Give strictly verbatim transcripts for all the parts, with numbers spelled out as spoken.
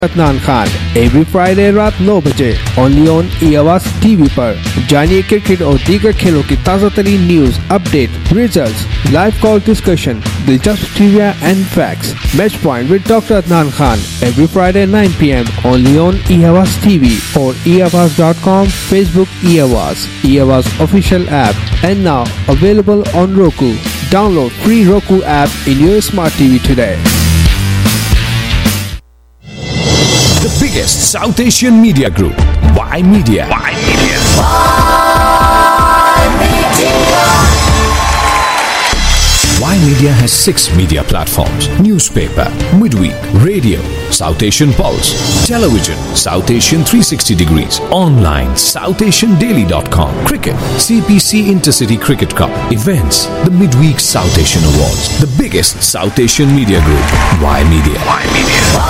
Adnan Khan every Friday रात नौ बजे only on E Awaz TV पर। जानिए क्रिकेट और दीगर खेलों की ताज़ा तरीन news, update, results, live call discussion, दिलचस्प trivia and facts. Match point with doctor Adnan Khan every Friday nine P M only on E Awaz TV और ई आवाज डॉट कॉम, Facebook ई आवाज, ई आवाज official app and now available on Roku. Download free Roku app in your smart T V today. The biggest South Asian media group, Y Media. Y Media. Y Media. Y Media has six media platforms: newspaper, midweek, radio, South Asian Pulse, television, South Asian three sixty degrees, online, south asian daily dot com, cricket, C P C Intercity Cricket Cup, events, the midweek South Asian Awards. The biggest South Asian media group, Y Media. Y Media.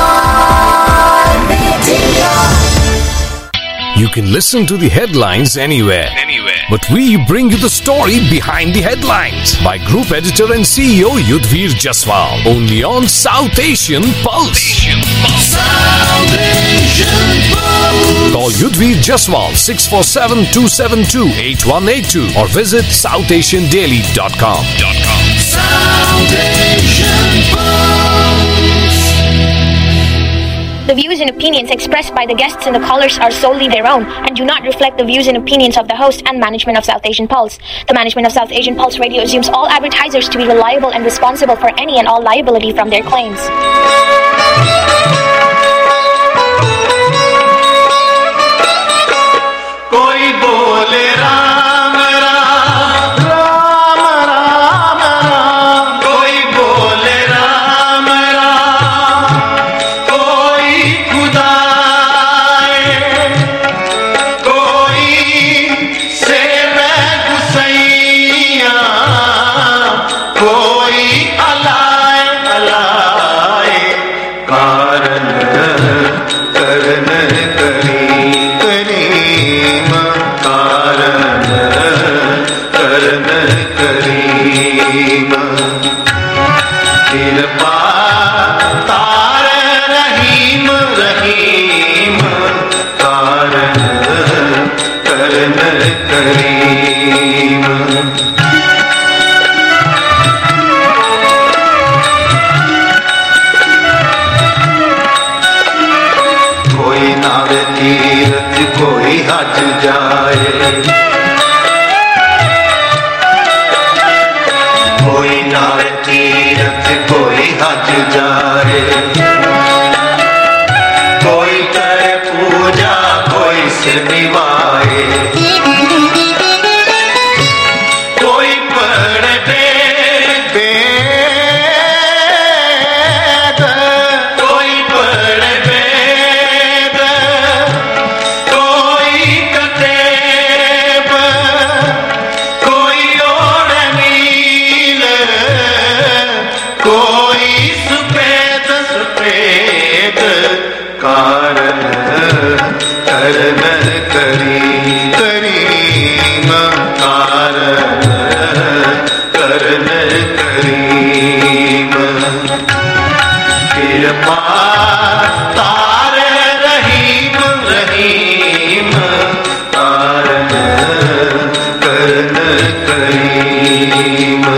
You can listen to the headlines anywhere, anywhere. But we bring you the story behind the headlines by Group Editor and C E O Yudhvir Jaswal. Only on South Asian Pulse. South Asian Pulse. Call Yudhvir Jaswal six four seven, two seven two, eight one eight two or visit south asian daily dot com. South Asian Pulse. The views and opinions expressed by the guests and the callers are solely their own and do not reflect the views and opinions of the host and management of South Asian Pulse. The management of South Asian Pulse Radio assumes all advertisers to be reliable and responsible for any and all liability from their claims. कोई बोले राम राम राम राम राम, कोई बोले राम राम, कोई खुदा कोई शेर गुसैया, कोई अलाए अलाए कारण करन करी करीम, कारण करन करीम, कृपा तार रहीम रहीम, कारण करन करीम। कोई नावे तीरथ कोई हज जाए, कोई नावे तीरथ कोई हज जाए, कोई करे पूजा कोई सिर निभाए, कोई पढ़े वेद, कोई पढ़े वेद, कोई कतेब, कोई ओढ़े नील, कोई सुपेद सुपेद, कारण करन करी करीम, कारण करन करीम, कृपा तार रहीम रहीम, कारण करन करीम।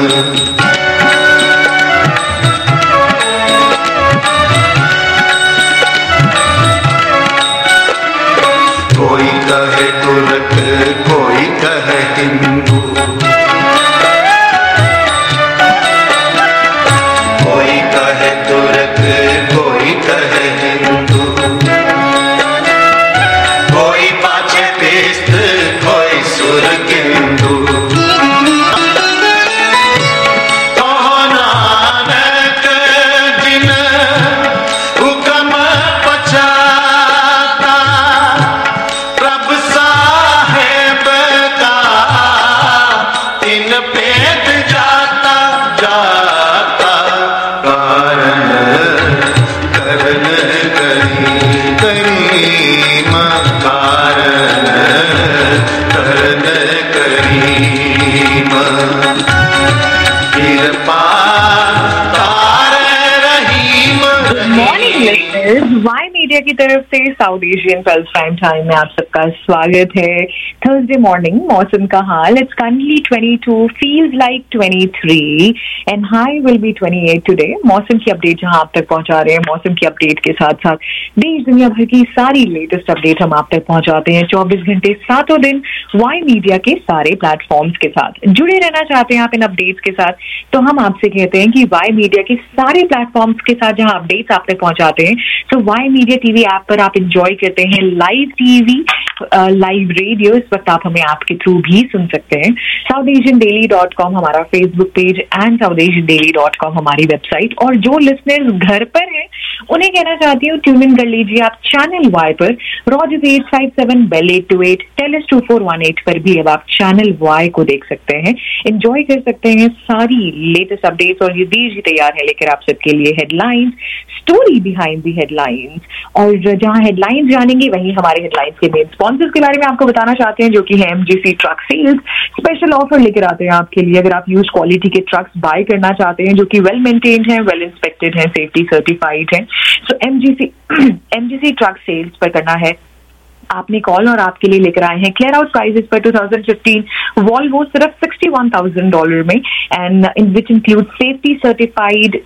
मीडिया की तरफ से South Asian pulse prime time में आप सबका स्वागत है। थर्सडे मॉर्निंग, मौसम का हाल, इट्स करंटली बाईस, फील्स लाइक तेईस एंड हाई विल बी अट्ठाईस टुडे। मौसम की अपडेट जहां आप तक पहुंचा रहे हैं, मौसम की अपडेट के साथ साथ देश दुनिया भर की सारी लेटेस्ट अपडेट हम आप तक पहुंचाते हैं चौबीस घंटे सातों दिन वाई मीडिया के सारे प्लेटफॉर्म्स के साथ। जुड़े रहना चाहते हैं आप इन अपडेट्स के साथ, तो हम आपसे कहते हैं कि वाई मीडिया के सारे प्लेटफॉर्म्स के साथ जहां अपडेट्स आप तक पहुंचाते हैं, तो वाई मीडिया टीवी ऐप पर आप एंजॉय करते हैं लाइव टीवी, लाइव रेडियो। इस वक्त आप हमें ऐप के थ्रू भी सुन सकते हैं। South Asian daily dot com हमारा Facebook page and South Asian daily dot com हमारी वेबसाइट। और जो लिसनर्स घर पर हैं उन्हें कहना चाहती हूँ, ट्यून इन कर लीजिए आप चैनल वाई पर, Rogers eight five seven, Bell eight two eight, Telus two four one eight पर भी अब आप चैनल वाई को देख सकते हैं, एंजॉय कर सकते हैं सारी लेटेस्ट अपडेट्स। और ये देश ही तैयार है लेकर आप सबके लिए headlines, story behind the headlines. और जहां हेडलाइंस जानेंगे वहीं हमारे हेडलाइंस के मेन स्पॉन्सर्स के बारे में आपको बताना चाहते हैं, जो कि है MGC truck sales. Special offer लेकर आते हैं आपके लिए अगर आप यूज क्वालिटी के ट्रक्स बाय करना चाहते हैं, जो कि वेल मेंटेन्ड है, वेल इंस्पेक्टेड है, सेफ्टी सर्टिफाइड है। So MGC MGC truck sales पर करना है आपने कॉल, और आपके लिए लेकर आए हैं क्लियर आउट प्राइजेस पर दो हज़ार पंद्रह वॉल्वो सिर्फ इकसठ हज़ार डॉलर में, and in which include safety certified,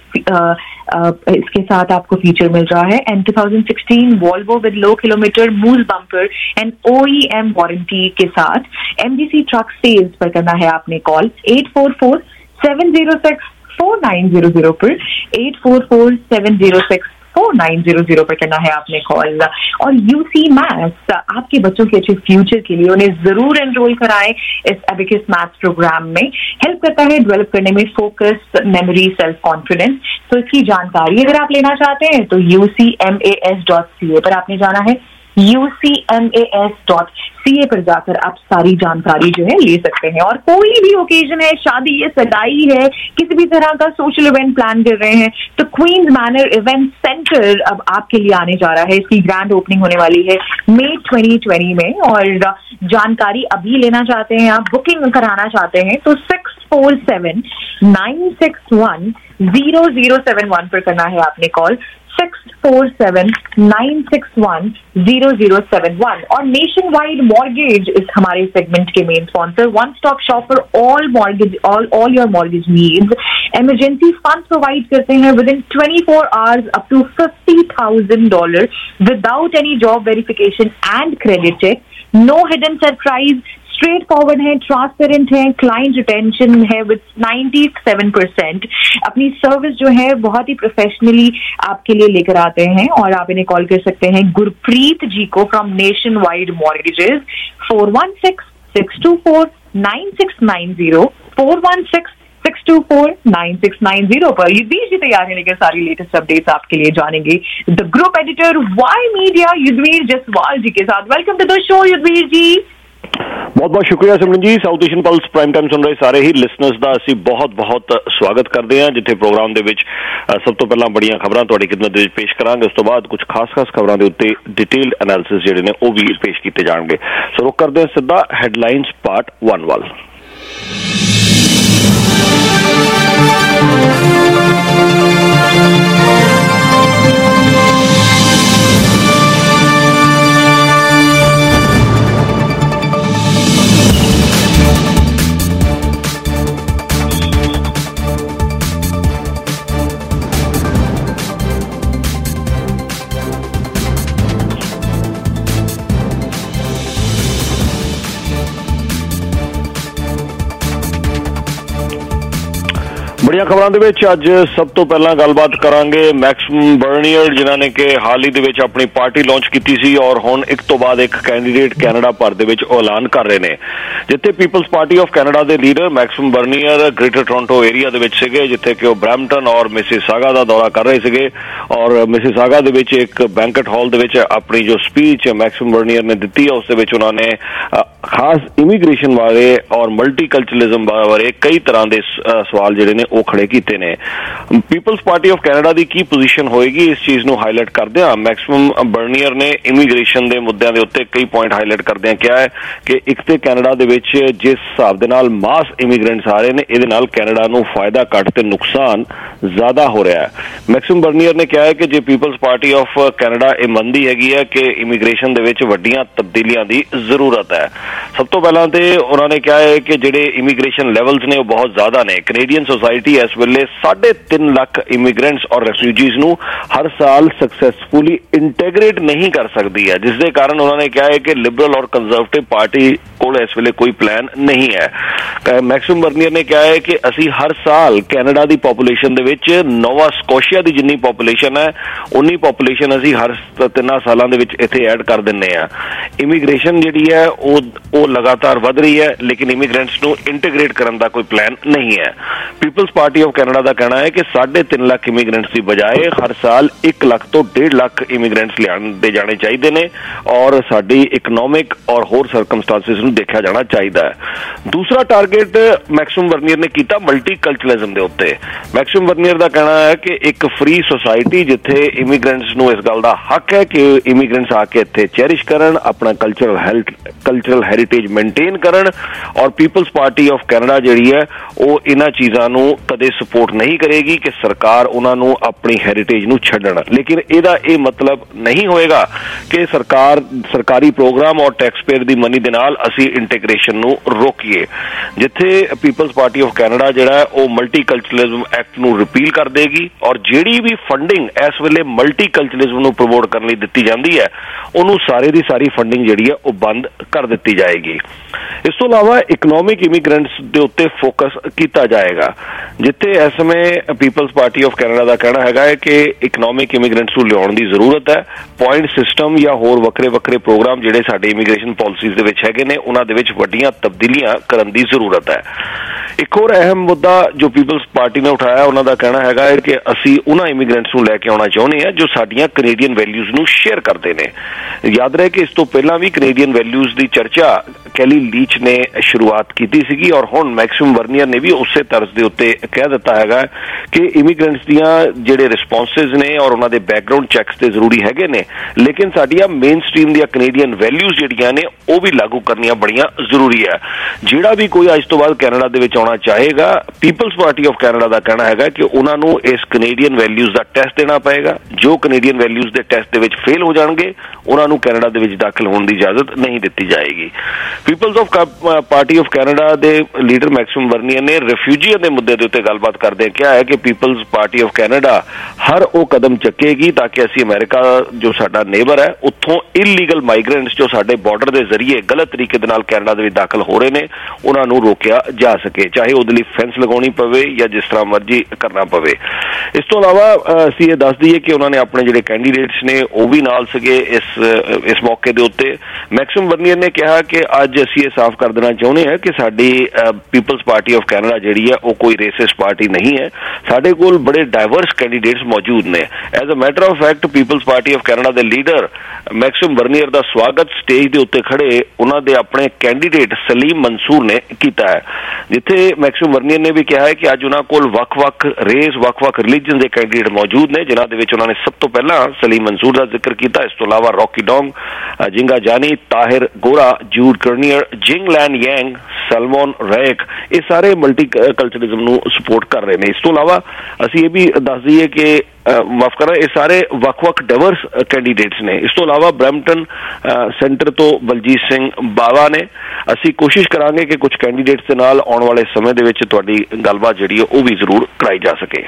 इसके साथ आपको फीचर मिल रहा है। एंड दो हज़ार सोलह Volvo with low kilometre move bumper and OEM warranty के साथ एमजीसी ट्रक सेल्स पर करना है आपने call eight four four seven zero six four nine zero zero पर, eight four four seven zero six four nine zero zero पर करना है आपने कॉल। और यूसी मैथ्स आपके बच्चों के अच्छे फ्यूचर के लिए उन्हें जरूर एनरोल कराएं इस एबिकस मैथ्स प्रोग्राम में। हेल्प करता है डेवलप करने में फोकस, मेमोरी, सेल्फ कॉन्फिडेंस। तो इसकी जानकारी अगर आप लेना चाहते हैं तो U C M A S dot C A पर आपने जाना है, U C M A S dot C A पर जाकर आप सारी जानकारी जो है ले सकते हैं। और कोई भी ओकेजन है, शादी है, सगाई है, किसी भी तरह का सोशल इवेंट प्लान कर रहे हैं, तो क्वींस मैनर इवेंट सेंटर अब आपके लिए आने जा रहा है। इसकी ग्रैंड ओपनिंग होने वाली है मई ट्वेंटी ट्वेंटी में। और जानकारी अभी लेना चाहते हैं आप, बुकिंग कराना चाहते हैं, तो six four seven nine six one zero zero seven one पर करना है आपने call, six four seven nine six one zero zero seven one. और नेशन वाइड मॉर्गेज इस हमारे सेगमेंट के main sponsor, one stop shop for all mortgage, all all your mortgage needs. Emergency fund provide करते हैं within twenty four hours up to fifty thousand dollar without any job verification and credit check. No hidden surprise, straightforward है, transparent है, client retention है with ninety seven percent. अपनी service जो है बहुत ही professionally आपके लिए लेकर आते हैं। और आप इन्हें कॉल कर सकते हैं गुरप्रीत जी को from Nationwide mortgages, four one six six two four nine six nine zero, four one six six two four nine six nine zero पर। ये बीच ही तैयार है लेकर सारी लेटेस्ट अपडेट्स आपके लिए जानेंगे the group editor Y media Yudhvir Jaswal ji के साथ। Welcome to the show Yudhvir ji. बहुत बहुत शुक्रिया Simran ji. South Asian pulse prime time ਸੁਣ ਰਹੇ ਸਾਰੇ ਹੀ ਲਿਸਨਰਸ ਦਾ ਅਸੀਂ ਬਹੁਤ ਬਹੁਤ ਸਵਾਗਤ ਕਰਦੇ ਹਾਂ, ਜਿੱਥੇ ਪ੍ਰੋਗਰਾਮ ਦੇ ਵਿੱਚ ਸਭ ਤੋਂ ਪਹਿਲਾਂ ਬੜੀਆਂ ਖਬਰਾਂ ਤੁਹਾਡੀ ਖਿਦਮਤ ਦੇ ਵਿੱਚ ਪੇਸ਼ ਕਰਾਂਗੇ। ਉਸ ਤੋਂ ਬਾਅਦ ਕੁਝ ਖਾਸ-ਖਾਸ ਖਬਰਾਂ ਦੇ ਉੱਤੇ ਡਿਟੇਲਡ ਐਨਾਲਿਸਿਸ ਜਿਹੜੇ ਨੇ ਉਹ ਵੀ ਪੇਸ਼ ਕੀਤੇ ਜਾਣਗੇ। ਸੋ ਰੁਕ ਕਰਦੇ ਹਾਂ ਸਿੱਧਾ ਹੈਡਲਾਈਨਸ ਪਾਰਟ वन ਵੱਲ। ਬੜੀਆਂ ਖਬਰਾਂ ਦੇ ਵਿੱਚ ਅੱਜ ਸਭ ਤੋਂ ਪਹਿਲਾਂ ਗੱਲਬਾਤ ਕਰਾਂਗੇ ਮੈਕਸਿਮ ਬਰਨੀਅਰ, ਜਿਨ੍ਹਾਂ ਨੇ ਕਿ ਹਾਲ ਹੀ ਦੇ ਵਿੱਚ ਆਪਣੀ ਪਾਰਟੀ ਲਾਂਚ ਕੀਤੀ ਸੀ ਔਰ ਹੁਣ ਇੱਕ ਤੋਂ ਬਾਅਦ ਇੱਕ ਕੈਂਡੀਡੇਟ ਕੈਨੇਡਾ ਭਰ ਦੇ ਵਿੱਚ ਐਲਾਨ ਕਰ ਰਹੇ ਨੇ। ਜਿੱਥੇ ਪੀਪਲਸ ਪਾਰਟੀ ਆਫ ਕੈਨੇਡਾ ਦੇ leader Maxime Bernier Greater Toronto area ਦੇ ਵਿੱਚ ਸੀਗੇ, ਜਿੱਥੇ ਕਿ ਉਹ ਬਰੈਂਪਟਨ ਔਰ ਮਿਸਿਸਾਗਾ ਦਾ ਦੌਰਾ ਕਰ ਰਹੇ ਸੀਗੇ। ਔਰ ਮਿਸਿਸਾਗਾ ਦੇ ਵਿੱਚ ਇੱਕ ਬੈਂਕਟ ਹਾਲ ਦੇ ਵਿੱਚ ਆਪਣੀ ਜੋ ਸਪੀਚ ਮੈਕਸਿਮ ਬਰਨੀਅਰ ਨੇ ਦਿੱਤੀ ਹੈ, ਉਸ ਦੇ ਵਿੱਚ ਉਹਨਾਂ ਨੇ ਖਾਸ ਇਮੀਗ੍ਰੇਸ਼ਨ ਬਾਰੇ ਔਰ ਮਲਟੀਕਲਚਰਲਿਜ਼ਮ ਬਾਰੇ ਕਈ ਤਰ੍ਹਾਂ ਦੇ ਸਵਾਲ ਜਿਹੜੇ ਨੇ ਉਹ ਖੜੇ ਕੀਤੇ ਨੇ। ਪੀਪਲਸ ਪਾਰਟੀ ਆਫ ਕੈਨੇਡਾ ਦੀ ਕੀ ਪੋਜੀਸ਼ਨ ਹੋਏਗੀ ਇਸ ਚੀਜ਼ ਨੂੰ ਹਾਈਲਾਈਟ ਕਰਦਿਆਂ ਮੈਕਸਿਮਮ ਬਰਨੀਅਰ ਨੇ ਇਮੀਗ੍ਰੇਸ਼ਨ ਦੇ ਮੁੱਦਿਆਂ ਦੇ ਉੱਤੇ ਕਈ ਪੁਆਇੰਟ ਹਾਈਲਾਈਟ ਕਰਦਿਆਂ ਕਿਹਾ ਹੈ ਕਿ ਇੱਕ ਤੇ ਕੈਨੇਡਾ ਦੇ ਵਿੱਚ ਜਿਸ ਹਿਸਾਬ ਦੇ ਨਾਲ ਮਾਸ ਇਮੀਗ੍ਰੈਂਟਸ ਆ ਰਹੇ ਨੇ ਇਹਦੇ ਨਾਲ ਕੈਨੇਡਾ ਨੂੰ ਫਾਇਦਾ ਘੱਟ ਤੇ ਨੁਕਸਾਨ ਜ਼ਿਆਦਾ ਹੋ ਰਿਹਾ ਹੈ। ਮੈਕਸਿਮ ਬਰਨੀਅਰ ਨੇ ਕਿਹਾ ਹੈ ਕਿ ਜੇ ਪੀਪਲਸ ਪਾਰਟੀ ਆਫ ਕੈਨੇਡਾ ਇਹ ਮੰਨਦੀ ਹੈਗੀ ਹੈ ਕਿ ਇਮੀਗ੍ਰੇਸ਼ਨ ਦੇ ਵਿੱਚ ਵੱਡੀਆਂ ਤਬਦੀਲੀਆਂ ਦੀ ਜ਼ਰੂਰਤ ਹੈ। ਸਭ ਤੋਂ ਪਹਿਲਾਂ ਤੇ ਉਹਨਾਂ ਨੇ ਕਿਹਾ ਹੈ ਕਿ ਜਿਹੜੇ ਇਮੀਗ੍ਰੇਸ਼ਨ ਲੈਵਲਸ ਨੇ ਉਹ ਬਹੁਤ ਜ਼ਿਆਦਾ ਨੇ। ਕੈਨੇਡੀਅਨ ਸੋਸਾਇਟੀ ਇਸ ਵੇਲੇ ਸਾਢੇ ਤਿੰਨ ਲੱਖ ਇਮੀਗ੍ਰੈਂਟਸ ਔਰ ਰੈਫਿਊਜੀਜ਼ ਨੂੰ ਹਰ ਸਾਲ ਸਕਸੈਸਫੁਲੀ ਇੰਟੈਗਰੇਟ ਨਹੀਂ ਕਰ ਸਕਦੀ ਹੈ, ਜਿਸ ਦੇ ਕਾਰਨ ਉਹਨਾਂ ਨੇ ਕਿਹਾ ਹੈ ਕਿ ਲਿਬਰਲ ਔਰ ਕੰਜ਼ਰਵੇਟਿਵ ਪਾਰਟੀ ਕੋਲ ਇਸ ਵੇਲੇ ਕੋਈ ਪਲਾਨ ਨਹੀਂ ਹੈ। ਮੈਕਸਿਮ ਬਰਨੀਅਰ ਨੇ ਕਿਹਾ ਹੈ ਕਿ ਅਸੀਂ ਹਰ ਸਾਲ ਕੈਨੇਡਾ ਦੀ ਪੋਪੂਲੇਸ਼ਨ ਦੇ ਵਿੱਚ ਨੋਵਾ ਸਕੋਸ਼ੀਆ ਦੀ ਜਿੰਨੀ ਪੋਪੂਲੇਸ਼ਨ ਹੈ ਉਨੀ ਪੋਪੂਲੇਸ਼ਨ ਅਸੀਂ ਹਰ ਤਿੰਨਾਂ ਸਾਲਾਂ ਦੇ ਵਿੱਚ ਇੱਥੇ ਐਡ ਕਰ ਦਿੰਦੇ ਹਾਂ। ਇਮੀਗ੍ਰੇਸ਼ਨ ਜਿਹੜੀ ਹੈ ਉਹ ਉਹ ਲਗਾਤਾਰ ਵਧ ਰਹੀ ਹੈ, ਲੇਕਿਨ ਇਮੀਗ੍ਰੈਂਟਸ ਨੂੰ ਇੰਟੀਗ੍ਰੇਟ ਕਰਨ ਦਾ ਕੋਈ ਪਲਾਨ ਨਹੀਂ ਹੈ। ਪੀਪਲਸ ਪਾਰਟੀ ਆਫ ਕੈਨੇਡਾ ਦਾ ਕਹਿਣਾ ਹੈ ਕਿ ਸਾਢੇ ਤਿੰਨ ਲੱਖ ਇਮੀਗ੍ਰੈਂਟਸ ਦੀ ਬਜਾਏ ਹਰ ਸਾਲ ਇੱਕ ਲੱਖ ਤੋਂ ਡੇਢ ਲੱਖ ਇਮੀਗ੍ਰੈਂਟਸ ਲਿਆਂਦੇ ਜਾਣੇ ਚਾਹੀਦੇ ਨੇ ਔਰ ਸਾਡੀ ਇਕਨੋਮਿਕ ਔਰ ਹੋਰ ਸਰਕਮਸਟੈਂਸਿਸ ਨੂੰ ਦੇਖਿਆ ਜਾਣਾ ਚਾਹੀਦਾ ਹੈ। ਦੂਸਰਾ ਟਾਰਗੇਟ ਮੈਕਸਿਮ ਬਰਨੀਅਰ ਨੇ ਕੀਤਾ ਮਲਟੀਕਲਚਰਲਿਜ਼ਮ ਦੇ ਉੱਤੇ। ਮੈਕਸਿਮ ਬਰਨੀਅਰ ਦਾ ਕਹਿਣਾ ਹੈ ਕਿ ਇੱਕ ਫ੍ਰੀ ਸੁਸਾਇਟੀ ਜਿੱਥੇ ਇਮੀਗ੍ਰੈਂਟਸ ਨੂੰ ਇਸ ਗੱਲ ਦਾ ਹੱਕ ਹੈ ਕਿ ਇਮੀਗ੍ਰੈਂਟਸ ਆ ਕੇ ਇੱਥੇ ਚੈਰਿਸ਼ ਕਰਨ, ਆਪਣਾ cultural health cultural heritage maintain ਕਰਨ ਔਰ ਪੀਪਲਸ ਪਾਰਟੀ ਆਫ ਕੈਨੇਡਾ ਜਿਹੜੀ ਹੈ ਉਹ ਇਹਨਾਂ ਚੀਜ਼ਾਂ ਨੂੰ ਕਦੇ ਸਪੋਰਟ ਨਹੀਂ ਕਰੇਗੀ ਕਿ ਸਰਕਾਰ ਉਹਨਾਂ ਨੂੰ ਆਪਣੀ ਹੈਰੀਟੇਜ ਨੂੰ ਛੱਡਣ। ਲੇਕਿਨ ਇਹਦਾ ਇਹ ਮਤਲਬ ਨਹੀਂ ਹੋਏਗਾ ਕਿ ਸਰਕਾਰ ਸਰਕਾਰੀ ਪ੍ਰੋਗਰਾਮ ਔਰ ਟੈਕਸ ਪੇਅਰ ਦੀ ਮਨੀ ਦੇ ਨਾਲ ਅਸੀਂ ਇੰਟੀਗ੍ਰੇਸ਼ਨ ਨੂੰ ਰੋਕੀਏ। ਜਿੱਥੇ ਪੀਪਲਸ ਪਾਰਟੀ ਆਫ ਕੈਨੇਡਾ ਜਿਹੜਾ ਉਹ ਮਲਟੀਕਲਚਰਲਿਜ਼ਮ ਐਕਟ ਨੂੰ ਰਿਪੀਲ ਕਰ ਦੇਗੀ ਔਰ ਜਿਹੜੀ ਵੀ ਫੰਡਿੰਗ ਇਸ ਵੇਲੇ ਮਲਟੀਕਲਚਰਲਿਜ਼ਮ ਨੂੰ ਪ੍ਰਮੋਟ ਕਰਨ ਲਈ ਦਿੱਤੀ ਜਾਂਦੀ ਹੈ ਉਹਨੂੰ ਸਾਰੇ ਦੀ ਸਾਰੀ ਫੰਡਿੰਗ ਜਿਹੜੀ ਹੈ ਉਹ ਬੰਦ ਕਰ ਦਿੱਤੀ ਜਾਏਗੀ। ਇਸ ਤੋਂ ਇਲਾਵਾ ਇਕਨੋਮਿਕ ਇਮੀਗ੍ਰੈਂਟਸ ਦੇ ਉੱਤੇ ਫੋਕਸ ਕੀਤਾ ਜਾਏਗਾ। ਜਿੱਥੇ ਇਸ ਸਮੇਂ ਪੀਪਲਸ ਪਾਰਟੀ ਆਫ ਕੈਨੇਡਾ ਦਾ ਕਹਿਣਾ ਹੈਗਾ ਹੈ ਕਿ ਇਕਨੋਮਿਕ ਇਮੀਗ੍ਰੈਂਟਸ ਨੂੰ ਲਿਆਉਣ ਦੀ ਜ਼ਰੂਰਤ ਹੈ। ਪੁਆਇੰਟ ਸਿਸਟਮ ਜਾਂ ਹੋਰ ਵੱਖਰੇ ਵੱਖਰੇ ਪ੍ਰੋਗਰਾਮ ਜਿਹੜੇ ਸਾਡੇ ਇਮੀਗ੍ਰੇਸ਼ਨ ਪਾਲਿਸੀਜ਼ ਦੇ ਵਿੱਚ ਹੈਗੇ ਨੇ ਉਹਨਾਂ ਦੇ ਵਿੱਚ ਵੱਡੀਆਂ ਤਬਦੀਲੀਆਂ ਕਰਨ ਦੀ ਜ਼ਰੂਰਤ ਹੈ। ਇੱਕ ਹੋਰ ਅਹਿਮ ਮੁੱਦਾ ਜੋ ਪੀਪਲਸ ਪਾਰਟੀ ਨੇ ਉਠਾਇਆ ਉਹਨਾਂ ਦਾ ਕਹਿਣਾ ਹੈਗਾ ਹੈ ਕਿ ਅਸੀਂ ਉਹਨਾਂ ਇਮੀਗ੍ਰੈਂਟਸ ਨੂੰ ਲੈ ਕੇ ਆਉਣਾ ਚਾਹੁੰਦੇ ਹਾਂ ਜੋ ਸਾਡੀਆਂ ਕੈਨੇਡੀਅਨ ਵੈਲਿਊਜ਼ ਨੂੰ ਸ਼ੇਅਰ ਕਰਦੇ ਨੇ। ਯਾਦ ਰਹੇ ਕਿ ਇਸ ਤੋਂ ਪਹਿਲਾਂ ਵੀ ਕੈਨੇਡੀਅਨ ਵੈਲਿਊਜ਼ ਦੀ ਚਰਚਾ ਕੈਲੀ ਲੀਚ ਨੇ ਸ਼ੁਰੂਆਤ ਕੀਤੀ ਸੀਗੀ ਔਰ ਹੁਣ ਮੈਕਸਿਮ ਬਰਨੀਅਰ ਨੇ ਵੀ ਉਸੇ ਤਰਜ਼ ਦੇ ਉੱਤੇ ਕਹਿ ਦਿੱਤਾ ਹੈਗਾ ਕਿ ਇਮੀਗ੍ਰੈਂਟਸ ਦੀਆਂ ਜਿਹੜੇ ਰਿਸਪੌਂਸਿਸ ਨੇ ਔਰ ਉਹਨਾਂ ਦੇ ਬੈਕਗ੍ਰਾਉਂਡ ਚੈੱਕਸ ਤੇ ਜ਼ਰੂਰੀ ਹੈਗੇ ਨੇ, ਲੇਕਿਨ ਸਾਡੀਆਂ ਮੇਨ ਸਟ੍ਰੀਮ ਦੀਆਂ ਕੈਨੇਡੀਅਨ ਵੈਲਿਊਜ਼ ਜਿਹੜੀਆਂ ਨੇ ਉਹ ਵੀ ਲਾਗੂ ਕਰਨੀਆਂ ਬੜੀਆਂ ਜ਼ਰੂਰੀ ਹੈ। ਜਿਹੜਾ ਵੀ ਕੋਈ ਅੱਜ ਤੋਂ ਬਾਅਦ ਕੈਨੇਡਾ ਦੇ ਵਿੱਚ ਆਉਣਾ ਚਾਹੇਗਾ, ਪੀਪਲਸ ਪਾਰਟੀ ਆਫ ਕੈਨੇਡਾ ਦਾ ਕਹਿਣਾ ਹੈਗਾ ਕਿ ਉਹਨਾਂ ਨੂੰ ਇਸ ਕੈਨੇਡੀਅਨ ਵੈਲਿਊਜ਼ ਦਾ ਟੈਸਟ ਦੇਣਾ ਪਏਗਾ। ਜੋ ਕੈਨੇਡੀਅਨ ਵੈਲਿਊਜ਼ ਦੇ ਟੈਸਟ ਦੇ ਵਿੱਚ ਫੇਲ ਹੋ ਜਾਣਗੇ ਉਹਨਾਂ ਨੂੰ ਕੈਨੇਡਾ ਦੇ ਵਿੱਚ ਦਾਖਲ ਹੋਣ ਦੀ ਇਜਾਜ਼ਤ ਨਹੀਂ ਦਿੱਤੀ ਜਾਏਗੀ। People's of party of Canada ਦੇ ਲੀਡਰ ਮੈਕਸਿਮ ਬਰਨੀਅਰ ਨੇ ਰਿਫਿਊਜੀਆਂ ਦੇ ਮੁੱਦੇ ਦੇ ਉੱਤੇ ਗੱਲਬਾਤ ਕਰਦੇ ਕਿਹਾ ਹੈ ਕਿ ਪੀਪਲਸ ਪਾਰਟੀ ਆਫ ਕੈਨੇਡਾ ਹਰ ਉਹ ਕਦਮ ਚੱਕੇਗੀ ਤਾਂ ਕਿ ਅਸੀਂ ਅਮਰੀਕਾ ਜੋ ਸਾਡਾ ਨੇਬਰ ਹੈ ਉੱਥੋਂ ਇਲੀਗਲ ਮਾਈਗ੍ਰੈਂਟਸ ਜੋ ਸਾਡੇ ਬਾਰਡਰ ਦੇ ਜ਼ਰੀਏ ਗਲਤ ਤਰੀਕੇ ਦੇ ਨਾਲ ਕੈਨੇਡਾ ਦੇ ਵਿੱਚ ਦਾਖਲ ਹੋ ਰਹੇ ਨੇ ਉਹਨਾਂ ਨੂੰ ਰੋਕਿਆ ਜਾ ਸਕੇ, ਚਾਹੇ ਉਹਦੇ ਲਈ ਫੈਂਸ ਲਗਾਉਣੀ ਪਵੇ ਜਾਂ ਜਿਸ ਤਰ੍ਹਾਂ ਮਰਜ਼ੀ ਕਰਨਾ ਪਵੇ। ਇਸ ਤੋਂ ਇਲਾਵਾ ਅਸੀਂ ਇਹ ਦੱਸ ਦਈਏ ਕਿ ਉਹਨਾਂ ਨੇ ਆਪਣੇ ਜਿਹੜੇ ਕੈਂਡੀਡੇਟਸ ਨੇ ਉਹ ਵੀ ਨਾਲ ਸੀਗੇ ਇਸ ਇਸ ਮੌਕੇ ਦੇ ਉੱਤੇ। ਮੈਕਸਿਮ ਬਰਨੀਅਰ ਨੇ ਕਿਹਾ ਕਿ ਅੱਜ ਅਸੀਂ ਇਹ ਸਾਫ਼ ਕਰ ਦੇਣਾ ਚਾਹੁੰਦੇ ਹਾਂ ਕਿ ਸਾਡੀ ਪੀਪਲਸ ਪਾਰਟੀ ਆਫ ਕੈਨੇਡਾ ਜਿਹੜੀ ਹੈ ਉਹ ਕੋਈ ਰੇਸਿਸਟ ਪਾਰਟੀ ਨਹੀਂ ਹੈ। ਸਾਡੇ ਕੋਲ ਬੜੇ ਡਾਇਵਰਸ ਕੈਂਡੀਡੇਟਸ ਮੌਜੂਦ ਨੇ। As a matter of fact People's party of Canada ਦੇ ਲੀਡਰ ਮੈਕਸਿਮ ਬਰਨੀਅਰ ਦਾ ਸਵਾਗਤ ਸਟੇਜ ਦੇ ਉੱਤੇ ਖੜੇ ਉਹਨਾਂ ਦੇ ਆਪਣੇ ਕੈਂਡੀਡੇਟ ਸਲੀਮ ਮਨਸੂਰ ਨੇ ਕੀਤਾ ਹੈ। ਜਿੱਥੇ ਮੈਕਸਿਮ ਬਰਨੀਅਰ ਨੇ ਵੀ ਕਿਹਾ ਹੈ ਕਿ ਅੱਜ ਉਹਨਾਂ ਕੋਲ ਵੱਖ-ਵੱਖ ਰੇਸ ਵੱਖ-ਵੱਖ ਰਿਲੀਜਨ ਦੇ ਕੈਂਡੀਡੇਟ ਮੌਜੂਦ ਨੇ, ਜਿਨ੍ਹਾਂ ਦੇ ਵਿੱਚ ਉਹਨਾਂ ਨੇ ਸਭ ਤੋਂ ਪਹਿਲਾਂ ਸਲੀਮ ਮਨਸੂਰ ਦਾ ਜ਼ਿਕਰ ਕੀਤਾ। ਇਸ ਤੋਂ ਇਲਾਵਾ ਰੌਕੀ ਡੋਂਗ, ਜਿੰਗਾ ਜਾਨੀ, ਤਾਹਿਰ ਗੋਰਾ, ਜੂਡ ਕਰਨੀਅਰ, ਜਿੰਗ ਲੈਨ ਯੈਂਗ, ਸਲਮੋਨ ਰੈਕ, ਇਹ ਸਾਰੇ ਮਲਟੀ ਕਲਚਰਲਿਜ਼ਮ ਨੂੰ ਸਪੋਰਟ ਕਰ ਰਹੇ ਨੇ। ਇਸ ਤੋਂ ਇਲਾਵਾ ਅਸੀਂ ਇਹ ਵੀ ਦੱਸ ਦਈਏ ਕਿ ਮਾਫ ਕਰਨਾ ਇਹ ਸਾਰੇ ਵੱਖ-ਵੱਖ ਡਾਇਵਰਸ ਕੈਂਡੀਡੇਟਸ ਨੇ। ਇਸ ਤੋਂ ਇਲਾਵਾ ਬਰੈਂਪਟਨ ਸੈਂਟਰ ਤੋਂ ਬਲਜੀਤ ਸਿੰਘ ਬਾਵਾ ਨੇ। ਅਸੀਂ ਕੋਸ਼ਿਸ਼ ਕਰਾਂਗੇ ਕਿ ਕੁਝ ਕੈਂਡੀਡੇਟਸ ਦੇ ਨਾਲ ਆਉਣ ਵਾਲੇ ਸਮੇਂ ਦੇ ਵਿੱਚ ਤੁਹਾਡੀ ਗੱਲਬਾਤ ਜਿਹੜੀ ਹੈ ਉਹ ਵੀ ਜ਼ਰੂਰ ਕਰਾਈ ਜਾ ਸਕੇ।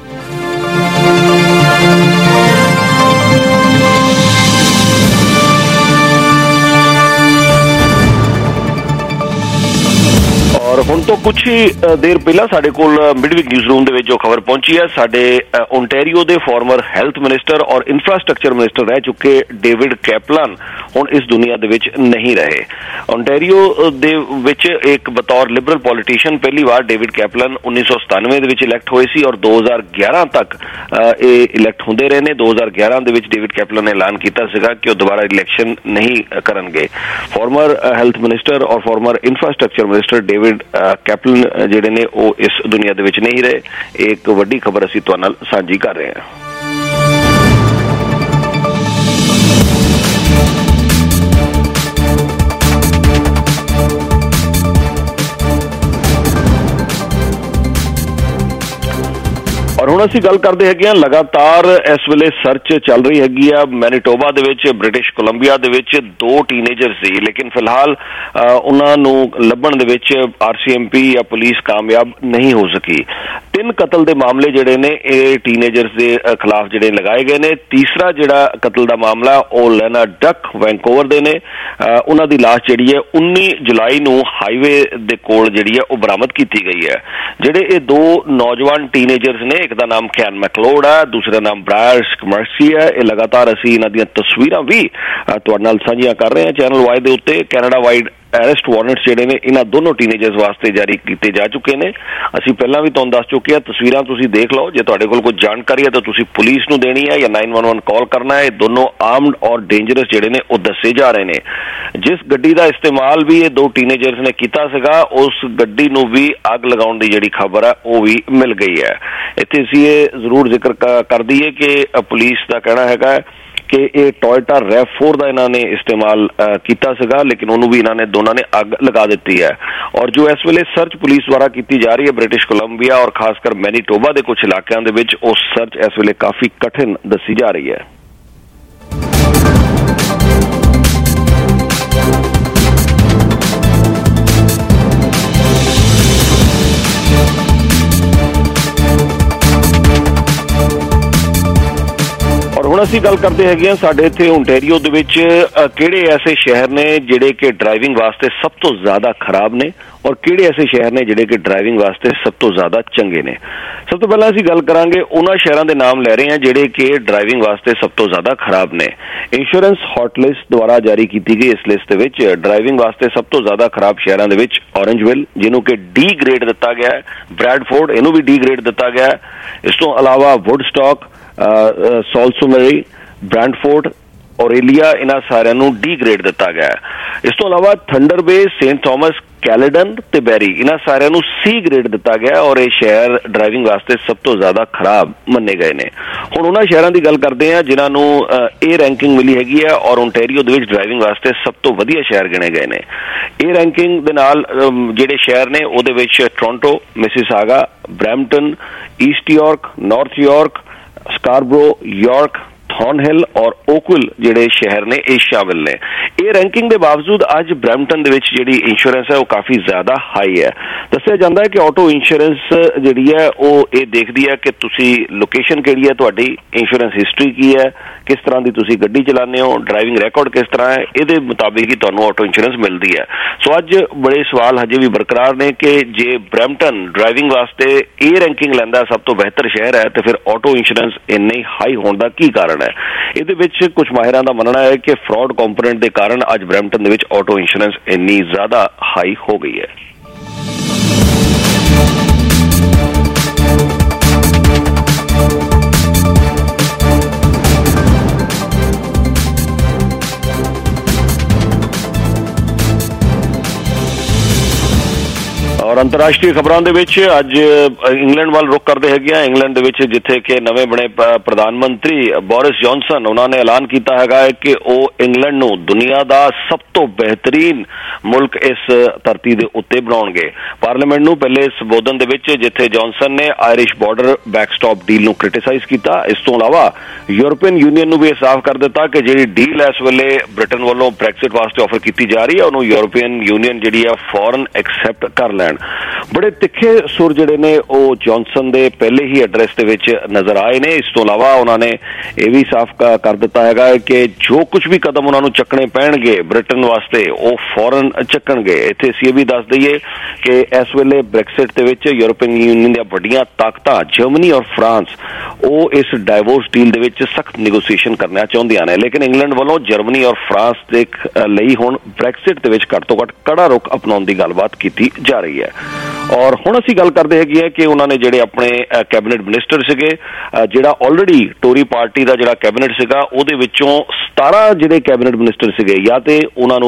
ਔਰ ਹੁਣ ਤੋਂ ਕੁਝ ਹੀ ਦੇਰ ਪਹਿਲਾਂ ਸਾਡੇ ਕੋਲ ਮਿਡਵੀਕ ਨਿਊਜ਼ ਰੂਮ ਦੇ ਵਿੱਚ ਜੋ ਖਬਰ ਪਹੁੰਚੀ ਹੈ, ਸਾਡੇ ਓਨਟਾਰੀਓ ਦੇ ਫਾਰਮਰ ਹੈਲਥ ਮਿਨਿਸਟਰ ਔਰ ਇਨਫਰਾਸਟ੍ਰਕਚਰ ਮਿਨਿਸਟਰ ਰਹਿ ਚੁੱਕੇ ਡੇਵਿਡ ਕੈਪਲਨ ਹੁਣ ਇਸ ਦੁਨੀਆ ਦੇ ਵਿੱਚ ਨਹੀਂ ਰਹੇ। ਓਨਟਾਰੀਓ ਦੇ ਵਿੱਚ ਇੱਕ ਬਤੌਰ ਲਿਬਰਲ ਪੋਲੀਟੀਸ਼ੀਅਨ ਪਹਿਲੀ ਵਾਰ ਡੇਵਿਡ ਕੈਪਲਨ ਉੱਨੀ ਸੌ ਸਤਾਨਵੇਂ ਦੇ ਵਿੱਚ ਇਲੈਕਟ ਹੋਏ ਸੀ ਔਰ ਦੋ ਹਜ਼ਾਰ ਗਿਆਰਾਂ ਤੱਕ ਇਹ ਇਲੈਕਟ ਹੁੰਦੇ ਰਹੇ ਨੇ। ਦੋ ਹਜ਼ਾਰ ਗਿਆਰਾਂ ਦੇ ਵਿੱਚ ਡੇਵਿਡ ਕੈਪਲਨ ਨੇ ਐਲਾਨ ਕੀਤਾ ਸੀਗਾ ਕਿ ਉਹ ਦੁਬਾਰਾ ਇਲੈਕਸ਼ਨ ਨਹੀਂ ਕਰਨਗੇ। ਫਾਰਮਰ ਹੈਲਥ ਮਿਨਿਸਟਰ ਔਰ former infrastructure minister David Caplan ਜਿਹੜੇ ਨੇ ਉਹ ਇਸ ਦੁਨੀਆ ਦੇ ਵਿੱਚ ਨਹੀਂ ਰਹੇ। ਇੱਕ ਵੱਡੀ ਖਬਰ ਅਸੀਂ ਤੁਹਾਡੇ ਨਾਲ ਸਾਂਝੀ ਕਰ ਰਹੇ ਹਾਂ। ਔਰ ਹੁਣ ਅਸੀਂ ਗੱਲ ਕਰਦੇ ਹੈਗੇ ਹਾਂ, ਲਗਾਤਾਰ ਇਸ ਵੇਲੇ ਸਰਚ ਚੱਲ ਰਹੀ ਹੈਗੀ ਆ ਮੈਨੀਟੋਬਾ ਦੇ ਵਿੱਚ, ਬ੍ਰਿਟਿਸ਼ ਕੋਲੰਬੀਆ ਦੇ ਵਿੱਚ ਦੋ ਟੀਨੇਜਰ ਸੀ, ਲੇਕਿਨ ਫਿਲਹਾਲ ਉਹਨਾਂ ਨੂੰ ਲੱਭਣ ਦੇ ਵਿੱਚ ਆਰ ਸੀ ਐਮ ਪੀ ਜਾਂ ਪੁਲਿਸ ਕਾਮਯਾਬ ਨਹੀਂ ਹੋ ਸਕੀ। ਤਿੰਨ ਕਤਲ ਦੇ ਮਾਮਲੇ ਜਿਹੜੇ ਨੇ ਇਹ ਟੀਨੇਜਰਸ ਦੇ ਖਿਲਾਫ ਜਿਹੜੇ ਲਗਾਏ ਗਏ ਨੇ। ਤੀਸਰਾ ਜਿਹੜਾ ਕਤਲ ਦਾ ਮਾਮਲਾ ਉਹ ਲੈਨਾ ਡਕ ਵੈਂਕੂਵਰ ਦੇ ਨੇ। ਉਹਨਾਂ ਦੀ ਲਾਸ਼ ਜਿਹੜੀ ਹੈ ਉੱਨੀ ਜੁਲਾਈ ਨੂੰ ਹਾਈਵੇ ਦੇ ਕੋਲ ਜਿਹੜੀ ਹੈ ਉਹ ਬਰਾਮਦ ਕੀਤੀ ਗਈ ਹੈ। ਜਿਹੜੇ ਇਹ ਦੋ ਨੌਜਵਾਨ ਟੀਨੇਜਰਸ ਨੇ, ਇੱਕ ਦਾ ਨਾਮ ਕੈਨ ਮੈਕਲੋਡ ਹੈ, ਦੂਸਰਾ ਨਾਮ ਬ੍ਰਾਇਸ ਕਮਰਸੀ ਹੈ। ਇਹ ਲਗਾਤਾਰ ਅਸੀਂ ਇਹਨਾਂ ਦੀਆਂ ਤਸਵੀਰਾਂ ਵੀ ਤੁਹਾਡੇ ਨਾਲ ਸਾਂਝੀਆਂ ਕਰ ਰਹੇ ਹਾਂ ਚੈਨਲ ਵਾਈ ਦੇ ਉੱਤੇ। ਕੈਨੇਡਾ ਵਾਈਡ ਅਰੈਸਟ ਵਾਰੰਟਸ ਜਿਹੜੇ ਨੇ ਇਹਨਾਂ ਦੋਨੋਂ ਟੀਨੇਜਰਸ ਵਾਸਤੇ ਜਾਰੀ ਕੀਤੇ ਜਾ ਚੁੱਕੇ ਨੇ। ਅਸੀਂ ਪਹਿਲਾਂ ਵੀ ਤੁਹਾਨੂੰ ਦੱਸ ਚੁੱਕੇ ਹਾਂ, ਤਸਵੀਰਾਂ ਤੁਸੀਂ ਦੇਖ ਲਓ। ਜੇ ਤੁਹਾਡੇ ਕੋਲ ਕੋਈ ਜਾਣਕਾਰੀ ਹੈ ਤਾਂ ਤੁਸੀਂ ਪੁਲਿਸ ਨੂੰ ਦੇਣੀ ਹੈ ਜਾਂ ਨਾਈਨ ਵਨ ਵਨ ਕਾਲ ਕਰਨਾ ਹੈ। ਇਹ ਦੋਨੋਂ ਆਰਮਡ ਔਰ ਡੇਂਜਰਸ ਜਿਹੜੇ ਨੇ ਉਹ ਦੱਸੇ ਜਾ ਰਹੇ ਨੇ। ਜਿਸ ਗੱਡੀ ਦਾ ਇਸਤੇਮਾਲ ਵੀ ਇਹ ਦੋ ਟੀਨੇਜਰਸ ਨੇ ਕੀਤਾ ਸੀਗਾ, ਉਸ ਗੱਡੀ ਨੂੰ ਵੀ ਅੱਗ ਲਗਾਉਣ ਦੀ ਜਿਹੜੀ ਖਬਰ ਹੈ ਉਹ ਵੀ ਮਿਲ ਗਈ ਹੈ। ਇੱਥੇ ਅਸੀਂ ਇਹ ਜ਼ਰੂਰ ਜ਼ਿਕਰ ਕਰ ਦਈਏ ਕਿ ਪੁਲਿਸ ਦਾ ਕਹਿਣਾ ਹੈਗਾ ਕਿ ਇਹ ਟੋਇਟਾ ਰੈਵ ਫੋਰ ਦਾ ਇਹਨਾਂ ਨੇ ਇਸਤੇਮਾਲ ਕੀਤਾ ਸੀਗਾ, ਲੇਕਿਨ ਉਹਨੂੰ ਵੀ ਇਹਨਾਂ ਨੇ ਦੋਨਾਂ ਨੇ ਅੱਗ ਲਗਾ ਦਿੱਤੀ ਹੈ। ਔਰ ਜੋ ਇਸ ਵੇਲੇ ਸਰਚ ਪੁਲਿਸ ਦੁਆਰਾ ਕੀਤੀ ਜਾ ਰਹੀ ਹੈ ਬ੍ਰਿਟਿਸ਼ ਕੋਲੰਬੀਆ ਔਰ ਖਾਸ ਕਰ ਮੈਨੀਟੋਬਾ ਦੇ ਕੁਝ ਇਲਾਕਿਆਂ ਦੇ ਵਿੱਚ, ਉਹ ਸਰਚ ਇਸ ਵੇਲੇ ਕਾਫੀ ਕਠਿਨ ਦੱਸੀ ਜਾ ਰਹੀ ਹੈ। ਹੁਣ ਅਸੀਂ ਗੱਲ ਕਰਦੇ ਹੈਗੇ ਹਾਂ ਸਾਡੇ ਇੱਥੇ ਓਨਟਾਰੀਓ ਦੇ ਵਿੱਚ ਕਿਹੜੇ ਐਸੇ ਸ਼ਹਿਰ ਨੇ ਜਿਹੜੇ ਕਿ ਡਰਾਈਵਿੰਗ ਵਾਸਤੇ ਸਭ ਤੋਂ ਜ਼ਿਆਦਾ ਖਰਾਬ ਨੇ ਔਰ ਕਿਹੜੇ ਐਸੇ ਸ਼ਹਿਰ ਨੇ ਜਿਹੜੇ ਕਿ ਡਰਾਈਵਿੰਗ ਵਾਸਤੇ ਸਭ ਤੋਂ ਜ਼ਿਆਦਾ ਚੰਗੇ ਨੇ। ਸਭ ਤੋਂ ਪਹਿਲਾਂ ਅਸੀਂ ਗੱਲ ਕਰਾਂਗੇ ਉਹਨਾਂ ਸ਼ਹਿਰਾਂ ਦੇ ਨਾਮ ਲੈ ਰਹੇ ਹਾਂ ਜਿਹੜੇ ਕਿ ਡਰਾਈਵਿੰਗ ਵਾਸਤੇ ਸਭ ਤੋਂ ਜ਼ਿਆਦਾ ਖਰਾਬ ਨੇ। ਇੰਸ਼ੋਰੈਂਸ ਹੌਟ ਲਿਸਟ ਦੁਆਰਾ ਜਾਰੀ ਕੀਤੀ ਗਈ ਇਸ ਲਿਸਟ ਦੇ ਵਿੱਚ ਡਰਾਈਵਿੰਗ ਵਾਸਤੇ ਸਭ ਤੋਂ ਜ਼ਿਆਦਾ ਖਰਾਬ ਸ਼ਹਿਰਾਂ ਦੇ ਵਿੱਚ ਔਰੇਂਜਵਿਲ, ਜਿਹਨੂੰ ਕਿ ਡੀ ਗ੍ਰੇਡ ਦਿੱਤਾ ਗਿਆ ਹੈ, ਬ੍ਰੈਡਫੋਰਡ, ਇਹਨੂੰ ਵੀ ਡੀ ਗ੍ਰੇਡ ਦਿੱਤਾ ਗਿਆ ਹੈ। ਇਸ ਤੋਂ ਇਲਾਵਾ ਵੁੱਡਸਟਾਕ, ਸੌਲਸੋਮਰੀ, ਬ੍ਰੈਂਡਫੋਰਡ, ਔਰੇਲੀਆ, ਇਹਨਾਂ ਸਾਰਿਆਂ ਨੂੰ ਡੀ ਗ੍ਰੇਡ ਦਿੱਤਾ ਗਿਆ ਹੈ। ਇਸ ਤੋਂ ਇਲਾਵਾ Thunder Bay, Saint Thomas, Caledon ਤੇ ਬੈਰੀ, ਇਹਨਾਂ ਸਾਰਿਆਂ ਨੂੰ ਸੀ ਗ੍ਰੇਡ ਦਿੱਤਾ ਗਿਆ ਔਰ ਇਹ ਸ਼ਹਿਰ ਡਰਾਈਵਿੰਗ ਵਾਸਤੇ ਸਭ ਤੋਂ ਜ਼ਿਆਦਾ ਖਰਾਬ ਮੰਨੇ ਗਏ ਨੇ। ਹੁਣ ਉਹਨਾਂ ਸ਼ਹਿਰਾਂ ਦੀ ਗੱਲ ਕਰਦੇ ਹਾਂ ਜਿਨ੍ਹਾਂ ਨੂੰ ਇਹ ਰੈਂਕਿੰਗ ਮਿਲੀ ਹੈਗੀ ਹੈ ਔਰ ਓਨਟਾਰੀਓ ਦੇ ਵਿੱਚ ਡਰਾਈਵਿੰਗ ਵਾਸਤੇ ਸਭ ਤੋਂ ਵਧੀਆ ਸ਼ਹਿਰ ਗਿਣੇ ਗਏ ਨੇ। ਇਹ ਰੈਂਕਿੰਗ ਦੇ ਨਾਲ ਜਿਹੜੇ ਸ਼ਹਿਰ ਨੇ ਉਹਦੇ ਵਿੱਚ Toronto, Mississauga, Brampton, East York, North York, Scarborough, York, Thornhill ਔਰ ਓਕਵਿਲ ਜਿਹੜੇ ਸ਼ਹਿਰ ਨੇ ਇਹ ਸ਼ਾਮਿਲ ਨੇ। ਇਹ ਰੈਂਕਿੰਗ ਦੇ ਬਾਵਜੂਦ ਅੱਜ ਬਰੈਂਪਟਨ ਦੇ ਵਿੱਚ ਜਿਹੜੀ ਇੰਸ਼ੋਰੈਂਸ ਹੈ ਉਹ ਕਾਫੀ ਜ਼ਿਆਦਾ ਹਾਈ ਹੈ। ਦੱਸਿਆ ਜਾਂਦਾ ਹੈ ਕਿ ਆਟੋ ਇੰਸ਼ੋਰੈਂਸ ਜਿਹੜੀ ਹੈ ਉਹ ਇਹ ਦੇਖਦੀ ਹੈ ਕਿ ਤੁਸੀਂ ਲੋਕੇਸ਼ਨ ਕਿਹੜੀ ਹੈ, ਤੁਹਾਡੀ ਇੰਸ਼ੋਰੈਂਸ ਹਿਸਟਰੀ ਕੀ ਹੈ, ਕਿਸ ਤਰ੍ਹਾਂ ਦੀ ਤੁਸੀਂ ਗੱਡੀ ਚਲਾਉਂਦੇ ਹੋ, ਡਰਾਈਵਿੰਗ ਰਿਕਾਰਡ ਕਿਸ ਤਰ੍ਹਾਂ ਹੈ, ਇਹਦੇ ਮੁਤਾਬਿਕ ਹੀ ਤੁਹਾਨੂੰ ਆਟੋ ਇੰਸ਼ੋਰੈਂਸ ਮਿਲਦੀ ਹੈ। ਸੋ ਅੱਜ ਬੜੇ ਸਵਾਲ ਹਜੇ ਵੀ ਬਰਕਰਾਰ ਨੇ ਕਿ ਜੇ ਬਰੈਂਪਟਨ ਡਰਾਈਵਿੰਗ ਵਾਸਤੇ ਇਹ ਰੈਂਕਿੰਗ ਲੈਂਦਾ ਸਭ ਤੋਂ ਬਿਹਤਰ ਸ਼ਹਿਰ ਹੈ ਤੇ ਫਿਰ ਆਟੋ ਇੰਸ਼ੋਰੈਂਸ ਇੰਨੀ ਹਾਈ ਹੋਣ ਦਾ ਕੀ ਕਾਰਨ ਹੈ। ਇਹਦੇ ਵਿੱਚ ਕੁਝ ਮਾਹਿਰਾਂ ਦਾ ਮੰਨਣਾ ਹੈ ਕਿ ਫਰਾਡ ਕੰਪੋਨੈਂਟ ਦੇ ਕਾਰਨ ਅੱਜ ਬਰੈਂਪਟਨ ਦੇ ਵਿੱਚ ਆਟੋ ਇੰਸ਼ੋਰੈਂਸ ਇੰਨੀ ਜ਼ਿਆਦਾ ਹਾਈ ਹੋ ਗਈ ਹੈ। ਔਰ ਅੰਤਰਰਾਸ਼ਟਰੀ ਖਬਰਾਂ ਦੇ ਵਿੱਚ ਅੱਜ ਇੰਗਲੈਂਡ ਵੱਲ ਰੁਖ ਕਰਦੇ ਹੈਗੇ ਆ। ਇੰਗਲੈਂਡ ਦੇ ਵਿੱਚ ਜਿੱਥੇ ਕਿ ਨਵੇਂ ਬਣੇ ਪ੍ਰਧਾਨ ਮੰਤਰੀ ਬੋਰਿਸ ਜੌਨਸਨ, ਉਹਨਾਂ ਨੇ ਐਲਾਨ ਕੀਤਾ ਹੈਗਾ ਹੈ ਕਿ ਉਹ ਇੰਗਲੈਂਡ ਨੂੰ ਦੁਨੀਆ ਦਾ ਸਭ ਤੋਂ ਬਿਹਤਰੀਨ ਮੁਲਕ ਇਸ ਧਰਤੀ ਦੇ ਉੱਤੇ ਬਣਾਉਣਗੇ। ਪਾਰਲੀਮੈਂਟ ਨੂੰ ਪਹਿਲੇ ਸੰਬੋਧਨ ਦੇ ਵਿੱਚ ਜਿੱਥੇ ਜੌਨਸਨ ਨੇ ਆਇਰਿਸ਼ ਬਾਰਡਰ ਬੈਕਸਟਾਪ ਡੀਲ ਨੂੰ ਕ੍ਰਿਟਿਸਾਈਜ਼ ਕੀਤਾ, ਇਸ ਤੋਂ ਇਲਾਵਾ ਯੂਰਪੀਅਨ ਯੂਨੀਅਨ ਨੂੰ ਵੀ ਇਹ ਸਾਫ਼ ਕਰ ਦਿੱਤਾ ਕਿ ਜਿਹੜੀ ਡੀਲ ਇਸ ਵੇਲੇ ਬ੍ਰਿਟਨ ਵੱਲੋਂ ਬ੍ਰੈਕਸਿਟ ਵਾਸਤੇ ਆਫਰ ਕੀਤੀ ਜਾ ਰਹੀ ਹੈ ਉਹਨੂੰ ਯੂਰਪੀਅਨ ਯੂਨੀਅਨ ਜਿਹੜੀ ਆ ਫੌਰਨ ਐਕਸੈਪਟ ਕਰ ਲੈਣ। ਬੜੇ ਤਿੱਖੇ ਸੁਰ ਜਿਹੜੇ ਨੇ ਉਹ ਜੌਨਸਨ ਦੇ ਪਹਿਲੇ ਹੀ ਐਡਰੈਸ ਦੇ ਵਿੱਚ ਨਜ਼ਰ ਆਏ ਨੇ। ਇਸ ਤੋਂ ਇਲਾਵਾ ਉਹਨਾਂ ਨੇ ਇਹ ਵੀ ਸਾਫ਼ ਕਰ ਦਿੱਤਾ ਹੈਗਾ ਕਿ ਜੋ ਕੁਝ ਵੀ ਕਦਮ ਉਹਨਾਂ ਨੂੰ ਚੱਕਣੇ ਪੈਣਗੇ ਬ੍ਰਿਟਨ ਵਾਸਤੇ ਉਹ ਫੌਰਨ ਚੱਕਣਗੇ। ਇੱਥੇ ਅਸੀਂ ਇਹ ਵੀ ਦੱਸ ਦਈਏ ਕਿ ਇਸ ਵੇਲੇ ਬ੍ਰੈਕਸਿਟ ਦੇ ਵਿੱਚ ਯੂਰਪੀਅਨ ਯੂਨੀਅਨ ਦੀਆਂ ਵੱਡੀਆਂ ਤਾਕਤਾਂ ਜਰਮਨੀ ਔਰ ਫਰਾਂਸ ਉਹ ਇਸ ਡਾਈਵੋਰਸ ਡੀਲ ਦੇ ਵਿੱਚ ਸਖਤ ਨੈਗੋਸੀਏਸ਼ਨ ਕਰਨਾ ਚਾਹੁੰਦੀਆਂ ਨੇ, ਲੇਕਿਨ ਇੰਗਲੈਂਡ ਵੱਲੋਂ ਜਰਮਨੀ ਔਰ ਫਰਾਂਸ ਦੇ ਲਈ ਹੁਣ ਬ੍ਰੈਕਸਿਟ ਦੇ ਵਿੱਚ ਘੱਟ ਤੋਂ ਘੱਟ ਕੜਾ ਰੁਖ ਅਪਣਾਉਣ ਦੀ ਗੱਲਬਾਤ ਕੀਤੀ ਜਾ ਰਹੀ ਹੈ। ਔਰ ਹੁਣ ਅਸੀਂ ਗੱਲ ਕਰਦੇ ਹੈਗੇ ਆ ਕਿ ਉਹਨਾਂ ਨੇ ਜਿਹੜੇ ਆਪਣੇ ਕੈਬਨਿਟ ਮਿਨਿਸਟਰ ਸੀਗੇ, ਜਿਹੜਾ ਆਲਰੇਡੀ ਟੋਰੀ ਪਾਰਟੀ ਦਾ ਜਿਹੜਾ ਕੈਬਨਿਟ ਸੀਗਾ ਉਹਦੇ ਵਿੱਚੋਂ ਸਤਾਰਾਂ ਜਿਹੜੇ ਕੈਬਨਿਟ ਮਿਨਿਸਟਰ ਸੀਗੇ ਜਾਂ ਤੇ ਉਹਨਾਂ ਨੂੰ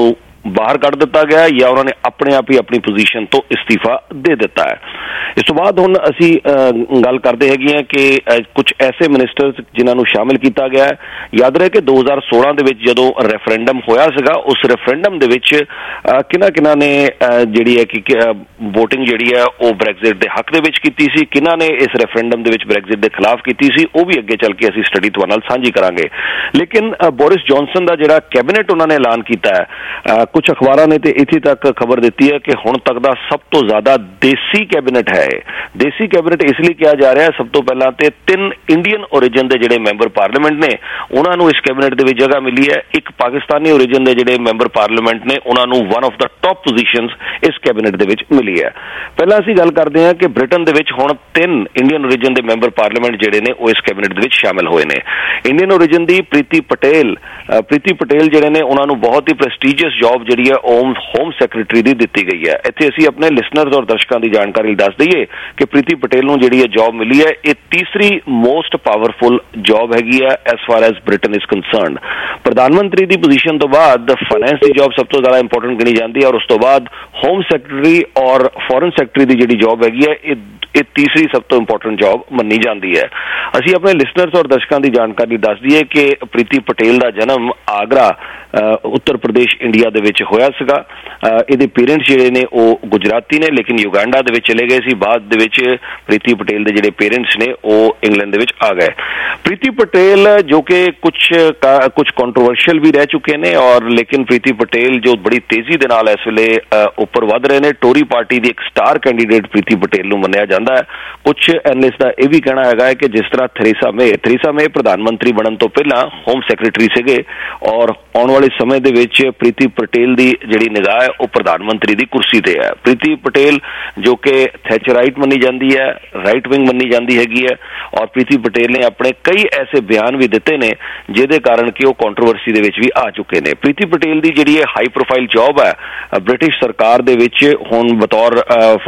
ਬਾਹਰ ਕੱਢ ਦਿੱਤਾ ਗਿਆ ਜਾਂ ਉਹਨਾਂ ਨੇ ਆਪਣੇ ਆਪ ਹੀ ਆਪਣੀ ਪੋਜੀਸ਼ਨ ਤੋਂ ਇਸਤੀਫਾ ਦੇ ਦਿੱਤਾ ਹੈ। ਇਸ ਤੋਂ ਬਾਅਦ ਹੁਣ ਅਸੀਂ ਗੱਲ ਕਰਦੇ ਹੈਗੇ ਹਾਂ ਕਿ ਕੁਝ ਐਸੇ ਮਿਨਿਸਟਰਸ ਜਿਨ੍ਹਾਂ ਨੂੰ ਸ਼ਾਮਿਲ ਕੀਤਾ ਗਿਆ ਹੈ। ਯਾਦ ਰਹੇ ਕਿ ਦੋ ਹਜ਼ਾਰ ਸੋਲਾਂ ਦੇ ਵਿੱਚ ਜਦੋਂ ਰੈਫਰੈਂਡਮ ਹੋਇਆ ਸੀਗਾ, ਉਸ ਰੈਫਰੈਂਡਮ ਦੇ ਵਿੱਚ ਕਿਹਨਾਂ ਕਿਹਨਾਂ ਨੇ ਜਿਹੜੀ ਹੈ ਕਿ ਵੋਟਿੰਗ ਜਿਹੜੀ ਹੈ ਉਹ ਬ੍ਰੈਗਜ਼ਿਟ ਦੇ ਹੱਕ ਦੇ ਵਿੱਚ ਕੀਤੀ ਸੀ, ਕਿਹਨਾਂ ਨੇ ਇਸ ਰੈਫਰੈਂਡਮ ਦੇ ਵਿੱਚ ਬ੍ਰੈਗਜ਼ਿਟ ਦੇ ਖਿਲਾਫ ਕੀਤੀ ਸੀ, ਉਹ ਵੀ ਅੱਗੇ ਚੱਲ ਕੇ ਅਸੀਂ ਸਟੱਡੀ ਤੁਹਾਡੇ ਨਾਲ ਸਾਂਝੀ ਕਰਾਂਗੇ। ਲੇਕਿਨ ਬੋਰਿਸ ਜੌਨਸਨ ਦਾ ਜਿਹੜਾ ਕੈਬਨਿਟ ਉਹਨਾਂ ਨੇ ਐਲਾਨ ਕੀਤਾ ਹੈ, ਕੁਝ ਅਖਬਾਰਾਂ ਨੇ ਤੇ ਇੱਥੇ ਤੱਕ ਖਬਰ ਦਿੱਤੀ ਹੈ ਕਿ ਹੁਣ ਤੱਕ ਦਾ ਸਭ ਤੋਂ ਜ਼ਿਆਦਾ ਦੇਸੀ ਕੈਬਨਿਟ ਹੈ। ਦੇਸੀ ਕੈਬਨਿਟ ਇਸ ਲਈ ਕਿਹਾ ਜਾ ਰਿਹਾ ਹੈ, ਸਭ ਤੋਂ ਪਹਿਲਾਂ ਤੇ ਤਿੰਨ ਇੰਡੀਅਨ ਓਰੀਜਨ ਦੇ ਜਿਹੜੇ ਮੈਂਬਰ ਪਾਰਲੀਮੈਂਟ ਨੇ ਉਹਨਾਂ ਨੂੰ ਇਸ ਕੈਬਨਿਟ ਦੇ ਵਿੱਚ ਜਗ੍ਹਾ ਮਿਲੀ ਹੈ। ਇੱਕ ਪਾਕਿਸਤਾਨੀ ਓਰੀਜਨ ਦੇ ਜਿਹੜੇ ਮੈਂਬਰ ਪਾਰਲੀਮੈਂਟ ਨੇ ਉਹਨਾਂ ਨੂੰ one of the top positions ਇਸ ਕੈਬਨਿਟ ਦੇ ਵਿੱਚ ਮਿਲੀ ਹੈ। ਪਹਿਲਾਂ ਅਸੀਂ ਗੱਲ ਕਰਦੇ ਹਾਂ ਕਿ ਬ੍ਰਿਟਨ ਦੇ ਵਿੱਚ ਹੁਣ ਤਿੰਨ ਇੰਡੀਅਨ ਓਰੀਜਨ ਦੇ ਮੈਂਬਰ ਪਾਰਲੀਮੈਂਟ ਜਿਹੜੇ ਨੇ ਉਹ ਇਸ ਕੈਬਨਿਟ ਦੇ ਵਿੱਚ ਸ਼ਾਮਿਲ ਹੋਏ ਨੇ। ਇੰਡੀਅਨ ਓਰੀਜਨ ਦੀ ਪ੍ਰੀਤੀ ਪਟੇਲ ਪ੍ਰੀਤੀ ਪਟੇਲ ਜਿਹੜੇ ਨੇ ਉਹਨਾਂ ਨੂੰ ਬਹੁਤ ਹੀ ਪ੍ਰੈਸਟੀਜੀਅਸ ਜੌਬ ਜਿਹੜੀ ਹੈ ਹੋਮ ਹੋਮ ਸੈਕਟਰੀ ਦੀ ਦਿੱਤੀ ਗਈ ਹੈ। ਇੱਥੇ ਅਸੀਂ ਆਪਣੇ ਲਿਸਨਰਸ ਔਰ ਦਰਸ਼ਕਾਂ ਦੀ ਜਾਣਕਾਰੀ ਦੱਸ ਦਈਏ ਕਿ ਪ੍ਰੀਤੀ ਪਟੇਲ ਨੂੰ ਜਿਹੜੀ ਇਹ ਜੌਬ ਮਿਲੀ ਹੈ, ਇਹ ਤੀਸਰੀ ਮੋਸਟ ਪਾਵਰਫੁਲ ਜੌਬ ਹੈਗੀ ਹੈ as far as Britain is concerned. ਪ੍ਰਧਾਨ ਮੰਤਰੀ ਦੀ ਪੋਜੀਸ਼ਨ ਤੋਂ ਬਾਅਦ ਫਾਈਨੈਂਸ ਦੀ ਜੌਬ ਸਭ ਤੋਂ ਜ਼ਿਆਦਾ ਇੰਪੋਰਟੈਂਟ ਗਿਣੀ ਜਾਂਦੀ ਹੈ ਔਰ ਉਸ ਤੋਂ ਬਾਅਦ ਹੋਮ ਸੈਕਟਰੀ ਔਰ ਫੋਰਨ ਸੈਕਟਰੀ ਦੀ ਜਿਹੜੀ ਜੌਬ ਹੈਗੀ ਹੈ ਇਹ ਇਹ ਤੀਸਰੀ ਸਭ ਤੋਂ ਇੰਪੋਰਟੈਂਟ ਜੌਬ ਮੰਨੀ ਜਾਂਦੀ ਹੈ। ਅਸੀਂ ਆਪਣੇ ਲਿਸਨਰਸ ਔਰ ਦਰਸ਼ਕਾਂ ਦੀ ਜਾਣਕਾਰੀ ਦੱਸ ਦਈਏ ਕਿ ਪ੍ਰੀਤੀ ਪਟੇਲ ਦਾ ਜਨਮ ਆਗਰਾ ਉੱਤਰ ਪ੍ਰਦੇਸ਼ ਇੰਡੀਆ ਦੇ ਵਿੱਚ ਹੋਇਆ ਸੀਗਾ। ਇਹਦੇ ਪੇਰੈਂਟਸ ਜਿਹੜੇ ਨੇ ਉਹ ਗੁਜਰਾਤੀ ਨੇ ਲੇਕਿਨ ਯੁਗਾਂਡਾ ਦੇ ਵਿੱਚ ਚਲੇ ਗਏ ਸੀ। ਬਾਅਦ ਦੇ ਵਿੱਚ ਪ੍ਰੀਤੀ ਪਟੇਲ ਦੇ ਜਿਹੜੇ ਪੇਰੈਂਟਸ ਨੇ ਉਹ ਇੰਗਲੈਂਡ ਦੇ ਵਿੱਚ ਆ ਗਏ। ਪ੍ਰੀਤੀ ਪਟੇਲ ਜੋ ਕਿ ਕੁਝ ਕੁਝ ਕੰਟਰੋਵਰਸ਼ੀਅਲ ਵੀ ਰਹਿ ਚੁੱਕੇ ਨੇ ਔਰ ਲੇਕਿਨ ਪ੍ਰੀਤੀ ਪਟੇਲ ਜੋ ਬੜੀ ਤੇਜ਼ੀ ਦੇ ਨਾਲ ਇਸ ਵੇਲੇ ਉੱਪਰ ਵੱਧ ਰਹੇ ਨੇ। ਟੋਰੀ ਪਾਰਟੀ ਦੀ ਇੱਕ ਸਟਾਰ ਕੈਂਡੀਡੇਟ ਪ੍ਰੀਤੀ ਪਟੇਲ ਨੂੰ ਮੰਨਿਆ ਜਾਂਦਾ ਹੈ। ਕੁਝ ਐਨਲਿਸਟ ਦਾ ਇਹ ਵੀ ਕਹਿਣਾ ਹੈਗਾ ਹੈ ਕਿ ਜਿਸ ਤਰ੍ਹਾਂ ਥੈਰੇਸਾ ਮੇ ਥੈਰੇਸਾ ਮੇ ਪ੍ਰਧਾਨ ਮੰਤਰੀ ਬਣਨ ਤੋਂ ਪਹਿਲਾਂ ਹੋਮ ਸੈਕਟਰੀ ਸੀਗੇ ਔਰ ਆਉਣ ਵਾਲੇ ਸਮੇਂ ਦੇ ਵਿੱਚ ਪ੍ਰੀਤੀ ਪਟੇਲ ਦੀ ਜਿਹੜੀ ਨਿਗਾਹ ਹੈ ਉਹ ਪ੍ਰਧਾਨ ਮੰਤਰੀ ਦੀ ਕੁਰਸੀ ਤੇ ਹੈ। ਪ੍ਰੀਤੀ ਪਟੇਲ ਜੋ ਕਿ ਥੈਚਰਾਈਟ ਮੰਨੀ ਜਾਂਦੀ ਹੈ, ਰਾਈਟ ਵਿੰਗ ਮੰਨੀ ਜਾਂਦੀ ਹੈਗੀ ਹੈ ਔਰ ਪ੍ਰੀਤੀ ਪਟੇਲ ਨੇ ਆਪਣੇ ਕਈ ਐਸੇ ਬਿਆਨ ਵੀ ਦਿੱਤੇ ਨੇ ਜਿਹਦੇ ਕਾਰਨ ਕਿ ਉਹ ਕੰਟਰੋਵਰਸੀ ਦੇ ਵਿੱਚ ਵੀ ਆ ਚੁੱਕੇ ਨੇ। ਪ੍ਰੀਤੀ ਪਟੇਲ ਦੀ ਜਿਹੜੀ ਇਹ ਹਾਈ ਪ੍ਰੋਫਾਈਲ ਜੌਬ ਹੈ ਬ੍ਰਿਟਿਸ਼ ਸਰਕਾਰ ਦੇ ਵਿੱਚ ਹੁਣ ਬਤੌਰ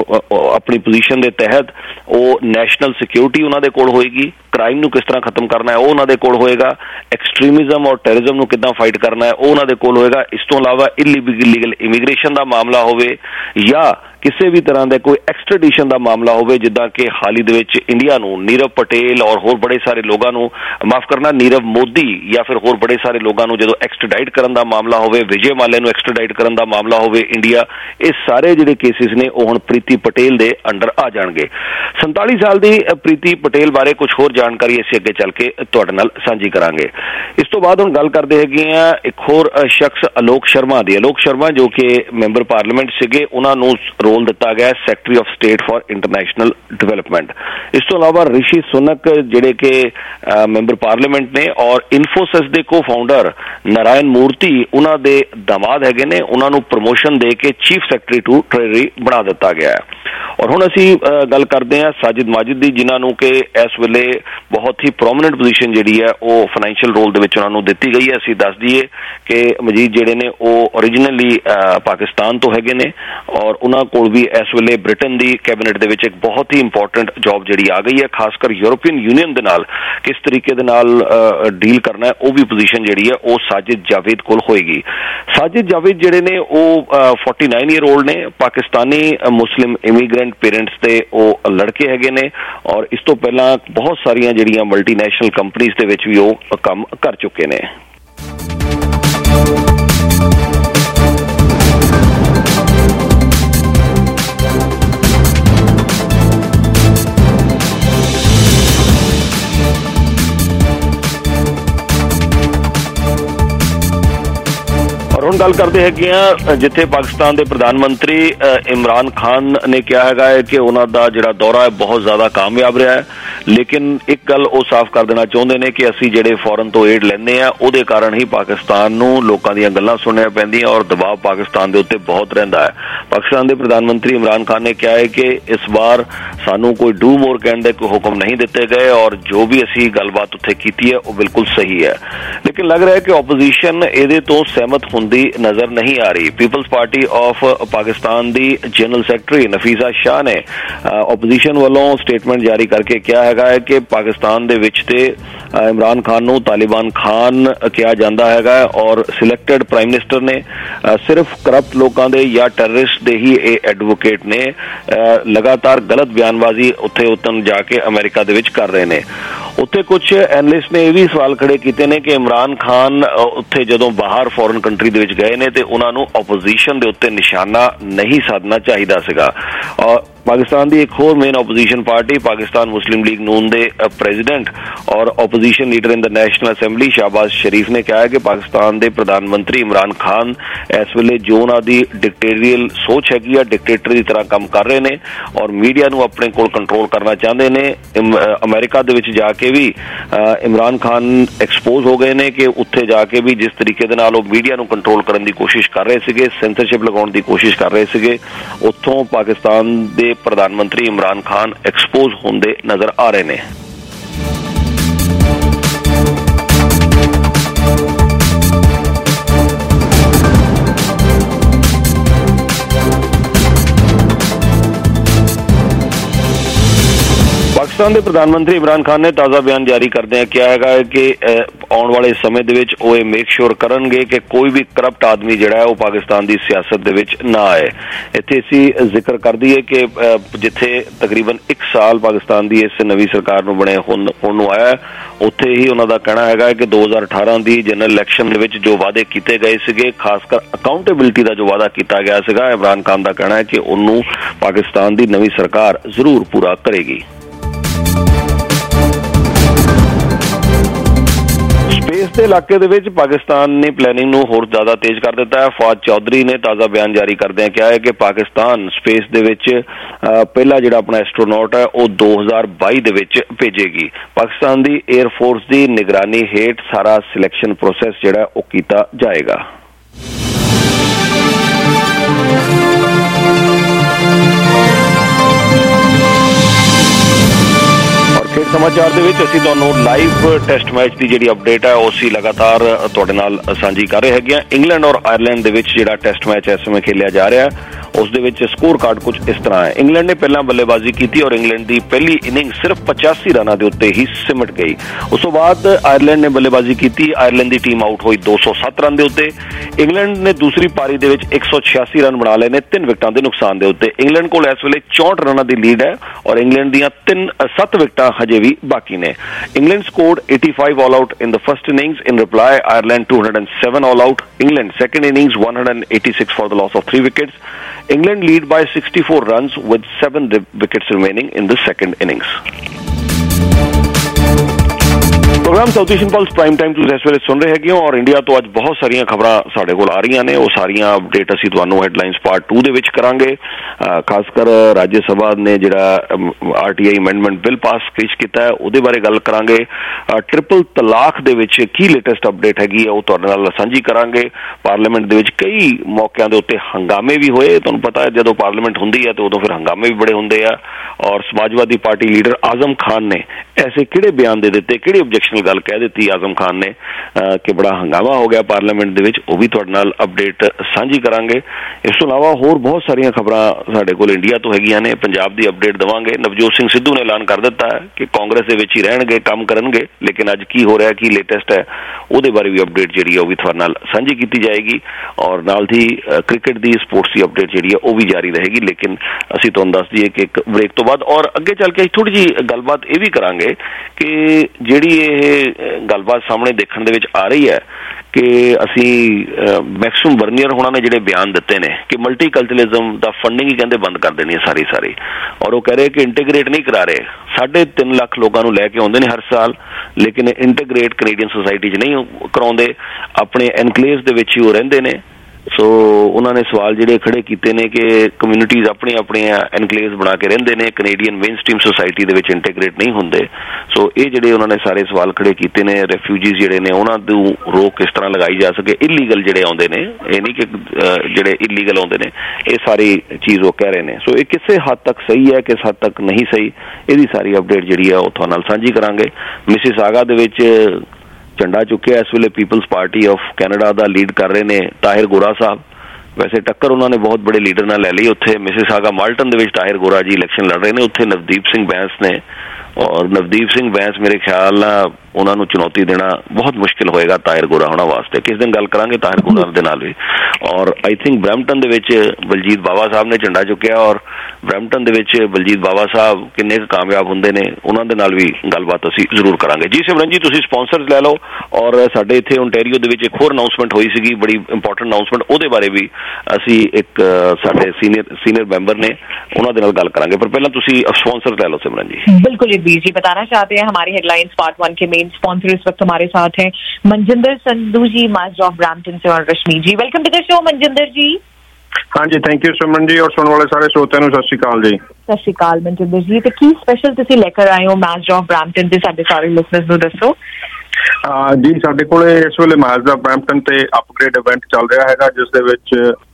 ਆਪਣੀ ਪੋਜੀਸ਼ਨ ਦੇ ਤਹਿਤ ਉਹ ਨੈਸ਼ਨਲ ਸਿਕਿਉਰਿਟੀ ਉਹਨਾਂ ਦੇ ਕੋਲ ਹੋਏਗੀ, ਕ੍ਰਾਈਮ ਨੂੰ ਕਿਸ ਤਰ੍ਹਾਂ ਖਤਮ ਕਰਨਾ ਹੈ ਉਹ ਉਹਨਾਂ ਦੇ ਕੋਲ ਹੋਏਗਾ, ਐਕਸਟ੍ਰੀਮਿਜ਼ਮ ਔਰ ਟੈਰਰਿਜ਼ਮ ਨੂੰ ਕਿੱਦਾਂ ਫਾਈਟ ਕਰਨਾ ਹੈ ਉਹ ਉਹਨਾਂ ਦੇ ਕੋਲ ਹੋਏਗਾ। ਇਸ ਤੋਂ ਇਲਾਵਾ ਇਲੀਗਲ ਇਮੀਗ੍ਰੇਸ਼ਨ ਦਾ ਮਾਮਲਾ ਹੋਵੇ ਜਾਂ ਕਿਸੇ ਵੀ ਤਰ੍ਹਾਂ ਦਾ ਕੋਈ ਐਕਸਟ੍ਰੈਡੀਸ਼ਨ ਦਾ ਮਾਮਲਾ ਹੋਵੇ, ਜਿੱਦਾਂ ਕਿ ਹਾਲ ਹੀ ਦੇ ਵਿੱਚ ਇੰਡੀਆ ਨੂੰ ਨੀਰਵ ਪਟੇਲ ਔਰ ਹੋਰ ਬੜੇ ਸਾਰੇ ਲੋਕਾਂ ਨੂੰ ਮਾਫ ਕਰਨਾ ਨੀਰਵ ਮੋਦੀ ਜਾਂ ਫਿਰ ਹੋਰ ਬੜੇ ਸਾਰੇ ਲੋਕਾਂ ਨੂੰ ਜਦੋਂ ਐਕਸਟ੍ਰੈਡਾਈਟ ਕਰਨ ਦਾ ਮਾਮਲਾ ਹੋਵੇ, ਵਿਜੇ ਮਾਲਿਆ ਨੂੰ ਐਕਸਟ੍ਰੈਡਾਈਟ ਕਰਨ ਦਾ ਮਾਮਲਾ ਹੋਵੇ ਇੰਡੀਆ, ਇਹ ਸਾਰੇ ਜਿਹੜੇ ਕੇਸਿਸ ਨੇ ਉਹ ਹੁਣ ਪ੍ਰੀਤੀ ਪਟੇਲ ਦੇ ਅੰਡਰ ਆ ਜਾਣਗੇ। ਸੰਤਾਲੀ ਸਾਲ ਦੀ ਪ੍ਰੀਤੀ ਪਟੇਲ ਬਾਰੇ ਕੁਝ ਹੋਰ ਜਾਣਕਾਰੀ ਅਸੀਂ ਅੱਗੇ ਚੱਲ ਕੇ ਤੁਹਾਡੇ ਨਾਲ ਸਾਂਝੀ ਕਰਾਂਗੇ। ਇਸ ਤੋਂ ਬਾਅਦ ਹੁਣ ਗੱਲ ਕਰਦੇ ਹੈਗੇ ਆ ਇੱਕ ਹੋਰ ਸ਼ਖਸ ਅਲੋਕ ਸ਼ਰਮਾ ਦੀ। ਅਲੋਕ ਸ਼ਰਮਾ ਜੋ ਕਿ ਮੈਂਬਰ ਪਾਰਲੀਮੈਂਟ ਸੀਗੇ, ਉਹਨਾਂ ਨੂੰ ਰੋਲ ਦਿੱਤਾ ਗਿਆ secretary of state for international development. ਇਸ ਤੋਂ ਇਲਾਵਾ ਰਿਸ਼ੀ ਸੁਨਕ ਜਿਹੜੇ ਕਿ ਮੈਂਬਰ ਪਾਰਲੀਮੈਂਟ ਨੇ ਔਰ ਇਨਫੋਸਿਸ ਦੇ ਕੋ ਫਾਊਂਡਰ ਨਾਰਾਇਣ ਮੂਰਤੀ ਉਹਨਾਂ ਦੇ ਦਾਮਾਦ ਹੈਗੇ ਨੇ, ਉਹਨਾਂ ਨੂੰ ਪ੍ਰਮੋਸ਼ਨ ਦੇ ਕੇ ਚੀਫ ਸੈਕਟਰੀ ਟੂ ਟ੍ਰੇਜਰੀ ਬਣਾ ਦਿੱਤਾ ਗਿਆ ਹੈ। ਔਰ ਹੁਣ ਅਸੀਂ ਗੱਲ ਕਰਦੇ ਹਾਂ ਸਾਜਿਦ ਮਾਜਿਦ ਦੀ, ਜਿਨ੍ਹਾਂ ਨੂੰ ਕਿ ਇਸ ਵੇਲੇ ਬਹੁਤ ਹੀ ਪ੍ਰੋਮੀਨੈਂਟ ਪੋਜੀਸ਼ਨ ਜਿਹੜੀ ਹੈ ਉਹ ਫਾਈਨੈਂਸ਼ੀਅਲ ਰੋਲ ਦੇ ਵਿੱਚ ਉਹਨਾਂ ਨੂੰ ਦਿੱਤੀ ਗਈ ਹੈ। ਅਸੀਂ ਦੱਸ ਦਈਏ ਕਿ ਮਜੀਦ ਜਿਹੜੇ ਨੇ ਉਹ ਓਰੀਜਨਲੀ ਪਾਕਿਸਤਾਨ ਤੋਂ ਹੈਗੇ ਨੇ ਔਰ ਉਹਨਾਂ ਕੋਲ ਵੀ ਇਸ ਵੇਲੇ ਬ੍ਰਿਟਨ ਦੀ ਕੈਬਨਿਟ ਦੇ ਵਿੱਚ ਇੱਕ ਬਹੁਤ ਹੀ ਇੰਪੋਰਟੈਂਟ ਜੌਬ ਜਿਹੜੀ ਆ ਗਈ ਹੈ। ਖਾਸ ਕਰ ਯੂਰੋਪੀਅਨ ਯੂਨੀਅਨ ਦੇ ਨਾਲ ਕਿਸ ਤਰੀਕੇ ਦੇ ਨਾਲ ਡੀਲ ਕਰਨਾ ਹੈ ਉਹ ਵੀ ਪੋਜੀਸ਼ਨ ਜਿਹੜੀ ਹੈ ਉਹ ਸਾਜਿਦ ਜਾਵੇਦ ਕੋਲ ਹੋਏਗੀ। ਸਾਜਿਦ ਜਾਵੇਦ ਜਿਹੜੇ ਨੇ ਉਹ ਫੋਰਟੀ ਨਾਈਨ ਈਅਰ ਓਲਡ ਨੇ, ਪਾਕਿਸਤਾਨੀ ਮੁਸਲਿਮ ਇਮੀਗ੍ਰੈਂਟ ਪੇਰੈਂਟਸ ਦੇ ਉਹ ਲੜਕੇ ਹੈਗੇ ਨੇ ਔਰ ਇਸ ਤੋਂ ਪਹਿਲਾਂ ਬਹੁਤ ਸਾਰੀਆਂ ਜਿਹੜੀਆਂ ਮਲਟੀਨੈਸ਼ਨਲ ਕੰਪਨੀਆਂ ਦੇ ਵਿੱਚ ਵੀ ਉਹ ਕੰਮ ਕਰ ਚੁੱਕੇ ਨੇ। ਹੁਣ ਗੱਲ ਕਰਦੇ ਹੈਗੇ ਆ ਜਿੱਥੇ ਪਾਕਿਸਤਾਨ ਦੇ ਪ੍ਰਧਾਨ ਮੰਤਰੀ ਇਮਰਾਨ ਖਾਨ ਨੇ ਕਿਹਾ ਹੈਗਾ ਹੈ ਕਿ ਉਹਨਾਂ ਦਾ ਜਿਹੜਾ ਦੌਰਾ ਹੈ ਬਹੁਤ ਜ਼ਿਆਦਾ ਕਾਮਯਾਬ ਰਿਹਾ ਹੈ, ਲੇਕਿਨ ਇੱਕ ਗੱਲ ਉਹ ਸਾਫ਼ ਕਰ ਦੇਣਾ ਚਾਹੁੰਦੇ ਨੇ ਕਿ ਅਸੀਂ ਜਿਹੜੇ ਫੌਰਨ ਤੋਂ ਏਡ ਲੈਂਦੇ ਆ ਉਹਦੇ ਕਾਰਨ ਹੀ ਪਾਕਿਸਤਾਨ ਨੂੰ ਲੋਕਾਂ ਦੀਆਂ ਗੱਲਾਂ ਸੁਣਨੀਆਂ ਪੈਂਦੀਆਂ ਔਰ ਦਬਾਅ ਪਾਕਿਸਤਾਨ ਦੇ ਉੱਤੇ ਬਹੁਤ ਰਹਿੰਦਾ ਹੈ। ਪਾਕਿਸਤਾਨ ਦੇ ਪ੍ਰਧਾਨ ਮੰਤਰੀ ਇਮਰਾਨ ਖਾਨ ਨੇ ਕਿਹਾ ਹੈ ਕਿ ਇਸ ਵਾਰ ਸਾਨੂੰ ਕੋਈ ਡੂ ਮੋਰ ਕਹਿਣ ਦੇ ਕੋਈ ਹੁਕਮ ਨਹੀਂ ਦਿੱਤੇ ਗਏ ਔਰ ਜੋ ਵੀ ਅਸੀਂ ਗੱਲਬਾਤ ਉੱਥੇ ਕੀਤੀ ਹੈ ਉਹ ਬਿਲਕੁਲ ਸਹੀ ਹੈ। ਲੇਕਿਨ ਲੱਗ ਰਿਹਾ ਹੈ ਕਿ ਆਪੋਜੀਸ਼ਨ ਇਹਦੇ ਤੋਂ ਸਹਿਮਤ ਹੁੰਦੀ ਹੁੰਦੀ ਨਜ਼ਰ ਨਹੀਂ ਆ ਰਹੀ। ਪੀਪਲਸ ਪਾਰਟੀ ਆਫ ਪਾਕਿਸਤਾਨ ਦੀ ਜਨਰਲ ਸੈਕਟਰੀ ਨਫੀਸਾ ਸ਼ਾਹ ਨੇ ਓਪੋਜੀਸ਼ਨ ਵੱਲੋਂ ਸਟੇਟਮੈਂਟ ਜਾਰੀ ਕਰਕੇ ਕਿਹਾ ਹੈਗਾ ਹੈ ਕਿ ਪਾਕਿਸਤਾਨ ਦੇ ਵਿੱਚ ਤੇ ਇਮਰਾਨ ਖਾਨ ਨੂੰ ਤਾਲਿਬਾਨ ਖਾਨ ਕਿਹਾ ਜਾਂਦਾ ਹੈਗਾ ਔਰ ਸਿਲੈਕਟਡ ਪ੍ਰਾਈਮ ਮਿਨਿਸਟਰ ਨੇ ਸਿਰਫ ਕਰਪਟ ਲੋਕਾਂ ਦੇ ਜਾਂ ਟੈਰਰਿਸਟ ਦੇ ਹੀ ਇਹ ਐਡਵੋਕੇਟ ਨੇ। ਲਗਾਤਾਰ ਗਲਤ ਬਿਆਨਬਾਜ਼ੀ ਉੱਥੇ ਉਤਨ ਜਾ ਕੇ ਅਮਰੀਕਾ ਦੇ ਵਿੱਚ ਕਰ ਰਹੇ ਨੇ। ਉੱਥੇ ਕੁਝ ਐਨਲਿਸਟ ਨੇ ਇਹ ਵੀ ਸਵਾਲ ਖੜੇ ਕੀਤੇ ਨੇ ਕਿ ਇਮਰਾਨ ਖਾਨ ਉੱਥੇ ਜਦੋਂ ਬਾਹਰ ਫੋਰਨ ਕੰਟਰੀ ਦੇ ਵਿੱਚ ਗਏ ਨੇ ਤੇ ਉਹਨਾਂ ਨੂੰ ਓਪੋਜੀਸ਼ਨ ਦੇ ਉੱਤੇ ਨਿਸ਼ਾਨਾ ਨਹੀਂ ਸਾਧਨਾ ਚਾਹੀਦਾ ਸੀਗਾ। ਔਰ ਪਾਕਿਸਤਾਨ ਦੀ ਇੱਕ ਹੋਰ main opposition party Pakistan Muslim League Noon ਦੇ ਪ੍ਰੈਜ਼ੀਡੈਂਟ ਔਰ opposition leader in the national assembly Shahbaz Sharif ਨੇ ਕਿਹਾ ਹੈ ਕਿ ਪਾਕਿਸਤਾਨ ਦੇ ਪ੍ਰਧਾਨ ਮੰਤਰੀ ਇਮਰਾਨ ਖਾਨ ਇਸ ਵੇਲੇ ਜੋ ਉਹਨਾਂ ਦੀ ਡਿਕਟੇਰੀਅਲ ਸੋਚ ਹੈਗੀ ਆ ਡਿਕਟੇਟਰ ਦੀ ਤਰ੍ਹਾਂ ਕੰਮ ਕਰ ਰਹੇ ਨੇ ਔਰ ਮੀਡੀਆ ਨੂੰ ਆਪਣੇ ਕੋਲ ਕੰਟਰੋਲ ਕਰਨਾ ਚਾਹੁੰਦੇ ਨੇ। ਅਮਰੀਕਾ ਦੇ ਵਿੱਚ ਜਾ ਕੇ ਵੀ ਇਮਰਾਨ ਖਾਨ ਐਕਸਪੋਜ਼ ਹੋ ਗਏ ਨੇ ਕਿ ਉੱਥੇ ਜਾ ਕੇ ਵੀ ਜਿਸ ਤਰੀਕੇ ਦੇ ਨਾਲ ਉਹ ਮੀਡੀਆ ਨੂੰ ਕੰਟਰੋਲ ਕਰਨ ਦੀ ਕੋਸ਼ਿਸ਼ ਕਰ ਰਹੇ ਸੀਗੇ, ਸੈਂਸਰਸ਼ਿਪ ਲਗਾਉਣ ਦੀ ਕੋਸ਼ਿਸ਼ ਕਰ ਰਹੇ ਸੀਗੇ, ਉੱਥੋਂ ਪਾਕਿਸਤਾਨ ਦੇ ਪ੍ਰਧਾਨ ਮੰਤਰੀ ਇਮਰਾਨ ਖਾਨ ਐਕਸਪੋਜ਼ ਹੁੰਦੇ ਨਜ਼ਰ ਆ ਰਹੇ ਨੇ। ਪਾਕਿਸਤਾਨ ਦੇ ਪ੍ਰਧਾਨ ਮੰਤਰੀ ਇਮਰਾਨ ਖਾਨ ਨੇ ਤਾਜ਼ਾ ਬਿਆਨ ਜਾਰੀ ਕਰਦਿਆਂ ਕਿਹਾ ਹੈਗਾ ਕਿ ਆਉਣ ਵਾਲੇ ਸਮੇਂ ਦੇ ਵਿੱਚ ਉਹ ਇਹ ਮੇਕ ਸ਼ੋਰ ਕਰਨਗੇ ਕਿ ਕੋਈ ਵੀ ਕਰਪਟ ਆਦਮੀ ਜਿਹੜਾ ਹੈ ਉਹ ਪਾਕਿਸਤਾਨ ਦੀ ਸਿਆਸਤ ਦੇ ਵਿੱਚ ਨਾ ਆਏ। ਇੱਥੇ ਅਸੀਂ ਜ਼ਿਕਰ ਕਰ ਦਈਏ ਕਿ ਜਿੱਥੇ ਤਕਰੀਬਨ ਇੱਕ ਸਾਲ ਪਾਕਿਸਤਾਨ ਦੀ ਇਸ ਨਵੀਂ ਸਰਕਾਰ ਨੂੰ ਬਣੇ ਹੁਣ ਨੂੰ ਆਇਆ, ਉੱਥੇ ਹੀ ਉਹਨਾਂ ਦਾ ਕਹਿਣਾ ਹੈਗਾ ਕਿ ਦੋ ਹਜ਼ਾਰ ਅਠਾਰਾਂ ਦੀ ਜਨਰਲ ਇਲੈਕਸ਼ਨ ਦੇ ਵਿੱਚ ਜੋ ਵਾਅਦੇ ਕੀਤੇ ਗਏ ਸੀਗੇ, ਖਾਸ ਕਰ ਅਕਾਊਂਟੇਬਿਲਿਟੀ ਦਾ ਜੋ ਵਾਅਦਾ ਕੀਤਾ ਗਿਆ ਸੀਗਾ, ਇਮਰਾਨ ਖਾਨ ਦਾ ਕਹਿਣਾ ਹੈ ਕਿ ਉਹਨੂੰ ਪਾਕਿਸਤਾਨ ਦੀ ਨਵੀਂ ਸਰਕਾਰ ਜ਼ਰੂਰ ਪੂਰਾ ਕਰੇਗੀ। ਸਪੇਸ ਦੇ ਇਲਾਕੇ ਦੇ ਵਿੱਚ ਪਾਕਿਸਤਾਨ ਨੇ ਪਲੈਨਿੰਗ ਨੂੰ ਹੋਰ ਜ਼ਿਆਦਾ ਤੇਜ਼ ਕਰ ਦਿੱਤਾ ਹੈ। ਫਵਾਦ ਚੌਧਰੀ ਨੇ ਤਾਜ਼ਾ ਬਿਆਨ ਜਾਰੀ ਕਰਦਿਆਂ ਕਿਹਾ ਹੈ ਕਿ ਪਾਕਿਸਤਾਨ ਸਪੇਸ ਦੇ ਵਿੱਚ ਪਹਿਲਾ ਜਿਹੜਾ ਆਪਣਾ ਐਸਟਰੋਨੌਟ ਹੈ ਉਹ ਦੋ ਹਜ਼ਾਰ ਬਾਈ ਦੇ ਵਿੱਚ ਭੇਜੇਗੀ। ਪਾਕਿਸਤਾਨ ਦੀ 에ਅਰ ਫੋਰਸ ਦੀ ਨਿਗਰਾਨੀ ਹੇਠ ਸਾਰਾ ਸਿਲੈਕਸ਼ਨ ਪ੍ਰੋਸੈਸ ਜਿਹੜਾ ਉਹ ਕੀਤਾ ਜਾਏਗਾ। ਖੇਡ ਸਮਾਚਾਰ ਦੇ ਵਿੱਚ ਅਸੀਂ ਤੁਹਾਨੂੰ ਲਾਈਵ ਟੈਸਟ ਮੈਚ ਦੀ ਜਿਹੜੀ ਅਪਡੇਟ ਹੈ ਉਹ ਅਸੀਂ ਲਗਾਤਾਰ ਤੁਹਾਡੇ ਨਾਲ ਸਾਂਝੀ ਕਰ ਰਹੇ ਹੈਗੇ ਹਾਂ। ਇੰਗਲੈਂਡ ਔਰ ਆਇਰਲੈਂਡ ਦੇ ਵਿੱਚ ਜਿਹੜਾ ਟੈਸਟ ਮੈਚ ਇਸ ਸਮੇਂ ਖੇਲਿਆ ਜਾ ਰਿਹਾ ਉਸ ਦੇ ਵਿੱਚ ਸਕੋਰ ਕਾਰਡ ਕੁਝ ਇਸ ਤਰ੍ਹਾਂ ਹੈ। ਇੰਗਲੈਂਡ ਨੇ ਪਹਿਲਾਂ ਬੱਲੇਬਾਜ਼ੀ ਕੀਤੀ ਔਰ ਇੰਗਲੈਂਡ ਦੀ ਪਹਿਲੀ ਇਨਿੰਗ ਸਿਰਫ ਪਚਾਸੀ ਰਨਾਂ ਦੇ ਉੱਤੇ ਹੀ ਸਿਮਟ ਗਈ। ਉਸ ਤੋਂ ਬਾਅਦ ਆਇਰਲੈਂਡ ਨੇ ਬੱਲੇਬਾਜ਼ੀ ਕੀਤੀ, ਆਇਰਲੈਂਡ ਦੀ ਟੀਮ ਆਊਟ ਹੋਈ ਦੋ ਸੌ ਸੱਤ ਰਨ ਦੇ ਉੱਤੇ। ਇੰਗਲੈਂਡ ਨੇ ਦੂਸਰੀ ਪਾਰੀ ਦੇ ਵਿੱਚ ਇੱਕ ਸੌ ਛਿਆਸੀ ਰਨ ਬਣਾ ਲਏ ਨੇ ਤਿੰਨ ਵਿਕਟਾਂ ਦੇ ਨੁਕਸਾਨ ਦੇ ਉੱਤੇ। ਇੰਗਲੈਂਡ ਕੋਲ ਇਸ ਵੇਲੇ ਚੌਂਹਠ ਰਨਾਂ ਦੀ ਲੀਡ ਹੈ ਔਰ ਇੰਗਲੈਂਡ ਦੀਆਂ ਤਿੰਨ ਸੱਤ ਵਿਕਟਾਂ ਹਜੇ ਵੀ ਬਾਕੀ ਨੇ। England scored eighty-five all out in the first innings. In reply, Ireland two hundred seven all out. England second innings one hundred eighty-six for the loss of three wickets. England lead by sixty-four runs with seven wickets remaining in the second innings. Programme South Asian pulse prime time ਤੁਸੀਂ ਇਸ ਵੇਲੇ ਸੁਣ ਰਹੇ ਹੈਗੇ ਹੋ ਔਰ India ਤੋਂ ਅੱਜ ਬਹੁਤ ਸਾਰੀਆਂ ਖਬਰਾਂ ਸਾਡੇ ਕੋਲ ਆ ਰਹੀਆਂ ਨੇ। ਉਹ ਸਾਰੀਆਂ ਅਪਡੇਟ ਅਸੀਂ ਤੁਹਾਨੂੰ ਹੈਡਲਾਈਨਸ ਪਾਰਟ ਟੂ ਦੇ ਵਿੱਚ ਕਰਾਂਗੇ। ਖਾਸ ਕਰ ਰਾਜ ਸਭਾ ਨੇ ਜਿਹੜਾ R T I amendment bill pass ਪੇਸ਼ ਕੀਤਾ ਹੈ ਉਹਦੇ ਬਾਰੇ ਗੱਲ ਕਰਾਂਗੇ। ਟ੍ਰਿਪਲ ਤਲਾਕ ਦੇ ਵਿੱਚ ਕੀ ਲੇਟੈਸਟ ਅਪਡੇਟ ਹੈਗੀ ਹੈ ਉਹ ਤੁਹਾਡੇ ਨਾਲ ਸਾਂਝੀ ਕਰਾਂਗੇ। ਪਾਰਲੀਮੈਂਟ ਦੇ ਵਿੱਚ ਕਈ ਮੌਕਿਆਂ ਦੇ ਉੱਤੇ ਹੰਗਾਮੇ ਵੀ ਹੋਏ। ਤੁਹਾਨੂੰ ਪਤਾ ਹੈ ਜਦੋਂ ਪਾਰਲੀਮੈਂਟ ਹੁੰਦੀ ਹੈ ਤਾਂ ਉਦੋਂ ਫਿਰ ਹੰਗਾਮੇ ਵੀ ਬੜੇ ਹੁੰਦੇ ਆ ਔਰ ਸਮਾਜਵਾਦੀ ਪਾਰਟੀ ਲੀਡਰ ਆਜ਼ਮ ਖਾਨ ਨੇ ਐਸੇ ਕਿਹੜੇ ਬਿਆਨ ਦੇ ਦਿੱਤੇ, ਕਿਹੜੀ ਆਬਜੈਕਸ਼ਨ ਗੱਲ ਕਹਿ ਦਿੱਤੀ ਆਜ਼ਮ ਖਾਨ ਨੇ ਕਿ ਬੜਾ ਹੰਗਾਮਾ ਹੋ ਗਿਆ ਪਾਰਲੀਮੈਂਟ ਦੇ ਵਿੱਚ, ਉਹ ਵੀ ਤੁਹਾਡੇ ਨਾਲ ਅਪਡੇਟ ਸਾਂਝੀ ਕਰਾਂਗੇ। ਇਸ ਤੋਂ ਇਲਾਵਾ ਹੋਰ ਬਹੁਤ ਸਾਰੀਆਂ ਖਬਰਾਂ ਸਾਡੇ ਕੋਲ ਇੰਡੀਆ ਤੋਂ ਹੈਗੀਆਂ ਨੇ। ਪੰਜਾਬ ਦੀ ਅਪਡੇਟ ਦੇਵਾਂਗੇ। ਨਵਜੋਤ ਸਿੰਘ ਸਿੱਧੂ ਨੇ ਐਲਾਨ ਕਰ ਦਿੱਤਾ ਹੈ ਕਿ ਕਾਂਗਰਸ ਦੇ ਵਿੱਚ ਹੀ ਰਹਿਣਗੇ, ਕੰਮ ਕਰਨਗੇ, ਲੇਕਿਨ ਅੱਜ ਕੀ ਹੋ ਰਿਹਾ, ਕੀ ਲੇਟੈਸਟ ਹੈ ਉਹਦੇ ਬਾਰੇ ਵੀ ਅਪਡੇਟ ਜਿਹੜੀ ਹੈ ਉਹ ਵੀ ਤੁਹਾਡੇ ਨਾਲ ਸਾਂਝੀ ਕੀਤੀ ਜਾਏਗੀ ਔਰ ਨਾਲ ਦੀ ਕ੍ਰਿਕਟ ਦੀ ਸਪੋਰਟਸ ਦੀ ਅਪਡੇਟ ਜਿਹੜੀ ਹੈ ਉਹ ਵੀ ਜਾਰੀ ਰਹੇਗੀ। ਲੇਕਿਨ ਅਸੀਂ ਤੁਹਾਨੂੰ ਦੱਸ ਦਈਏ ਕਿ ਇੱਕ ਬ੍ਰੇਕ ਤੋਂ ਬਾਅਦ ਔਰ ਅੱਗੇ ਚੱਲ ਕੇ ਥੋੜੀ ਜਿਹੀ ਗੱਲਬਾਤ ਇਹ ਵੀ ਕਰਾਂਗੇ ਕਿ ਜਿਹੜੀ ਇਹ ਗੱਲਬਾਤ ਸਾਹਮਣੇ ਦੇਖਣ ਦੇ ਵਿੱਚ ਆ ਰਹੀ ਹੈ ਕਿ ਅਸੀਂ ਮੈਕਸਿਮ ਬਰਨੀਅਰ ਹੋਣਾ ਨੇ ਜਿਹੜੇ ਬਿਆਨ ਦਿੱਤੇ ਨੇ ਕਿ ਮਲਟੀਕਲਚਰਲਿਜ਼ਮ ਦਾ ਫੰਡਿੰਗ ਹੀ ਕਹਿੰਦੇ ਬੰਦ ਕਰ ਦੇਣੀ ਹੈ ਸਾਰੀ ਸਾਰੀ ਔਰ ਉਹ ਕਹਿ ਰਹੇ ਕਿ ਇੰਟੀਗ੍ਰੇਟ ਨਹੀਂ ਕਰਾ ਰਹੇ। ਸਾਢੇ ਤਿੰਨ ਲੱਖ ਲੋਕਾਂ ਨੂੰ ਲੈ ਕੇ ਆਉਂਦੇ ਨੇ ਹਰ ਸਾਲ, ਲੇਕਿਨ ਇੰਟੀਗ੍ਰੇਟ ਕੈਨੇਡੀਅਨ ਸੁਸਾਇਟੀ 'ਚ ਨਹੀਂ ਕਰਾਉਂਦੇ, ਆਪਣੇ ਐਨਕਲੇਵਸ ਦੇ ਵਿੱਚ ਹੀ ਉਹ ਰਹਿੰਦੇ ਨੇ। ਸੋ ਉਹਨਾਂ ਨੇ ਸਵਾਲ ਜਿਹੜੇ ਖੜੇ ਕੀਤੇ ਨੇ ਕਿ ਕਮਿਊਨਿਟੀਜ਼ ਆਪਣੀਆਂ ਆਪਣੀਆਂ ਐਨਕਲੇਵਸ ਬਣਾ ਕੇ ਰਹਿੰਦੇ ਨੇ, ਕੈਨੇਡੀਅਨ ਮੇਨਸਟ੍ਰੀਮ ਸੁਸਾਇਟੀ ਦੇ ਵਿੱਚ ਇੰਟੀਗ੍ਰੇਟ ਨਹੀਂ ਹੁੰਦੇ। ਸੋ ਇਹ ਜਿਹੜੇ ਉਹਨਾਂ ਨੇ ਸਾਰੇ ਸਵਾਲ ਖੜੇ ਕੀਤੇ ਨੇ, ਰੈਫਿਊਜੀਜ਼ ਜਿਹੜੇ ਨੇ ਉਹਨਾਂ ਨੂੰ ਰੋਕ ਕਿਸ ਤਰ੍ਹਾਂ ਲਗਾਈ ਜਾ ਸਕੇ, ਇਲੀਗਲ ਜਿਹੜੇ ਆਉਂਦੇ ਨੇ, ਇਹ ਨਹੀਂ ਕਿ ਜਿਹੜੇ ਇਲੀਗਲ ਆਉਂਦੇ ਨੇ, ਇਹ ਸਾਰੀ ਚੀਜ਼ ਉਹ ਕਹਿ ਰਹੇ ਨੇ। ਸੋ ਇਹ ਕਿਸੇ ਹੱਦ ਤੱਕ ਸਹੀ ਹੈ, ਕਿਸ ਹੱਦ ਤੱਕ ਨਹੀਂ ਸਹੀ, ਇਹਦੀ ਸਾਰੀ ਅਪਡੇਟ ਜਿਹੜੀ ਹੈ ਉਹ ਤੁਹਾਡੇ ਨਾਲ ਸਾਂਝੀ ਕਰਾਂਗੇ। ਮਿਸਿਸਾਗਾ ਦੇ ਵਿੱਚ ਝੰਡਾ ਚੁੱਕਿਆ। ਇਸ ਵੇਲੇ ਪੀਪਲਸ ਪਾਰਟੀ ਆਫ ਕੈਨੇਡਾ ਦਾ ਲੀਡ ਕਰ ਰਹੇ ਨੇ ਤਾਹਿਰ ਗੋਰਾ ਸਾਹਿਬ। ਵੈਸੇ ਟੱਕਰ ਉਹਨਾਂ ਨੇ ਬਹੁਤ ਬੜੇ ਲੀਡਰ ਨਾਲ ਲੈ ਲਈ। ਉੱਥੇ ਮਿਸਿਸਾਗਾ ਮਾਲਟਨ ਦੇ ਵਿੱਚ ਤਾਹਿਰ ਗੋਰਾ ਜੀ ਇਲੈਕਸ਼ਨ ਲੜ ਰਹੇ ਨੇ, ਉੱਥੇ ਨਵਦੀਪ ਸਿੰਘ ਬੈਂਸ ਨੇ, ਔਰ ਨਵਦੀਪ ਸਿੰਘ ਬੈਂਸ ਮੇਰੇ ਖਿਆਲ ਨਾਲ ਉਹਨਾਂ ਨੂੰ ਚੁਣੌਤੀ ਦੇਣਾ ਬਹੁਤ ਮੁਸ਼ਕਿਲ ਹੋਏਗਾ ਤਾਹਿਰ ਗੋਰਾ ਹੋਣਾ ਵਾਸਤੇ। ਕਿਸ ਦਿਨ ਗੱਲ ਕਰਾਂਗੇ ਤਾਹਿਰ ਗੋਰਾ ਦੇ ਨਾਲ ਵੀ। ਔਰ ਆਈ ਥਿੰਕ ਬਰੈਂਪਟਨ ਦੇ ਵਿੱਚ ਬਲਜੀਤ ਬਾਵਾ ਸਾਹਿਬ ਨੇ ਝੰਡਾ ਚੁੱਕਿਆ, ਔਰ ਬਰੈਂਪਟਨ ਦੇ ਵਿੱਚ ਬਲਜੀਤ ਬਾਵਾ ਸਾਹਿਬ ਕਿੰਨੇ ਕੁ ਕਾਮਯਾਬ ਹੁੰਦੇ ਨੇ ਉਹਨਾਂ ਦੇ ਨਾਲ ਵੀ ਗੱਲਬਾਤ ਅਸੀਂ ਜ਼ਰੂਰ ਕਰਾਂਗੇ। ਜੀ ਸਿਮਰਨ ਜੀ, ਤੁਸੀਂ ਸਪਾਂਸਰਸ ਲੈ ਲਓ। ਔਰ ਸਾਡੇ ਇੱਥੇ ਓਨਟਾਰੀਓ ਦੇ ਵਿੱਚ ਇੱਕ ਹੋਰ ਅਨਾਊਂਸਮੈਂਟ ਹੋਈ ਸੀਗੀ, ਬੜੀ ਇੰਪੋਰਟੈਂਟ ਅਨਾਊਂਸਮੈਂਟ, ਉਹਦੇ ਬਾਰੇ ਵੀ ਅਸੀਂ ਇੱਕ ਸਾਡੇ ਸੀਨੀਅਰ ਸੀਨੀਅਰ ਮੈਂਬਰ ਨੇ ਉਹਨਾਂ ਦੇ ਨਾਲ ਗੱਲ ਕਰਾਂਗੇ। ਪਰ ਪਹਿਲਾਂ ਤੁਸੀਂ स्पॉन्सर ले लो सिमरन जी। बिल्कुल वीर जी, बताना चाहते हैं हमारी हेडलाइंस पार्ट वन के मेन स्पॉन्सर इस वक्त हमारे साथ हैं Manjinder Sandhu ji, Mazda of Brampton से, और Rashmi ji. Welcome to the show Manjinder ji. हाँ जी, थैंक यू सिमरन जी, और सुनने वाले सारे श्रोतिਆਂ ਨੂੰ ਸਤਿ ਸ਼੍ਰੀ ਅਕਾਲ ਜੀ। ਸਤਿ ਸ਼੍ਰੀ ਅਕਾਲ मनजिंदर जी। ਤੇ ਕੀ ਸਪੈਸ਼ਲ ਤੁਸੀਂ ਲੈ ਕੇ ਆਏ ਹੋ ਮਾਸਟਰ ਆਫ ਬ੍ਰੈਂਪਟਨ ਦੇ ਸਾਡੇ ਸਾਰੇ ਲਿਸਨਰਸ ਨੂੰ ਦੱਸੋ। ਜੀ ਸਾਡੇ ਕੋਲੇ ਇਸ ਵੇਲੇ ਮਾਸਟਰ ਆਫ ਬ੍ਰੈਂਪਟਨ ਤੇ ਅਪਗ੍ਰੇਡ ਇਵੈਂਟ ਚੱਲ ਰਿਹਾ ਹੈਗਾ, ਜਿਸ ਦੇ ਵਿੱਚ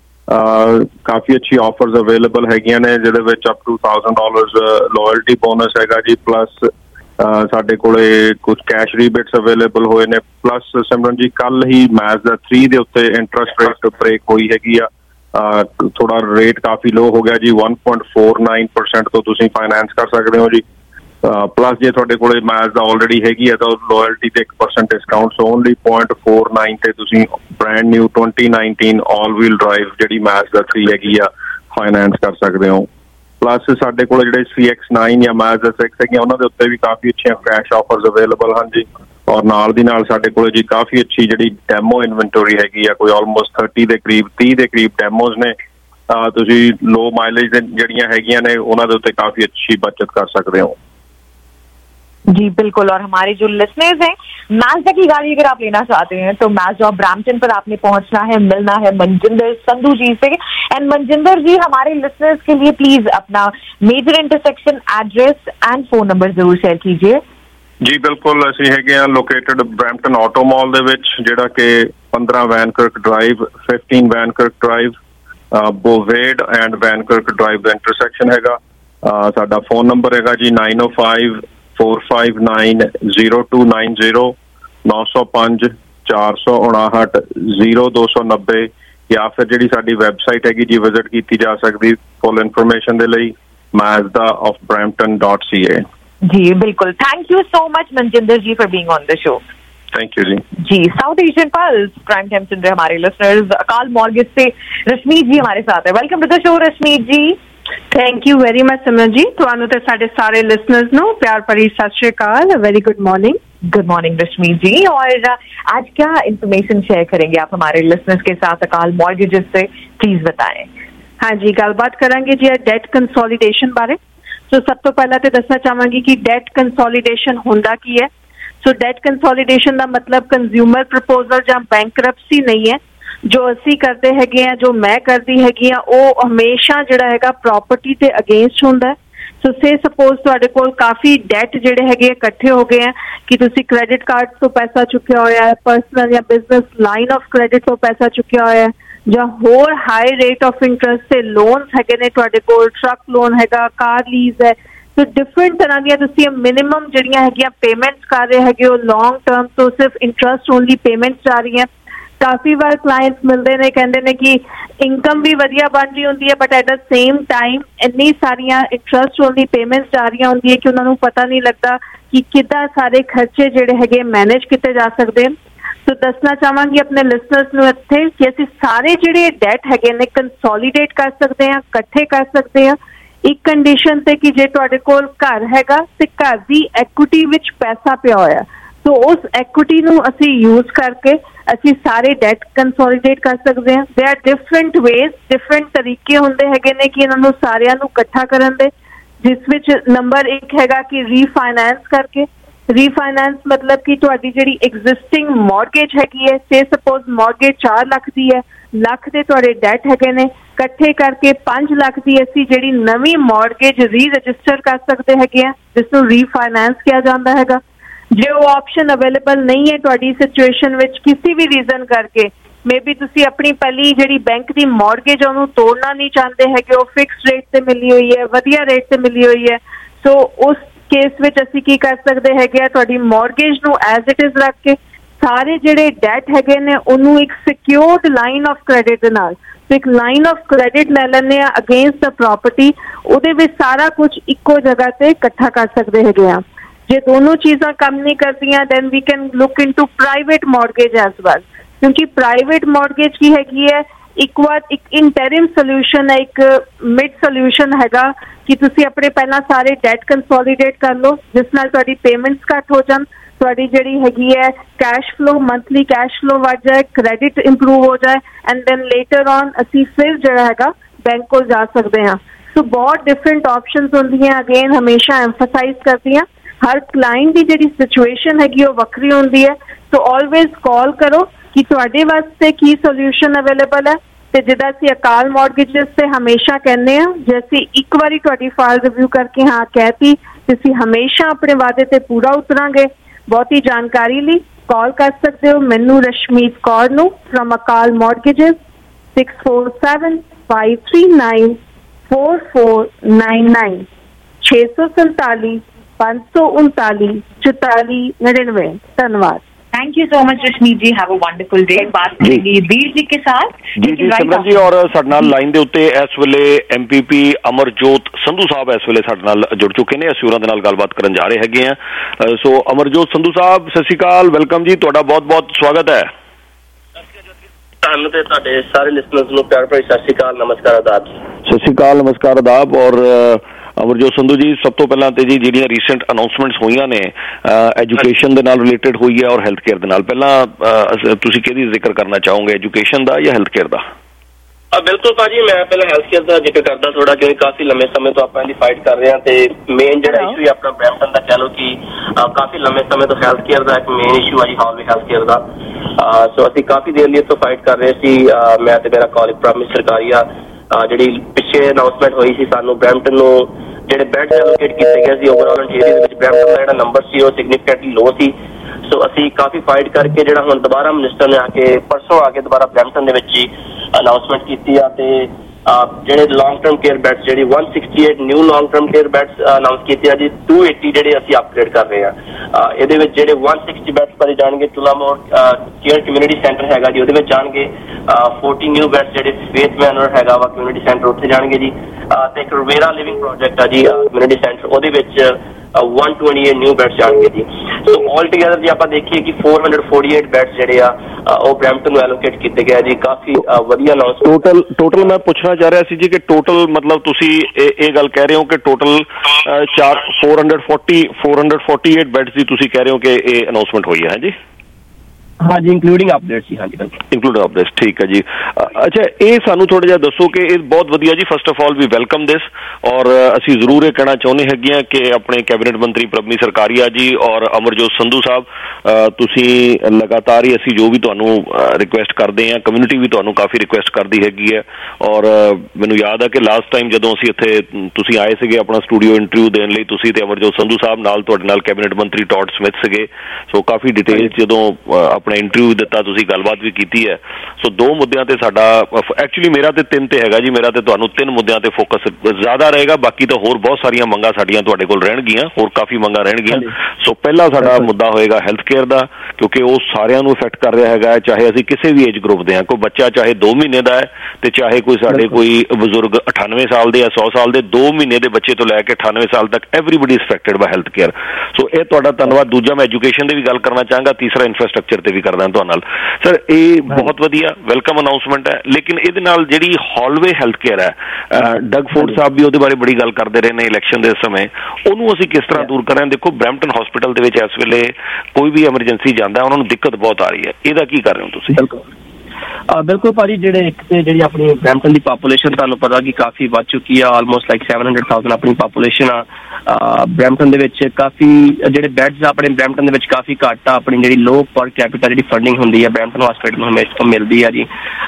ਕਾਫੀ ਅੱਛੀ ਆਫਰਸ ਅਵੇਲੇਬਲ ਹੈਗੀਆਂ ਨੇ, ਜਿਹਦੇ ਵਿੱਚ up to thousand dollars loyalty bonus ਹੈਗਾ ਜੀ, ਪਲੱਸ ਸਾਡੇ ਕੋਲੇ ਕੁਝ ਕੈਸ਼ ਰੀਬੇਟਸ ਅਵੇਲੇਬਲ ਹੋਏ ਨੇ। ਪਲੱਸ ਸਿਮਰਨ ਜੀ, ਕੱਲ ਹੀ ਮੈਚ ਦਾ ਥ੍ਰੀ ਦੇ ਉੱਤੇ ਇੰਟਰਸਟ ਰੇਟ ਬ੍ਰੇਕ ਹੋਈ ਹੈਗੀ ਆ, ਥੋੜਾ ਰੇਟ ਕਾਫੀ ਲੋ ਹੋ ਗਿਆ ਜੀ, one point four nine percent ਤੋਂ ਤੁਸੀਂ ਫਾਈਨੈਂਸ ਕਰ ਸਕਦੇ ਹੋ ਜੀ। ਪਲੱਸ ਜੇ ਤੁਹਾਡੇ ਕੋਲੇ ਮੈਚ ਦਾ ਆਲਰੇਡੀ ਹੈਗੀ ਹੈ ਤਾਂ ਲਾਇਲਟੀ ਤੇ ਇੱਕ percent discount, so only point four nine ਤੇ ਤੁਸੀਂ brand new twenty nineteen all wheel drive ਜਿਹੜੀ ਮੈਚ ਦਾ ਥ੍ਰੀ ਹੈਗੀ ਆ ਫਾਈਨੈਂਸ ਕਰ ਸਕਦੇ ਹੋ। ਪਲੱਸ ਸਾਡੇ ਕੋਲ ਜਿਹੜੇ ਸੀ ਐਕਸ ਨਾਈਨ ਜਾਂ ਮੈਚ ਦਾ ਸਿਕਸ ਹੈਗੀਆਂ ਉਹਨਾਂ ਦੇ ਉੱਤੇ ਵੀ ਕਾਫੀ ਅੱਛੀਆਂ ਕੈਸ਼ ਆਫਰਸ ਅਵੇਲੇਬਲ ਹਨ ਜੀ। ਔਰ ਨਾਲ ਦੀ ਨਾਲ ਸਾਡੇ ਕੋਲ ਜੀ ਕਾਫੀ ਅੱਛੀ ਜਿਹੜੀ ਡੈਮੋ ਇਨਵੈਂਟਰੀ ਹੈਗੀ ਆ, ਕੋਈ ਆਲਮੋਸਟ ਥਰਟੀ ਦੇ ਕਰੀਬ ਤੀਹ ਦੇ ਕਰੀਬ ਡੈਮੋਜ਼ ਨੇ। ਤੁਸੀਂ ਲੋ ਮਾਈਲੇਜ ਦੇ ਜਿਹੜੀਆਂ ਹੈਗੀਆਂ ਨੇ ਉਹਨਾਂ ਦੇ ਉੱਤੇ ਕਾਫੀ ਅੱਛੀ बचत कर सकते हो। जी बिल्कुल। और हमारे जो लिसनर्स हैं, मैजडा की गाड़ी अगर आप लेना चाहते हैं तो मैजडा ब्रैम्पटन पर आपने पहुंचना है, मिलना है मनजिंदर संधू जी से। एंड मनजिंदर जी, हमारे लिसनर्स के लिए प्लीज अपना major intersection address and phone number जरूर शेयर कीजिए। जी बिल्कुल, ਅਸੀਂ ਹੈਗੇ ਆ ਲੋਕੇਟਡ ਬ੍ਰੈਂਪਟਨ ਆਟੋ ਮਾਲ ਦੇ ਵਿੱਚ, ਜਿਹੜਾ ਕਿ ਪੰਦਰਾਂ Van Kirk drive, fifteen Van Kirk drive, Bovaird and Van Kirk drive ਦਾ ਇੰਟਰਸੈਕਸ਼ਨ ਹੈਗਾ। ਸਾਡਾ ਫੋਨ ਨੰਬਰ ਹੈਗਾ ਜੀ nine O five four five nine zero two nine zero, नौ सौ पांच चार सौ उनाहठ जीरो दो सौ नब्बे, या फिर ਜਿਹੜੀ ਸਾਡੀ ਵੈਬਸਾਈਟ ਹੈਗੀ ਜੀ ਵਿਜ਼ਿਟ ਕੀਤੀ ਜਾ ਸਕਦੀ ਫੁੱਲ ਇਨਫੋਰਮੇਸ਼ਨ ਦੇ ਲਈ mazda of brampton dot c a। जी बिल्कुल, thank you so much Manjinder ji for being on the show. Thank you ji. जी South Asian pulse prime time सुन रहे हमारे लिसनर्स, अकाल मॉर्गेज से रश्मि जी हमारे साथ है। Welcome to the show Rashmi ji. Thank you very much Simran ji, ਤੁਹਾਨੂੰ ਤੇ ਸਾਡੇ ਸਾਰੇ ਲਿਸਨਰਸ ਨੂੰ प्यार भरी Sat Shri Akal, very good morning. Good morning Rashmi ji. और आज क्या इन्फॉर्मेशन शेयर करेंगे आप हमारे लिसनर्स के साथ अकाल मॉर्गेजेस से, प्लीज बताएं। हाँ जी, गलबात करांगे जी डेट कंसोलीडेशन बारे। सो सब तो पहला तो दसना चाहांगी कि डेट कंसोलीडेशन हुंदा की है। सो डेट कंसोलीडेशन का मतलब कंज्यूमर प्रपोजल ਜਾਂ बैंकरप्सी नहीं है। जो ਅਸੀਂ ਕਰਦੇ ਹੈਗੇ ਆ, ਜੋ ਮੈਂ ਕਰਦੀ ਹੈਗੀ ਆ, ਉਹ ਹਮੇਸ਼ਾ ਜਿਹੜਾ ਹੈਗਾ ਪ੍ਰਾਪਰਟੀ ਤੇ ਅਗੇਂਸਟ ਹੁੰਦਾ। ਸੋ ਸੇ ਸਪੋਜ਼ ਤੁਹਾਡੇ ਕੋਲ ਕਾਫੀ ਡੈਟ ਜਿਹੜੇ ਹੈਗੇ ਇਕੱਠੇ ਹੋ ਗਏ ਆ, ਕਿ ਤੁਸੀਂ ਕ੍ਰੈਡਿਟ ਕਾਰਡ ਤੋਂ ਪੈਸਾ ਚੁੱਕਿਆ ਹੋਇਆ ਹੈ, ਪਰਸਨਲ ਜਾਂ ਬਿਜ਼ਨਸ ਲਾਈਨ ਆਫ ਕ੍ਰੈਡਿਟ ਤੋਂ ਪੈਸਾ ਚੁੱਕਿਆ ਹੋਇਆ ਹੈ, ਜਾਂ ਹੋਰ ਹਾਈ ਰੇਟ ਆਫ ਇੰਟਰਸਟ ਤੇ ਲੋਨਸ ਹੈਗੇ ਨੇ ਤੁਹਾਡੇ ਕੋਲ, ਟਰੱਕ ਲੋਨ ਹੈਗਾ, ਕਾਰ ਲੀਜ਼ ਹੈ। ਸੋ ਡਿਫਰੈਂਟ ਤਰ੍ਹਾਂ ਦੀਆਂ ਤੁਸੀਂ ਮਿਨੀਮਮ ਜਿਹੜੀਆਂ ਹੈਗੀਆਂ ਪੇਮੈਂਟਸ ਕਰ ਰਹੇ ਹੈਗੇ ਹੋ, ਲੌਂਗ ਟਰਮ ਤੋਂ ਸਿਰਫ ਇੰਟਰਸਟ ਓਨਲੀ ਪੇਮੈਂਟਸ ਜਾ ਰਹੀਆਂ। ਕਾਫੀ ਵਾਰ ਕਲਾਇੰਟਸ ਮਿਲਦੇ ਨੇ, ਕਹਿੰਦੇ ਨੇ ਕਿ ਇਨਕਮ ਵੀ ਵਧੀਆ ਬਣ ਰਹੀ ਹੁੰਦੀ ਹੈ, but at the same time ਇੰਨੀ ਸਾਰੀਆਂ ਇੰਟਰਸਟ ਓਨਲੀ ਪੇਮੈਂਟਸ ਜਾ ਰਹੀਆਂ ਹੁੰਦੀਆਂ ਕਿ ਉਹਨਾਂ ਨੂੰ ਪਤਾ ਨਹੀਂ ਲੱਗਦਾ ਕਿ ਕਿੱਦਾਂ ਸਾਰੇ ਖਰਚੇ ਜਿਹੜੇ ਹੈਗੇ ਮੈਨੇਜ ਕੀਤੇ ਜਾ ਸਕਦੇ। ਸੋ ਦੱਸਣਾ ਚਾਹਾਂਗੀ ਆਪਣੇ ਲਿਸਨਰਸ ਨੂੰ ਇੱਥੇ ਕਿ ਅਸੀਂ ਸਾਰੇ ਜਿਹੜੇ ਡੈਟ ਹੈਗੇ ਨੇ ਕੰਸੋਲੀਡੇਟ ਕਰ ਸਕਦੇ ਹਾਂ, ਇਕੱਠੇ ਕਰ ਸਕਦੇ ਹਾਂ, ਇੱਕ ਕੰਡੀਸ਼ਨ ਤੇ ਕਿ ਜੇ ਤੁਹਾਡੇ ਕੋਲ ਘਰ ਹੈਗਾ ਤੇ ਘਰ ਦੀ ਐਕੁਇਟੀ ਵਿੱਚ ਪੈਸਾ ਪਿਆ ਹੋਇਆ, ਸੋ ਉਸ ਐਕੁਇਟੀ ਨੂੰ ਅਸੀਂ ਯੂਜ਼ ਕਰਕੇ ਅਸੀਂ ਸਾਰੇ ਡੈਟ ਕੰਸੋਲੀਡੇਟ ਕਰ ਸਕਦੇ ਹਾਂ। They are different ways, different ਤਰੀਕੇ ਹੁੰਦੇ ਹੈਗੇ ਨੇ ਕਿ ਇਹਨਾਂ ਨੂੰ ਸਾਰਿਆਂ ਨੂੰ ਇਕੱਠਾ ਕਰਨ ਦੇ, ਜਿਸ ਵਿੱਚ ਨੰਬਰ ਇੱਕ ਹੈਗਾ ਕਿ ਰੀਫਾਈਨੈਂਸ ਕਰਕੇ। ਰੀਫਾਈਨੈਂਸ ਮਤਲਬ ਕਿ ਤੁਹਾਡੀ ਜਿਹੜੀ ਐਗਜ਼ਿਸਟਿੰਗ ਮੌਰਗੇਜ ਹੈਗੀ ਹੈ, ਸੇ ਸਪੋਜ਼ ਮੌਰਗੇਜ ਚਾਰ ਲੱਖ ਦੀ ਹੈ, ਲੱਖ ਦੇ ਤੁਹਾਡੇ ਡੈਟ ਹੈਗੇ ਨੇ, ਇਕੱਠੇ ਕਰਕੇ ਪੰਜ ਲੱਖ ਦੀ ਅਸੀਂ ਜਿਹੜੀ ਨਵੀਂ ਮੌਰਗੇਜ ਰੀ ਰਜਿਸਟਰ ਕਰ ਸਕਦੇ ਹੈਗੇ ਆ, ਜਿਸ ਨੂੰ ਰੀਫਾਈਨੈਂਸ ਕਿਹਾ ਜਾਂਦਾ ਹੈਗਾ। ਜੇ ਉਹ ਆਪਸ਼ਨ ਅਵੇਲੇਬਲ ਨਹੀਂ ਹੈ ਤੁਹਾਡੀ ਸਿਚੁਏਸ਼ਨ ਵਿੱਚ ਕਿਸੇ ਵੀ ਰੀਜ਼ਨ ਕਰਕੇ, ਮੇ ਬੀ ਤੁਸੀਂ ਆਪਣੀ ਪਹਿਲੀ ਜਿਹੜੀ ਬੈਂਕ ਦੀ ਮੌਰਗੇਜ ਉਹਨੂੰ ਤੋੜਨਾ ਨਹੀਂ ਚਾਹੁੰਦੇ ਹੈਗੇ, ਉਹ ਫਿਕਸ ਰੇਟ ਤੇ ਮਿਲੀ ਹੋਈ ਹੈ, ਵਧੀਆ ਰੇਟ ਤੇ ਮਿਲੀ ਹੋਈ ਹੈ, ਸੋ ਉਸ ਕੇਸ ਵਿੱਚ ਅਸੀਂ ਕੀ ਕਰ ਸਕਦੇ ਹੈਗੇ ਆ, ਤੁਹਾਡੀ ਮੌਰਗੇਜ ਨੂੰ ਐਜ਼ ਇਟ ਇਜ਼ ਰੱਖ ਕੇ ਸਾਰੇ ਜਿਹੜੇ ਡੈਟ ਹੈਗੇ ਨੇ ਉਹਨੂੰ ਇੱਕ ਸਿਕਿਉਰਡ ਲਾਈਨ ਆਫ ਕ੍ਰੈਡਿਟ ਦੇ ਨਾਲ, ਇੱਕ ਲਾਈਨ ਆਫ ਕ੍ਰੈਡਿਟ ਲੈ ਲੈਂਦੇ ਆ ਅਗੇਂਸਟ ਦ ਪ੍ਰੋਪਰਟੀ, ਉਹਦੇ ਵਿੱਚ ਸਾਰਾ ਕੁਝ ਇੱਕੋ ਜਗ੍ਹਾ ਤੇ ਇਕੱਠਾ ਕਰ ਸਕਦੇ ਹੈਗੇ ਆ। ਜੇ ਦੋਨੋਂ ਚੀਜ਼ਾਂ ਕੰਮ ਨਹੀਂ ਕਰਦੀਆਂ then we can look into private mortgage as well, ਕਿਉਂਕਿ ਪ੍ਰਾਈਵੇਟ ਮੌਰਗੇਜ ਕੀ ਹੈਗੀ ਹੈ, ਇੱਕ ਵਾਰ ਇੱਕ ਇੰਟਰਿਮ ਸੋਲਿਊਸ਼ਨ ਹੈ, ਇੱਕ ਮਿਡ ਸੋਲਿਊਸ਼ਨ ਹੈਗਾ ਕਿ ਤੁਸੀਂ ਆਪਣੇ ਪਹਿਲਾਂ ਸਾਰੇ ਡੈਟ ਕੰਸੋਲੀਡੇਟ ਕਰ ਲਓ, ਜਿਸ ਨਾਲ ਤੁਹਾਡੀ ਪੇਮੈਂਟਸ ਘੱਟ ਹੋ ਜਾਣ, ਤੁਹਾਡੀ ਜਿਹੜੀ ਹੈਗੀ ਹੈ cash flow, monthly cash flow ਵੱਧ ਜਾਏ, ਕ੍ਰੈਡਿਟ ਇੰਪਰੂਵ ਹੋ ਜਾਏ, ਐਂਡ ਦੈਨ ਲੇਟਰ ਔਨ ਅਸੀਂ ਫਿਰ ਜਿਹੜਾ ਹੈਗਾ ਬੈਂਕ ਕੋਲ ਜਾ ਸਕਦੇ ਹਾਂ। ਸੋ ਬਹੁਤ ਡਿਫਰੈਂਟ ਆਪਸ਼ਨਸ ਹੁੰਦੀਆਂ। ਅਗੇਨ ਹਮੇਸ਼ਾ ਐਮਫਸਾਈਜ਼ ਕਰਦੀ ਹਾਂ, ਹਰ ਕਲਾਇੰਟ ਦੀ ਜਿਹੜੀ ਸਿਚੁਏਸ਼ਨ ਹੈਗੀ ਉਹ ਵੱਖਰੀ ਹੁੰਦੀ ਹੈ। ਸੋ ਆਲਵੇਜ਼ ਕਾਲ ਕਰੋ ਕਿ ਤੁਹਾਡੇ ਵਾਸਤੇ ਕੀ ਸੋਲਿਊਸ਼ਨ ਅਵੇਲੇਬਲ ਹੈ। ਤੇ ਜਿੱਦਾਂ ਅਸੀਂ ਅਕਾਲ ਮੌਰਗੇਜਸ ਤੇ ਹਮੇਸ਼ਾ ਕਹਿੰਦੇ ਹਾਂ, ਜੇ ਅਸੀਂ ਇੱਕ ਵਾਰੀ ਤੁਹਾਡੀ ਫਾਈਲ ਰਿਵਿਊ ਕਰਕੇ ਹਾਂ ਕਹਿਤੀ ਤੇ ਅਸੀਂ ਹਮੇਸ਼ਾ ਆਪਣੇ ਵਾਅਦੇ ਤੇ ਪੂਰਾ ਉਤਰਾਂਗੇ। ਬਹੁਤੀ ਜਾਣਕਾਰੀ ਲਈ ਕਾਲ ਕਰ ਸਕਦੇ ਹੋ ਮੈਨੂੰ ਰਸ਼ਮੀਤ ਕੌਰ ਨੂੰ from Akal mortgages six four seven five three nine four four nine nine ਛੇ ਸੌ ਸੰਤਾਲੀ ਪੰਜ ਸੌ ਉਨਤਾਲੀ ਚੁਤਾਲੀ ਨੜਿਨਵੇਂ। ਧੰਨਵਾਦ। Thank you so much Rashmeet ji, have a wonderful day. बात करेंगे वीर जी के साथ। जी जी सिमरन जी, और ਸਾਡੇ ਨਾਲ ਲਾਈਨ ਦੇ ਉੱਤੇ ਇਸ ਵੇਲੇ ਐਮਪੀਪੀ ਅਮਰਜੋਤ ਸੰਧੂ ਸਾਹਿਬ ਇਸ ਵੇਲੇ ਸਾਡੇ ਨਾਲ ਜੁੜ ਚੁੱਕੇ ਨੇ। ਅਸੀਂ ਉਹਨਾਂ ਦੇ ਨਾਲ ਗੱਲਬਾਤ ਕਰਨ ਜਾ ਰਹੇ ਹੈਗੇ ਆ। ਸੋ ਅਮਰਜੋਤ ਸੰਧੂ ਸਾਹਿਬ, ਸਤਿ ਸ਼੍ਰੀ ਅਕਾਲ, ਵੈਲਕਮ ਜੀ, ਤੁਹਾਡਾ ਬਹੁਤ ਬਹੁਤ ਸਵਾਗਤ ਹੈ। ਤੁਹਾਨੂੰ ਤੇ ਤੁਹਾਡੇ ਸਾਰੇ ਲਿਸਨਰਸ ਨੂੰ ਪਿਆਰ ਭਰੀ ਸਤਿ ਸ਼੍ਰੀ ਅਕਾਲ, ਨਮਸਕਾਰ, ਆਦਾਬ। ਸਤਿ ਸ਼੍ਰੀ ਅਕਾਲ, ਨਮਸਕਾਰ, ਆਦਾਬ। ਔਰ ਅਮਰਜੋਤ ਸੰਧੂ ਜੀ, ਸਭ ਤੋਂ ਪਹਿਲਾਂ ਤੇ ਜੀ ਜਿਹੜੀਆਂ ਰੀਸੈਂਟ ਅਨਾਉਂਸਮੈਂਟਸ ਹੋਈਆਂ ਨੇ ਐਜੂਕੇਸ਼ਨ ਦੇ ਨਾਲ ਰਿਲੇਟਡ ਹੋਈ ਹੈ ਔਰ ਹੈਲਥ ਕੇਅਰ ਦੇ ਨਾਲ, ਪਹਿਲਾਂ ਤੁਸੀਂ ਕਿਹਦੀ ਜ਼ਿਕਰ ਕਰਨਾ ਚਾਹੋਗੇ, ਐਜੂਕੇਸ਼ਨ ਦਾ ਜਾਂ ਹੈਲਥ ਕੇਅਰ ਦਾ? ਬਿਲਕੁਲ ਭਾਜੀ, ਮੈਂ ਪਹਿਲਾਂ ਹੈਲਥ ਕੇਅਰ ਦਾ ਜ਼ਿਕਰ ਕਰਦਾ ਥੋੜਾ, ਕਿਉਂਕਿ ਕਾਫੀ ਲੰਮੇ ਸਮੇਂ ਤੋਂ ਆਪਾਂ ਇਹਦੀ ਫਾਈਟ ਕਰ ਰਹੇ ਹਾਂ ਤੇ ਮੇਨ ਜਿਹੜਾ ਇਸ਼ੂ ਹੈ ਆਪਣਾ ਬਰੈਂਪਟਨ ਦਾ, ਕਹਿ ਲਓ ਕਿ ਕਾਫੀ ਲੰਮੇ ਸਮੇਂ ਤੋਂ ਹੈਲਥ ਕੇਅਰ ਦਾ ਇੱਕ ਮੇਨ ਇਸ਼ੂ ਹੈ ਜੀ, ਹਾਲਵੇ ਹੈਲਥ ਕੇਅਰ ਦਾ। ਸੋ ਅਸੀਂ ਕਾਫੀ ਦੇਰ ਲਈ ਇੱਥੋਂ ਫਾਈਟ ਕਰ ਰਹੇ ਸੀ, ਮੈਂ ਤੇ ਮੇਰਾ ਕਾਲਜ ਪ੍ਰਾਇਮਰੀ ਸਰਕਾਰੀ ਆ। ਜਿਹੜੀ ਪਿੱਛੇ ਅਨਾਉਂਸਮੈਂਟ ਹੋਈ ਸੀ ਸਾਨੂੰ ਬਰੈਂਪਟਨ ਨੂੰ ਜਿਹੜੇ ਬੈਡਸ ਐਲੋਕੇਟ ਕੀਤੇ ਗਏ ਸੀ ਓਵਰਆਲ ਏਰੀਆ ਦੇ ਵਿੱਚ, ਬਰੈਂਪਟਨ ਦਾ ਜਿਹੜਾ ਨੰਬਰ ਸੀ ਉਹ ਸਿਗਨੀਫਿਕੈਂਟਲੀ ਲੋ ਸੀ। ਸੋ ਅਸੀਂ ਕਾਫੀ ਫਾਈਟ ਕਰਕੇ ਜਿਹੜਾ ਹੁਣ ਦੁਬਾਰਾ ਮਿਨਿਸਟਰ ਨੇ ਆ ਕੇ ਪਰਸੋਂ ਆ ਕੇ ਦੁਬਾਰਾ ਬਰੈਂਪਟਨ ਦੇ ਵਿੱਚ ਹੀ ਅਨਾਉਂਸਮੈਂਟ ਕੀਤੀ ਆ ਤੇ ਜਿਹੜੇ ਲੌਂਗ ਟਰਮ ਕੇਅਰ ਬੈਡਸ ਜਿਹੜੀ ਇੱਕ ਸੌ ਅੜਸਠ new long term care beds announce ਕੀਤੇ ਆ ਜੀ, ਦੋ ਸੌ ਅੱਸੀ ਜਿਹੜੇ ਅਸੀਂ ਅਪਗ੍ਰੇਡ ਕਰ ਰਹੇ ਆ। ਇਹਦੇ ਵਿੱਚ ਜਿਹੜੇ ਇੱਕ ਸੌ ਸਾਠ ਬੈਡਸ ਭਰੇ ਜਾਣਗੇ, ਟੁਲਾਮੋਰ ਕੇਅਰ ਕਮਿਊਨਿਟੀ ਸੈਂਟਰ ਹੈਗਾ ਜੀ, ਉਹਦੇ ਵਿੱਚ ਜਾਣਗੇ ਚਾਲੀ ਨਿਊ ਬੈਡਸ ਜਿਹੜੇ ਫੇਥ ਮੈਨਰ ਹੈਗਾ ਵਾ ਕਮਿਊਨਿਟੀ ਸੈਂਟਰ, ਉੱਥੇ ਜਾਣਗੇ ਜੀ। ਤੇ ਇੱਕ ਰਵੇਰਾ ਲਿਵਿੰਗ ਪ੍ਰੋਜੈਕਟ ਆ ਜੀ ਕਮਿਊਨਿਟੀ ਸੈਂਟਰ, ਉਹਦੇ ਵਿੱਚ ਇੱਕ ਸੌ ਅਠਾਈ ਨਿਊ ਬੈਡਸ ਜਾਣਗੇ ਜੀ। ਸੋ ਆਲ ਟੂਗੇਦਰ ਜੇ ਆਪਾਂ ਦੇਖੀਏ ਕਿ ਚਾਰ ਸੌ ਅੜਤਾਲੀ ਬੈਡਸ ਜਿਹੜੇ ਆ ਉਹ ਬਰੈਂਪਟਨ ਨੂੰ ਐਲੋਕੇਟ ਕੀਤੇ ਗਏ ਜੀ। ਕਾਫੀ ਵਧੀਆ ਅਨਾਉਂਸਮੈਂਟ। ਟੋਟਲ ਟੋਟਲ ਮੈਂ ਪੁੱਛਣਾ ਚਾਹ ਰਿਹਾ ਸੀ ਜੀ ਕਿ ਟੋਟਲ ਮਤਲਬ ਤੁਸੀਂ ਇਹ ਗੱਲ ਕਹਿ ਰਹੇ ਹੋ ਕਿ ਟੋਟਲ ਚਾਰ ਚਾਰ ਸੌ ਚਾਲੀ ਚਾਰ ਸੌ ਅੜਤਾਲੀ ਬੈਡਸ ਦੀ ਤੁਸੀਂ ਕਹਿ ਰਹੇ ਹੋ ਕਿ ਇਹ ਅਨਾਉਂਸਮੈਂਟ ਹੋਈ ਹੈ ਜੀ? ਹਾਂਜੀ, ਇੰਕਲੂਡਿੰਗ ਅਪਡੇਟਸ ਜੀ। ਹਾਂਜੀ ਇੰਕਲੂਡਿੰਗ ਅਪਡੇਟਸ, ਠੀਕ ਹੈ ਜੀ। ਅੱਛਾ, ਇਹ ਸਾਨੂੰ ਥੋੜਾ ਜਿਹਾ ਦੱਸੋ ਕਿ ਇਹ ਬਹੁਤ ਵਧੀਆ ਜੀ। First of all we welcome this, ਔਰ ਅਸੀਂ ਜ਼ਰੂਰ ਇਹ ਕਹਿਣਾ ਚਾਹੁੰਦੇ ਹੈਗੇ ਆ ਕਿ ਆਪਣੇ ਕੈਬਨਿਟ ਮੰਤਰੀ ਪ੍ਰਭਨੀ ਸਰਕਾਰੀਆ ਜੀ ਔਰ ਅਮਰਜੋਤ ਸੰਧੂ ਸਾਹਿਬ, ਤੁਸੀਂ ਲਗਾਤਾਰ ਹੀ ਅਸੀਂ ਜੋ ਵੀ ਤੁਹਾਨੂੰ ਰਿਕੁਐਸਟ ਕਰਦੇ ਹਾਂ, ਕਮਿਊਨਿਟੀ ਵੀ ਤੁਹਾਨੂੰ ਕਾਫੀ ਰਿਕੁਐਸਟ ਕਰਦੀ ਹੈਗੀ ਹੈ। ਔਰ ਮੈਨੂੰ ਯਾਦ ਹੈ ਕਿ ਲਾਸਟ ਟਾਈਮ ਜਦੋਂ ਅਸੀਂ ਇੱਥੇ ਤੁਸੀਂ ਆਏ ਸੀਗੇ ਆਪਣਾ ਸਟੂਡੀਓ ਇੰਟਰਵਿਊ ਦੇਣ ਲਈ, ਤੁਸੀਂ ਤੇ ਅਮਰਜੋਤ ਸੰਧੂ ਸਾਹਿਬ ਨਾਲ ਤੁਹਾਡੇ ਨਾਲ ਕੈਬਨਿਟ ਮੰਤਰੀ ਟੌਡ ਸਮਿਥ ਸੀਗੇ। ਸੋ ਕਾਫੀ ਡਿਟੇਲ ਜਦੋਂ ਆਪਣਾ ਇੰਟਰਵਿਊ ਦਿੱਤਾ, ਤੁਸੀਂ ਗੱਲਬਾਤ ਵੀ ਕੀਤੀ ਹੈ। ਸੋ ਦੋ ਮੁੱਦਿਆਂ ਤੇ ਸਾਡਾ, ਐਕਚੁਅਲੀ ਮੇਰਾ ਤੇ ਤਿੰਨ ਤੇ ਹੈਗਾ ਜੀ, ਮੇਰਾ ਤੇ ਤੁਹਾਨੂੰ ਤਿੰਨ ਮੁੱਦਿਆਂ ਤੇ ਫੋਕਸ ਜ਼ਿਆਦਾ ਰਹੇਗਾ, ਬਾਕੀ ਤਾਂ ਹੋਰ ਬਹੁਤ ਸਾਰੀਆਂ ਮੰਗਾਂ ਸਾਡੀਆਂ ਤੁਹਾਡੇ ਕੋਲ ਰਹਿਣਗੀਆਂ, ਹੋਰ ਕਾਫੀ ਮੰਗਾਂ ਰਹਿਣਗੀਆਂ। ਸੋ ਪਹਿਲਾ ਸਾਡਾ ਮੁੱਦਾ ਹੋਏਗਾ ਹੈਲਥ ਕੇਅਰ ਦਾ, ਕਿਉਂਕਿ ਉਹ ਸਾਰਿਆਂ ਨੂੰ ਇਫੈਕਟ ਕਰ ਰਿਹਾ ਹੈਗਾ, ਚਾਹੇ ਅਸੀਂ ਕਿਸੇ ਵੀ ਏਜ ਗਰੁੱਪ ਦੇ ਹਾਂ, ਕੋਈ ਬੱਚਾ ਚਾਹੇ ਦੋ ਮਹੀਨੇ ਦਾ ਹੈ ਤੇ ਚਾਹੇ ਕੋਈ ਸਾਡੇ ਕੋਈ ਬਜ਼ੁਰਗ ਅਠਾਨਵੇਂ ਸਾਲ ਦੇ ਜਾਂ ਸੌ ਸਾਲ ਦੇ, ਦੋ ਮਹੀਨੇ ਦੇ ਬੱਚੇ ਤੋਂ ਲੈ ਕੇ ਅਠਾਨਵੇਂ ਸਾਲ ਤੱਕ everybody is affected by health care. So ਇਹ ਤੁਹਾਡਾ ਧੰਨਵਾਦ। ਦੂਜਾ ਮੈਂ ਐਜੂਕੇਸ਼ਨ ਦੀ ਵੀ ਗੱਲ ਕਰਨਾ ਚਾਹਾਂਗਾ, ਤੀਸਰਾ ਇਨਫਰਾਸਟਰਕਚਰ ਤੇ ਵੀ ਕਰਦਾ ਤੁਹਾਡੇ ਨਾਲ। ਸਰ, ਇਹ ਬਹੁਤ ਵਧੀਆ ਵੈਲਕਮ ਅਨਾਉਂਸਮੈਂਟ ਹੈ, ਲੇਕਿਨ ਇਹਦੇ ਨਾਲ ਜਿਹੜੀ ਹਾਲਵੇ ਹੈਲਥ ਕੇਅਰ ਹੈ, ਡਗ ਫੋਰਡ ਸਾਹਿਬ ਵੀ ਉਹਦੇ ਬਾਰੇ ਬੜੀ ਗੱਲ ਕਰਦੇ ਰਹੇ ਨੇ ਇਲੈਕਸ਼ਨ ਦੇ ਸਮੇਂ, ਉਹਨੂੰ ਅਸੀਂ ਕਿਸ ਤਰ੍ਹਾਂ ਦੂਰ ਕਰਾਂ? ਦੇਖੋ, ਬਰੈਂਪਟਨ ਹਸਪੀਟਲ ਦੇ ਵਿੱਚ ਇਸ ਵੇਲੇ ਕੋਈ ਵੀ ਐਮਰਜੈਂਸੀ ਜਾਂਦਾ, ਉਹਨਾਂ ਨੂੰ ਦਿੱਕਤ ਬਹੁਤ ਆ ਰਹੀ ਹੈ, ਇਹਦਾ ਕੀ ਕਰ ਰਹੇ ਹੋ ਤੁਸੀਂ? ਬਿਲਕੁਲ ਬਿਲਕੁਲ ਭਾਜੀ, ਜਿਹੜੇ ਇੱਕ ਤੇ ਜਿਹੜੀ ਆਪਣੀ ਬਰੈਂਪਟਨ ਦੀ ਪਾਪੂਲੇਸ਼ਨ ਤੁਹਾਨੂੰ ਪਤਾ ਕਿ ਕਾਫੀ ਵੱਧ ਚੁੱਕੀ ਆ, almost like seven hundred thousand ਆਪਣੀ ਪਾਪੂਲੇਸ਼ਨ ਆ। ਬਰੈਂਪਟਨ ਦੇ ਵਿੱਚ ਕਾਫੀ ਜਿਹੜੇ ਬੈਡਸ ਆਪਣੇ ਬਰੈਂਪਟਨ ਦੇ ਵਿੱਚ ਕਾਫੀ ਘੱਟ ਆ। ਆਪਣੀ ਜਿਹੜੀ ਲੋ ਪਰ ਕੈਪੀਟਲ ਜਿਹੜੀ ਫੰਡਿੰਗ ਹੁੰਦੀ ਹੈ ਬਰੈਂਪਟਨ ਹਸਪੀਟਲ ਨੂੰ ਹਮੇਸ਼ਾ ਤੋਂ ਮਿਲਦੀ ਆ ਜੀ।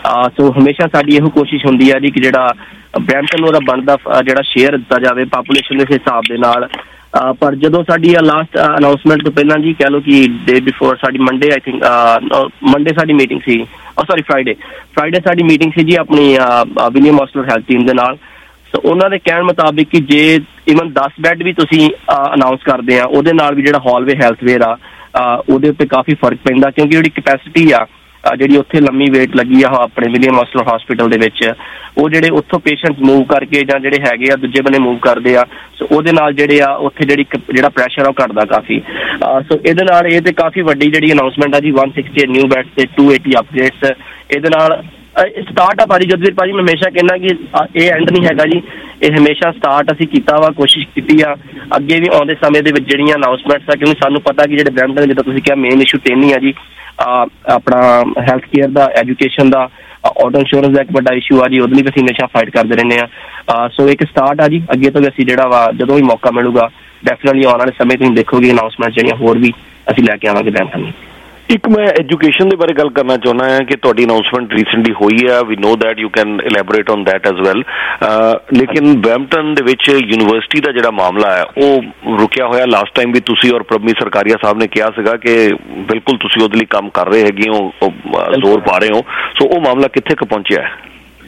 ਸੋ ਹਮੇਸ਼ਾ ਸਾਡੀ ਇਹੋ ਕੋਸ਼ਿਸ਼ ਹੁੰਦੀ ਆ ਜੀ ਕਿ ਜਿਹੜਾ ਬਰੈਂਪਟਨ ਨੂੰ ਉਹਦਾ ਬਣਦਾ ਜਿਹੜਾ ਸ਼ੇਅਰ ਦਿੱਤਾ ਜਾਵੇ ਪਾਪੂਲੇਸ਼ਨ ਦੇ ਹਿਸਾਬ ਦੇ ਨਾਲ। ਪਰ ਜਦੋਂ ਸਾਡੀ ਲਾਸਟ ਅਨਾਉਂਸਮੈਂਟ ਤੋਂ ਪਹਿਲਾਂ ਜੀ ਕਹਿ ਲਓ ਕਿ ਡੇ ਬਿਫੋਰ ਸਾਡੀ ਮੰਡੇ ਆਈ ਥਿੰਕ ਮੰਡੇ ਸਾਡੀ ਮੀਟਿੰਗ ਸੀ, ਸੌਰੀ ਫਰਾਈਡੇ ਫਰਾਈਡੇ ਸਾਡੀ ਮੀਟਿੰਗ ਸੀ ਜੀ ਆਪਣੀ ਵਿਲੀਅਮ ਹੌਸਪੀਟਲ ਹੈਲਥ ਟੀਮ ਦੇ ਨਾਲ। ਸੋ ਉਹਨਾਂ ਦੇ ਕਹਿਣ ਮੁਤਾਬਿਕ ਕਿ ਜੇ ਈਵਨ ਦਸ ਬੈੱਡ ਵੀ ਤੁਸੀਂ ਅਨਾਊਂਸ ਕਰਦੇ ਆ, ਉਹਦੇ ਨਾਲ ਵੀ ਜਿਹੜਾ ਹਾਲਵੇ ਹੈਲਥ ਵੇਅਰ ਆ ਉਹਦੇ ਉੱਤੇ ਕਾਫੀ ਫਰਕ ਪੈਂਦਾ, ਕਿਉਂਕਿ ਜਿਹੜੀ ਕਪੈਸਿਟੀ ਆ ਜਿਹੜੀ ਉੱਥੇ ਲੰਮੀ ਵੇਟ ਲੱਗੀ ਆ ਆਪਣੇ ਵਿਲੀਅਮ ਹੌਸਟਲ ਹਸਪੀਟਲ ਦੇ ਵਿੱਚ, ਉਹ ਜਿਹੜੇ ਉੱਥੋਂ ਪੇਸ਼ੈਂਟਸ ਮੂਵ ਕਰਕੇ ਜਾਂ ਜਿਹੜੇ ਹੈਗੇ ਆ ਦੂਜੇ ਬੰਨੇ ਮੂਵ ਕਰਦੇ ਆ, ਸੋ ਉਹਦੇ ਨਾਲ ਜਿਹੜੇ ਆ ਉੱਥੇ ਜਿਹੜੀ ਜਿਹੜਾ ਪ੍ਰੈਸ਼ਰ ਆ ਉਹ ਘਟਦਾ ਕਾਫੀ। ਸੋ ਇਹਦੇ ਨਾਲ ਇਹ ਤੇ ਕਾਫੀ ਵੱਡੀ ਜਿਹੜੀ ਅਨਾਊਂਸਮੈਂਟ ਆ ਜੀ, one sixty-eight ਨਿਊ ਬੈਡਸ ਤੇ two eighty ਅਪਗ੍ਰੇਡਸ। ਇਹਦੇ ਨਾਲ ਸਟਾਰਟ ਆ ਭਾਜੀ ਜਦਵੀਰ ਭਾਜੀ, ਮੈਂ ਹਮੇਸ਼ਾ ਕਹਿੰਦਾ ਕਿ ਇਹ ਐਂਡ ਨਹੀਂ ਹੈਗਾ ਜੀ, ਇਹ ਹਮੇਸ਼ਾ ਸਟਾਰਟ ਅਸੀਂ ਕੀਤਾ ਵਾ, ਕੋਸ਼ਿਸ਼ ਕੀਤੀ ਆ, ਅੱਗੇ ਵੀ ਆਉਂਦੇ ਸਮੇਂ ਦੇ ਵਿੱਚ ਜਿਹੜੀਆਂ ਅਨਾਊਂਸਮੈਂਟਸ ਆ, ਕਿਉਂਕਿ ਸਾਨੂੰ ਪਤਾ ਕਿ ਜਿਹੜੇ ਬ੍ਰੈਂਪਟਨ ਜਿੱਦਾਂ ਤੁਸੀਂ ਕਿਹਾ ਮੇਨ ਇਸ਼ੂ ਤਿੰਨ ਹੀ ਆ ਜੀ, ਆਪਣਾ ਹੈਲਥ ਕੇਅਰ ਦਾ, ਐਜੂਕੇਸ਼ਨ ਦਾ, ਆਟੋ ਇੰਸ਼ੋਰੈਂਸ ਦਾ ਇੱਕ ਵੱਡਾ ਇਸ਼ੂ ਆ ਜੀ, ਉਹਦੇ ਲਈ ਵੀ ਅਸੀਂ ਹਮੇਸ਼ਾ ਫਾਈਟ ਕਰਦੇ ਰਹਿੰਦੇ ਹਾਂ। ਸੋ ਇੱਕ ਸਟਾਰਟ ਆ ਜੀ, ਅੱਗੇ ਤੋਂ ਵੀ ਅਸੀਂ ਜਿਹੜਾ ਵਾ ਜਦੋਂ ਵੀ ਮੌਕਾ ਮਿਲੂਗਾ ਡੈਫੀਨਿਟਲੀ ਆਉਣ ਵਾਲੇ ਸਮੇਂ ਤੁਸੀਂ ਦੇਖੋਗੇ ਅਨਾਊਂਸਮੈਂਟ ਜਿਹੜੀਆਂ ਹੋਰ ਵੀ ਅਸੀਂ ਲੈ ਕੇ ਆਵਾਂਗੇ ਬ੍ਰੈਂਪਟਨ ਨੂੰ। ਇੱਕ ਮੈਂ ਐਜੂਕੇਸ਼ਨ ਦੇ ਬਾਰੇ ਗੱਲ ਕਰਨਾ ਚਾਹੁੰਦਾ ਹਾਂ ਕਿ ਤੁਹਾਡੀ ਅਨਾਊਂਸਮੈਂਟ ਰੀਸੈਂਟਲੀ ਹੋਈ ਹੈ, we know that you can elaborate on that as well, ਲੇਕਿਨ ਬ੍ਰੈਂਪਟਨ ਦੇ ਵਿੱਚ ਯੂਨੀਵਰਸਿਟੀ ਦਾ ਜਿਹੜਾ ਮਾਮਲਾ ਹੈ ਉਹ ਰੁਕਿਆ ਹੋਇਆ। ਲਾਸਟ ਟਾਈਮ ਵੀ ਤੁਸੀਂ ਔਰ ਪ੍ਰਭਮੀਤ ਸਰਕਾਰੀਆ ਸਾਹਿਬ ਨੇ ਕਿਹਾ ਸੀਗਾ ਕਿ ਬਿਲਕੁਲ ਤੁਸੀਂ ਉਹਦੇ ਲਈ ਕੰਮ ਕਰ ਰਹੇ ਹੈਗੇ ਹੋ, ਜ਼ੋਰ ਪਾ ਰਹੇ ਹੋ, ਸੋ ਉਹ ਮਾਮਲਾ ਕਿੱਥੇ ਕੁ ਪਹੁੰਚਿਆ ਹੈ?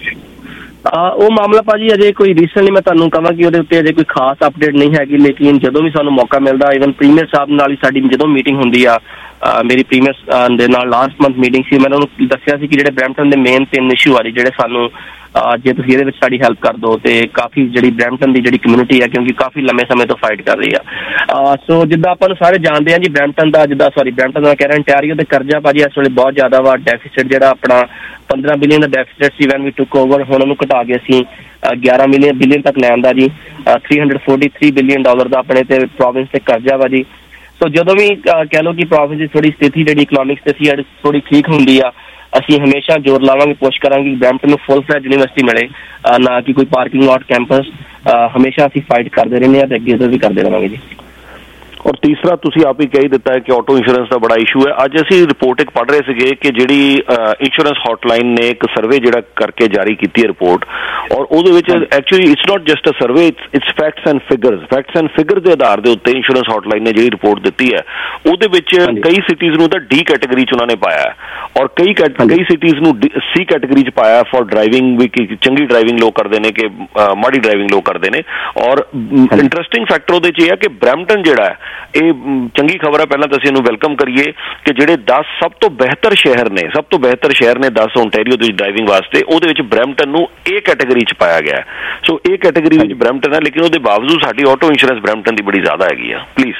ਉਹ ਮਾਮਲਾ ਭਾਜੀ ਅਜੇ ਕੋਈ ਰੀਸੈਂਟਲੀ ਮੈਂ ਤੁਹਾਨੂੰ ਕਹਾਂ ਕਿ ਉਹਦੇ ਉੱਤੇ ਅਜੇ ਕੋਈ ਖਾਸ ਅਪਡੇਟ ਨਹੀਂ ਹੈਗੀ, ਲੇਕਿਨ ਜਦੋਂ ਵੀ ਸਾਨੂੰ ਮੌਕਾ ਮਿਲਦਾ, ਈਵਨ ਪ੍ਰੀਮੀਅਰ ਸਾਹਿਬ ਨਾਲ ਹੀ ਸਾਡੀ ਜਦੋਂ ਮੀਟਿੰਗ ਹੁੰਦੀ ਆ, ਮੇਰੀ ਪ੍ਰੀਮੀਅਰ ਦੇ ਨਾਲ ਲਾਸਟ ਮੰਥ ਮੀਟਿੰਗ ਸੀ, ਮੈਂ ਉਹਨੂੰ ਦੱਸਿਆ ਸੀ ਕਿ ਜਿਹੜੇ ਬ੍ਰੈਂਪਟਨ ਦੇ ਮੇਨ ਤਿੰਨ ਇਸ਼ੂ ਆ ਜਿਹੜੇ ਸਾਨੂੰ ਜੇ ਤੁਸੀਂ ਇਹਦੇ ਵਿੱਚ ਸਾਡੀ ਹੈਲਪ ਕਰ ਦਿਓ ਤੇ ਕਾਫੀ ਜਿਹੜੀ ਬ੍ਰੈਂਪਟਨ ਦੀ ਜਿਹੜੀ ਕਮਿਊਨਿਟੀ ਹੈ, ਕਿਉਂਕਿ ਕਾਫੀ ਲੰਮੇ ਸਮੇਂ ਤੋਂ ਫਾਈਟ ਕਰ ਰਹੀ ਆ। ਸੋ ਜਿੱਦਾਂ ਆਪਾਂ ਨੂੰ ਸਾਰੇ ਜਾਣਦੇ ਹਾਂ ਜੀ, ਬ੍ਰੈਂਪਟਨ ਦਾ ਜਿੱਦਾਂ ਸੌਰੀ ਬ੍ਰੈਂਪਟਨ ਦਾ ਕਹਿ ਰਿਹਾ ontario ਤੇ ਕਰਜ਼ਾ ਭਾਜੀ ਇਸ ਵੇਲੇ ਬਹੁਤ ਜ਼ਿਆਦਾ ਵਾ, ਡੈਫੀਸਿਟ ਜਿਹੜਾ ਆਪਣਾ ਪੰਦਰਾਂ ਬਿਲੀਅਨ ਦਾ ਡੈਫੀਸਿਟ ਸੀ ਵੈਨ ਵੀ ਟੁੱਕ ਓਵਰ, ਹੁਣ ਉਹਨੂੰ ਘਟਾ ਕੇ ਅਸੀਂ ਗਿਆਰਾਂ ਮਿਲੀਅਨ ਬਿਲੀਅਨ ਤੱਕ ਲੈਣ ਦਾ ਜੀ, three hundred forty three billion dollar ਦਾ ਆਪਣੇ ਤੇ ਪ੍ਰੋਵਿੰਸ ਤੇ ਕਰਜ਼ਾ ਵਾ ਜੀ। ਸੋ ਜਦੋਂ ਵੀ ਕਹਿ ਲਓ ਕਿ ਪ੍ਰੋਵਿੰਸ ਦੀ ਥੋੜੀ ਸਥਿਤੀ ਜਿਹੜੀ ਇਕਨੋਮਿਕਸ ਤੇ ਸੀ ਥੋੜੀ ਠੀਕ ਹੁੰਦੀ ਆ, ਅਸੀਂ ਹਮੇਸ਼ਾ ਜ਼ੋਰ ਲਾਵਾਂਗੇ, ਕੋਸ਼ਿਸ਼ ਕਰਾਂਗੇ ਕਿ ਬ੍ਰੈਂਪਟਨ ਨੂੰ ਫੁੱਲ ਫਲੈਜ ਯੂਨੀਵਰਸਿਟੀ ਮਿਲੇ, ਨਾ ਕਿ ਕੋਈ ਪਾਰਕਿੰਗ ਲਾਟ ਕੈਂਪਸ। ਹਮੇਸ਼ਾ ਅਸੀਂ ਫਾਈਟ ਕਰਦੇ ਰਹਿੰਦੇ ਹਾਂ ਤੇ ਅੱਗੇ ਤੋਂ ਵੀ ਕਰਦੇ ਰਹਾਂਗੇ ਜੀ। ਔਰ ਤੀਸਰਾ ਤੁਸੀਂ ਆਪ ਹੀ ਕਹਿ ਦਿੱਤਾ ਹੈ ਕਿ ਆਟੋ ਇੰਸ਼ੋਰੈਂਸ ਦਾ ਬੜਾ ਇਸ਼ੂ ਹੈ। ਅੱਜ ਅਸੀਂ ਰਿਪੋਰਟ ਇੱਕ ਪੜ੍ਹ ਰਹੇ ਸੀਗੇ ਕਿ ਜਿਹੜੀ ਇੰਸ਼ੋਰੈਂਸ ਹੌਟਲਾਈਨ ਨੇ ਇੱਕ ਸਰਵੇ ਜਿਹੜਾ ਕਰਕੇ ਜਾਰੀ ਕੀਤੀ ਹੈ ਰਿਪੋਰਟ, ਔਰ ਉਹਦੇ ਵਿੱਚ actually it's not just a survey, it's facts and figures facts and figure ਦੇ ਆਧਾਰ ਦੇ ਉੱਤੇ ਇੰਸ਼ੋਰੈਂਸ ਹੌਟਲਾਈਨ ਨੇ ਜਿਹੜੀ ਰਿਪੋਰਟ ਦਿੱਤੀ ਹੈ, ਉਹਦੇ ਵਿੱਚ ਕਈ ਸਿਟੀਜ਼ ਨੂੰ ਤਾਂ ਡੀ ਕੈਟੇਗਰੀ 'ਚ ਉਹਨਾਂ ਨੇ ਪਾਇਆ ਹੈ, ਔਰ ਕਈ ਕਈ ਸਿਟੀਜ਼ ਨੂੰ ਸੀ ਕੈਟੇਗਰੀ 'ਚ ਪਾਇਆ ਫॉर ਡਰਾਈਵਿੰਗ ਵੀ, ਕਿ ਚੰਗੀ ਡਰਾਈਵਿੰਗ ਲੋਕ ਕਰਦੇ ਨੇ ਕਿ ਮਾੜੀ ਡਰਾਈਵਿੰਗ ਲੋਕ ਕਰਦੇ ਨੇ। ਔਰ ਇੰਟਰਸਟਿੰਗ ਫੈਕਟਰ ਉਹਦੇ 'ਚ ਇਹ ਹੈ ਕਿ ਬ੍ਰੈਂਪਟਨ ਜਿਹੜਾ ਹੈ, ਇਹ ਚੰਗੀ ਖਬਰ ਹੈ, ਪਹਿਲਾਂ ਤਾਂ ਅਸੀਂ ਇਹਨੂੰ ਵੈਲਕਮ ਕਰੀਏ ਕਿ ਜਿਹੜੇ ਦਸ ਸਭ ਤੋਂ ਬਿਹਤਰ ਸ਼ਹਿਰ ਨੇ, ਸਭ ਤੋਂ ਬਿਹਤਰ ਸ਼ਹਿਰ ਨੇ ਦਸ ਓਨਟਾਰੀਓ ਦੇ ਵਿੱਚ ਡਰਾਈਵਿੰਗ ਵਾਸਤੇ, ਉਹਦੇ ਵਿੱਚ ਬ੍ਰੈਂਪਟਨ ਨੂੰ ਇਹ ਕੈਟੇਗਰੀ 'ਚ ਪਾਇਆ ਗਿਆ। ਸੋ ਇਹ ਕੈਟੇਗਰੀ ਵਿੱਚ ਬ੍ਰੈਂਪਟਨ ਹੈ, ਲੇਕਿਨ ਉਹਦੇ ਬਾਵਜੂਦ ਸਾਡੀ ਆਟੋ ਇੰਸ਼ੋਰੈਂਸ ਬ੍ਰੈਂਪਟਨ ਦੀ ਬੜੀ ਜ਼ਿਆਦਾ ਹੈਗੀ ਆ। ਪਲੀਜ਼।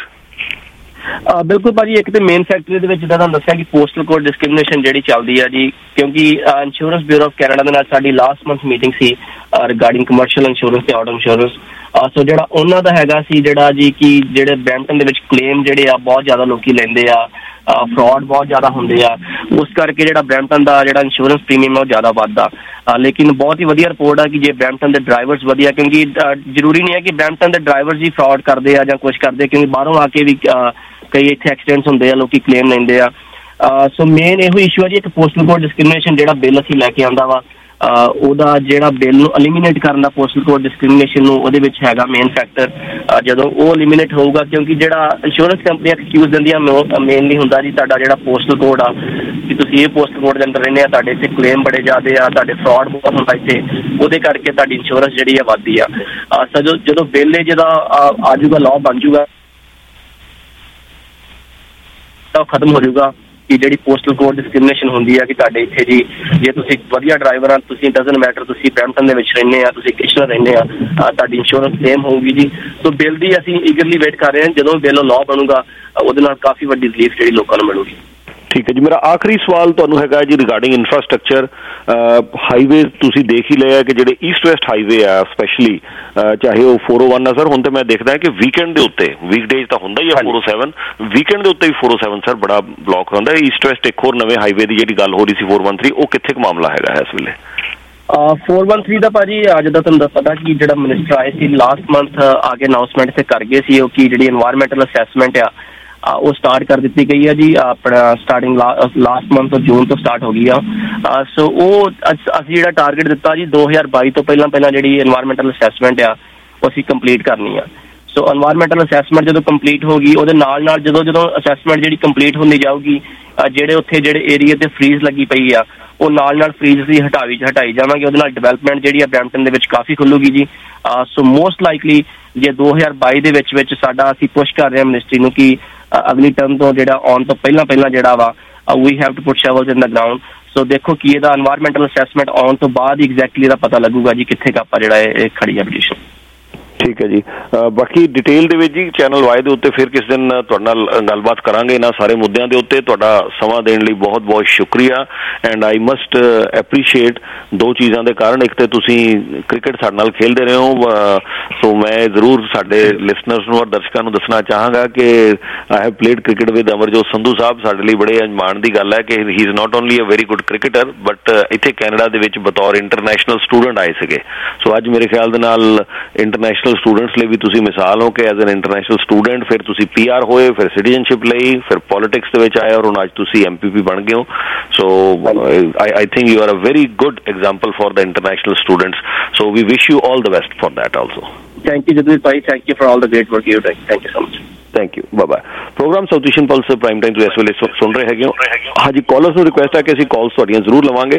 ਬਿਲਕੁਲ ਭਾਜੀ, ਇੱਕ ਤੇ ਮੇਨ ਫੈਕਟਰ ਦੇ ਵਿੱਚ ਜਿੱਦਾਂ ਤੁਹਾਨੂੰ ਦੱਸਿਆ ਕਿ ਪੋਸਟਲ ਕੋਡ ਡਿਸਕ੍ਰਿਮੀਨੇਸ਼ਨ ਜਿਹੜੀ ਚੱਲਦੀ ਆ ਜੀ, ਕਿਉਂਕਿ ਇੰਸ਼ੋਰੈਂਸ ਬਿਊਰੋ ਆਫ ਕੈਨੇਡਾ ਦੇ ਨਾਲ ਸਾਡੀ ਲਾਸਟ ਮੰਥ ਮੀਟਿੰਗ ਸੀ ਰਿਗਾਰਡਿੰਗ ਕਮਰਸ਼ੀਅਲ ਇੰਸ਼ੋਰੈਂਸ ਤੇ ਆਟੋ ਇੰਸ਼ੋਰੈਂਸ। ਸੋ ਜਿਹੜਾ ਉਹਨਾਂ ਦਾ ਹੈਗਾ ਸੀ ਜਿਹੜਾ ਜੀ ਕਿ ਜਿਹੜੇ ਬ੍ਰੈਂਪਟਨ ਦੇ ਵਿੱਚ ਕਲੇਮ ਜਿਹੜੇ ਆ ਬਹੁਤ ਜ਼ਿਆਦਾ ਲੋਕੀ ਲੈਂਦੇ ਆ, ਫਰਾਡ ਬਹੁਤ ਜ਼ਿਆਦਾ ਹੁੰਦੇ ਆ, ਉਸ ਕਰਕੇ ਜਿਹੜਾ ਬ੍ਰੈਂਪਟਨ ਦਾ ਜਿਹੜਾ ਇੰਸ਼ੋਰੈਂਸ ਪ੍ਰੀਮੀਅਮ ਆ ਉਹ ਜ਼ਿਆਦਾ ਵੱਧਦਾ। ਲੇਕਿਨ ਬਹੁਤ ਹੀ ਵਧੀਆ ਰਿਪੋਰਟ ਆ ਕਿ ਜੇ ਬ੍ਰੈਂਪਟਨ ਦੇ ਡਰਾਈਵਰਸ ਵਧੀਆ, ਕਿਉਂਕਿ ਜ਼ਰੂਰੀ ਨਹੀਂ ਹੈ ਕਿ ਬ੍ਰੈਂਪਟਨ ਦੇ ਡਰਾਈਵਰਸ ਹੀ ਫਰਾਡ ਕਰਦੇ ਆ ਜਾਂ ਕੁਛ ਕਰਦੇ, ਕਿਉਂਕਿ ਬਾਹਰੋਂ ਆ ਕੇ ਵੀ ਕਈ ਇੱਥੇ ਐਕਸੀਡੈਂਟਸ ਹੁੰਦੇ ਆ, ਲੋਕੀ ਕਲੇਮ ਲੈਂਦੇ ਆ। ਸੋ ਮੇਨ ਇਹੋ ਇਸ਼ੂ ਹੈ ਜੀ, ਇੱਕ ਪੋਸਟਲ ਕੋਡ ਡਿਸਕ੍ਰਿਮੀਨੇਸ਼ਨ ਜਿਹੜਾ ਬਿੱਲ ਅਸੀਂ ਲੈ ਕੇ ਆਉਂਦਾ ਵਾ, ਉਹਦਾ ਜਿਹੜਾ ਬਿੱਲ ਨੂੰ ਐਲੀਮੀਨੇਟ ਕਰਨ ਦਾ ਪੋਸਟਲ ਕੋਡ ਡਿਸਕ੍ਰਿਮੀਨੇਸ਼ਨ ਨੂੰ, ਉਹਦੇ ਵਿੱਚ ਹੈਗਾ ਮੇਨ ਫੈਕਟਰ। ਜਦੋਂ ਉਹ ਐਲੀਮੀਨੇਟ ਹੋਊਗਾ, ਕਿਉਂਕਿ ਜਿਹੜਾ ਇੰਸ਼ੋਰੈਂਸ ਕੰਪਨੀਆਂ ਐਕਸਕਿਊਜ਼ ਦਿੰਦੀਆਂ ਮੇਨਲੀ ਹੁੰਦਾ ਜੀ ਤੁਹਾਡਾ ਜਿਹੜਾ ਪੋਸਟਲ ਕੋਡ ਆ, ਕਿ ਤੁਸੀਂ ਇਹ ਪੋਸਟਲ ਕੋਡ ਦੇ ਅੰਦਰ ਰਹਿੰਦੇ ਆ, ਤੁਹਾਡੇ ਇੱਥੇ ਕਲੇਮ ਬੜੇ ਜ਼ਿਆਦੇ ਆ, ਤੁਹਾਡੇ ਫਰਾਡ ਬਹੁਤ ਹੁੰਦਾ ਇੱਥੇ, ਉਹਦੇ ਕਰਕੇ ਤੁਹਾਡੀ ਇੰਸ਼ੋਰੈਂਸ ਜਿਹੜੀ ਆ ਵੱਧਦੀ ਆ। ਸੋ ਜਦੋਂ ਬਿੱਲ ਇਹ ਜਿਹਦਾ ਆ ਜਾਊਗਾ, ਲਾਅ ਬਣ ਜਾਊਗਾ, ਤਾਂ ਖਤਮ ਹੋ ਜਾਊਗਾ ਕਿ ਜਿਹੜੀ ਪੋਸਟਲ ਕੋਡ ਡਿਸਕ੍ਰਿਮੀਨੇਸ਼ਨ ਹੁੰਦੀ ਆ ਕਿ ਤੁਹਾਡੇ ਇੱਥੇ ਜੀ ਜੇ ਤੁਸੀਂ ਵਧੀਆ ਡਰਾਈਵਰ ਆ, ਤੁਸੀਂ ਡਜ਼ਨਟ ਮੈਟਰ ਤੁਸੀਂ ਬ੍ਰੈਂਪਟਨ ਦੇ ਵਿੱਚ ਰਹਿੰਦੇ ਆ, ਤੁਸੀਂ ਕਿਸ਼ਨਰ ਰਹਿੰਦੇ ਆ, ਤੁਹਾਡੀ ਇੰਸ਼ੋਰੈਂਸ ਕਲੇਮ ਹੋਊਗੀ ਜੀ। ਸੋ ਬਿੱਲ ਦੀ ਅਸੀਂ ਈਗਰਲੀ ਵੇਟ ਕਰ ਰਹੇ ਹਾਂ, ਜਦੋਂ ਬਿੱਲ ਲਾਅ ਬਣੂਗਾ ਉਹਦੇ ਨਾਲ ਕਾਫੀ ਵੱਡੀ ਰਿਲੀਫ ਜਿਹੜੀ ਲੋਕਾਂ ਨੂੰ ਮਿਲੂਗੀ। ਠੀਕ ਹੈ ਜੀ। ਮੇਰਾ ਆਖਰੀ ਸਵਾਲ ਤੁਹਾਨੂੰ ਹੈਗਾ ਜੀ ਰਿਗਾਰਡਿੰਗ ਇਨਫਰਾਸਟਰਕਚਰ। ਹਾਈਵੇ ਤੁਸੀਂ ਦੇਖ ਹੀ ਲਿਆ ਕਿ ਜਿਹੜੇ ਈਸਟ ਵੈਸਟ ਹਾਈਵੇ ਆ ਸਪੈਸ਼ਲੀ, ਚਾਹੇ ਉਹ ਫੋਰ ਓ ਵਨ ਆ ਸਰ, ਹੁਣ ਤਾਂ ਮੈਂ ਦੇਖਦਾ ਕਿ ਵੀਕਐਂਡ ਦੇ ਉੱਤੇ, ਵੀਕਡੇਜ਼ ਤਾਂ ਹੁੰਦਾ ਹੀ ਆ ਫੋਰ ਓ ਸੈਵਨ, ਵੀਕਐਂਡ ਦੇ ਉੱਤੇ ਵੀ ਫੋਰ ਓ ਸੈਵਨ ਸਰ ਬੜਾ ਬਲੌਕ ਹੁੰਦਾ। ਈਸਟ ਵੈਸਟ ਇੱਕ ਹੋਰ ਨਵੇਂ ਹਾਈਵੇ ਦੀ ਜਿਹੜੀ ਗੱਲ ਹੋ ਰਹੀ ਸੀ ਫੋਰ ਵਨ ਥ੍ਰੀ, ਉਹ ਕਿੱਥੇ ਕੁ ਮਾਮਲਾ ਹੈਗਾ ਇਸ ਵੇਲੇ? ਫੋਰ ਵਨ ਥ੍ਰੀ ਦਾ ਭਾਜੀ ਅੱਜ ਦਾ ਤੁਹਾਨੂੰ ਪਤਾ ਕਿ ਜਿਹੜਾ ਮਿਨਿਸਟਰ ਆਏ ਸੀ ਲਾਸਟ ਮੰਥ ਆ ਕੇ ਅਨਾਊਂਸਮੈਂਟ ਤੇ ਕਰ ਗਏ ਸੀ ਉਹ ਕਿ ਜਿਹੜੀ ਇਨਵਾਇਰਮੈਂਟਲ ਅਸੈਸਮੈਂਟ ਆ ਉਹ ਸਟਾਰਟ ਕਰ ਦਿੱਤੀ ਗਈ ਹੈ ਜੀ, ਆਪਣਾ ਸਟਾਰਟਿੰਗ ਲਾਸਟ ਮੰਥ ਤੋਂ ਜੂਨ ਤੋਂ ਸਟਾਰਟ ਹੋ ਗਈ ਆ। ਸੋ ਉਹ ਅਸੀਂ ਜਿਹੜਾ ਟਾਰਗੇਟ ਦਿੱਤਾ ਜੀ ਦੋ ਹਜ਼ਾਰ ਬਾਈ ਤੋਂ ਪਹਿਲਾਂ ਪਹਿਲਾਂ ਜਿਹੜੀ ਇਨਵਾਇਰਮੈਂਟਲ ਅਸੈਸਮੈਂਟ ਆ ਉਹ ਅਸੀਂ ਕੰਪਲੀਟ ਕਰਨੀ ਆ। ਸੋ ਇਨਵਾਇਰਮੈਂਟਲ ਅਸੈਸਮੈਂਟ ਜਦੋਂ ਕੰਪਲੀਟ ਹੋ ਗਈ, ਉਹਦੇ ਨਾਲ ਨਾਲ ਜਦੋਂ ਜਦੋਂ ਅਸੈਸਮੈਂਟ ਜਿਹੜੀ ਕੰਪਲੀਟ ਹੁੰਦੀ ਜਾਊਗੀ, ਜਿਹੜੇ ਉੱਥੇ ਜਿਹੜੇ ਏਰੀਆ ਤੇ ਫਰੀਜ਼ ਲੱਗੀ ਪਈ ਆ ਉਹ ਨਾਲ ਨਾਲ ਫਰੀਜ਼ ਅਸੀਂ ਹਟਾਈ ਹਟਾਈ ਜਾਵਾਂਗੇ। ਉਹਦੇ ਨਾਲ ਡਿਵੈਲਪਮੈਂਟ ਜਿਹੜੀ ਆ ਬ੍ਰੈਂਪਟਨ ਦੇ ਵਿੱਚ ਕਾਫੀ ਖੁੱਲੂਗੀ ਜੀ। ਸੋ ਮੋਸਟ ਲਾਈਕਲੀ ਜੇ ਦੋ ਹਜ਼ਾਰ ਬਾਈ ਦੇ ਵਿੱਚ ਵਿੱਚ ਸਾਡਾ ਅਸੀਂ ਪੁਸ਼ ਕਰ ਰਹੇ ਹਾਂ ਮਿਨਿਸਟਰੀ ਨੂੰ ਕਿ ਅਗਲੀ ਟਰਮ ਤੋਂ ਜਿਹੜਾ ਆਉਣ ਤੋਂ ਪਹਿਲਾਂ ਪਹਿਲਾਂ ਜਿਹੜਾ ਵਾ we have to put shovels in the ground. So ਦੇਖੋ ਕਿ ਇਹਦਾ এনवायरमेंटल ਅਸੈਸਮੈਂਟ ਆਉਣ ਤੋਂ ਬਾਅਦ ਹੀ ਐਗਜ਼ੈਕਟਲੀ ਇਹਦਾ ਪਤਾ ਲੱਗੂਗਾ ਜੀ ਕਿੱਥੇ ਕ ਆਪਾਂ ਜਿਹੜਾ ਇਹ ਖੜੀ ਹੈ ਪਟੀਸ਼ਨ। ਠੀਕ ਹੈ ਜੀ, ਬਾਕੀ ਡਿਟੇਲ ਦੇ ਵਿੱਚ ਜੀ ਚੈਨਲ ਵਾਈ ਦੇ ਉੱਤੇ ਫਿਰ ਕਿਸ ਦਿਨ ਤੁਹਾਡੇ ਨਾਲ ਗੱਲਬਾਤ ਕਰਾਂਗੇ ਇਹਨਾਂ ਸਾਰੇ ਮੁੱਦਿਆਂ ਦੇ ਉੱਤੇ। ਤੁਹਾਡਾ ਸਮਾਂ ਦੇਣ ਲਈ ਬਹੁਤ ਬਹੁਤ ਸ਼ੁਕਰੀਆ ਐਂਡ ਆਈ ਮਸਟ ਐਪਰੀਸ਼ੀਏਟ ਦੋ ਚੀਜ਼ਾਂ ਦੇ ਕਾਰਨ। ਇੱਕ ਤੇ ਤੁਸੀਂ ਕ੍ਰਿਕਟ ਸਾਡੇ ਨਾਲ ਖੇਡਦੇ ਰਹੇ ਹੋ, ਸੋ ਮੈਂ ਜ਼ਰੂਰ ਸਾਡੇ ਲਿਸਨਰਸ ਨੂੰ ਔਰ ਦਰਸ਼ਕਾਂ ਨੂੰ ਦੱਸਣਾ ਚਾਹਾਂਗਾ ਕਿ I have played cricket with Amarjot Sandhu ਸਾਹਿਬ। ਸਾਡੇ ਲਈ ਬੜੇ ਮਾਣ ਦੀ ਗੱਲ ਹੈ ਕਿ he is not only a very good cricketer but ਇੱਥੇ ਕੈਨੇਡਾ ਦੇ ਵਿੱਚ ਬਤੌਰ ਇੰਟਰਨੈਸ਼ਨਲ ਸਟੂਡੈਂਟ ਆਏ ਸੀਗੇ। ਸੋ ਅੱਜ ਮੇਰੇ ਖਿਆਲ ਦੇ ਨਾਲ ਇੰਟਰਨੈਸ਼ਨਲ ਸਟੂਡੈਂਟਸ ਲਈ ਵੀ ਤੁਸੀਂ ਮਿਸਾਲ ਹੋ ਕਿ ਐਜ਼ ਐਨ ਇੰਟਰਨੈਸ਼ਨਲ ਸਟੂਡੈਂਟ ਫਿਰ ਤੁਸੀਂ ਪੀ ਆਰ ਹੋਏ, ਫਿਰ ਸਿਟੀਜ਼ਨਸ਼ਿਪ ਲਈ, ਫਿਰ ਪੋਲੀਟਿਕਸ ਦੇ ਵਿੱਚ ਆਏ ਔਰ ਹੁਣ ਅੱਜ ਤੁਸੀਂ ਐਮ ਪੀ ਪੀ ਬਣ ਗਏ ਹੋ। So I I think you are a very good example for the international students, so we wish you all the best for that also. Thank you Jadveer bhai, thank you for all the great work you're doing. Thank you so much. Thank you, bye bye. Program South Asian pulse prime Time तो इस ਵੇਲੇ ਸੁਣ ਰਹੇ ਹੈਗੇ ਹੋ। हाँ जी, callers ਨੂੰ request ਹੈ ਕਿ ਅਸੀਂ ਕਾਲਸ ਤੁਹਾਡੀਆਂ ਜ਼ਰੂਰ ਲਵਾਂਗੇ,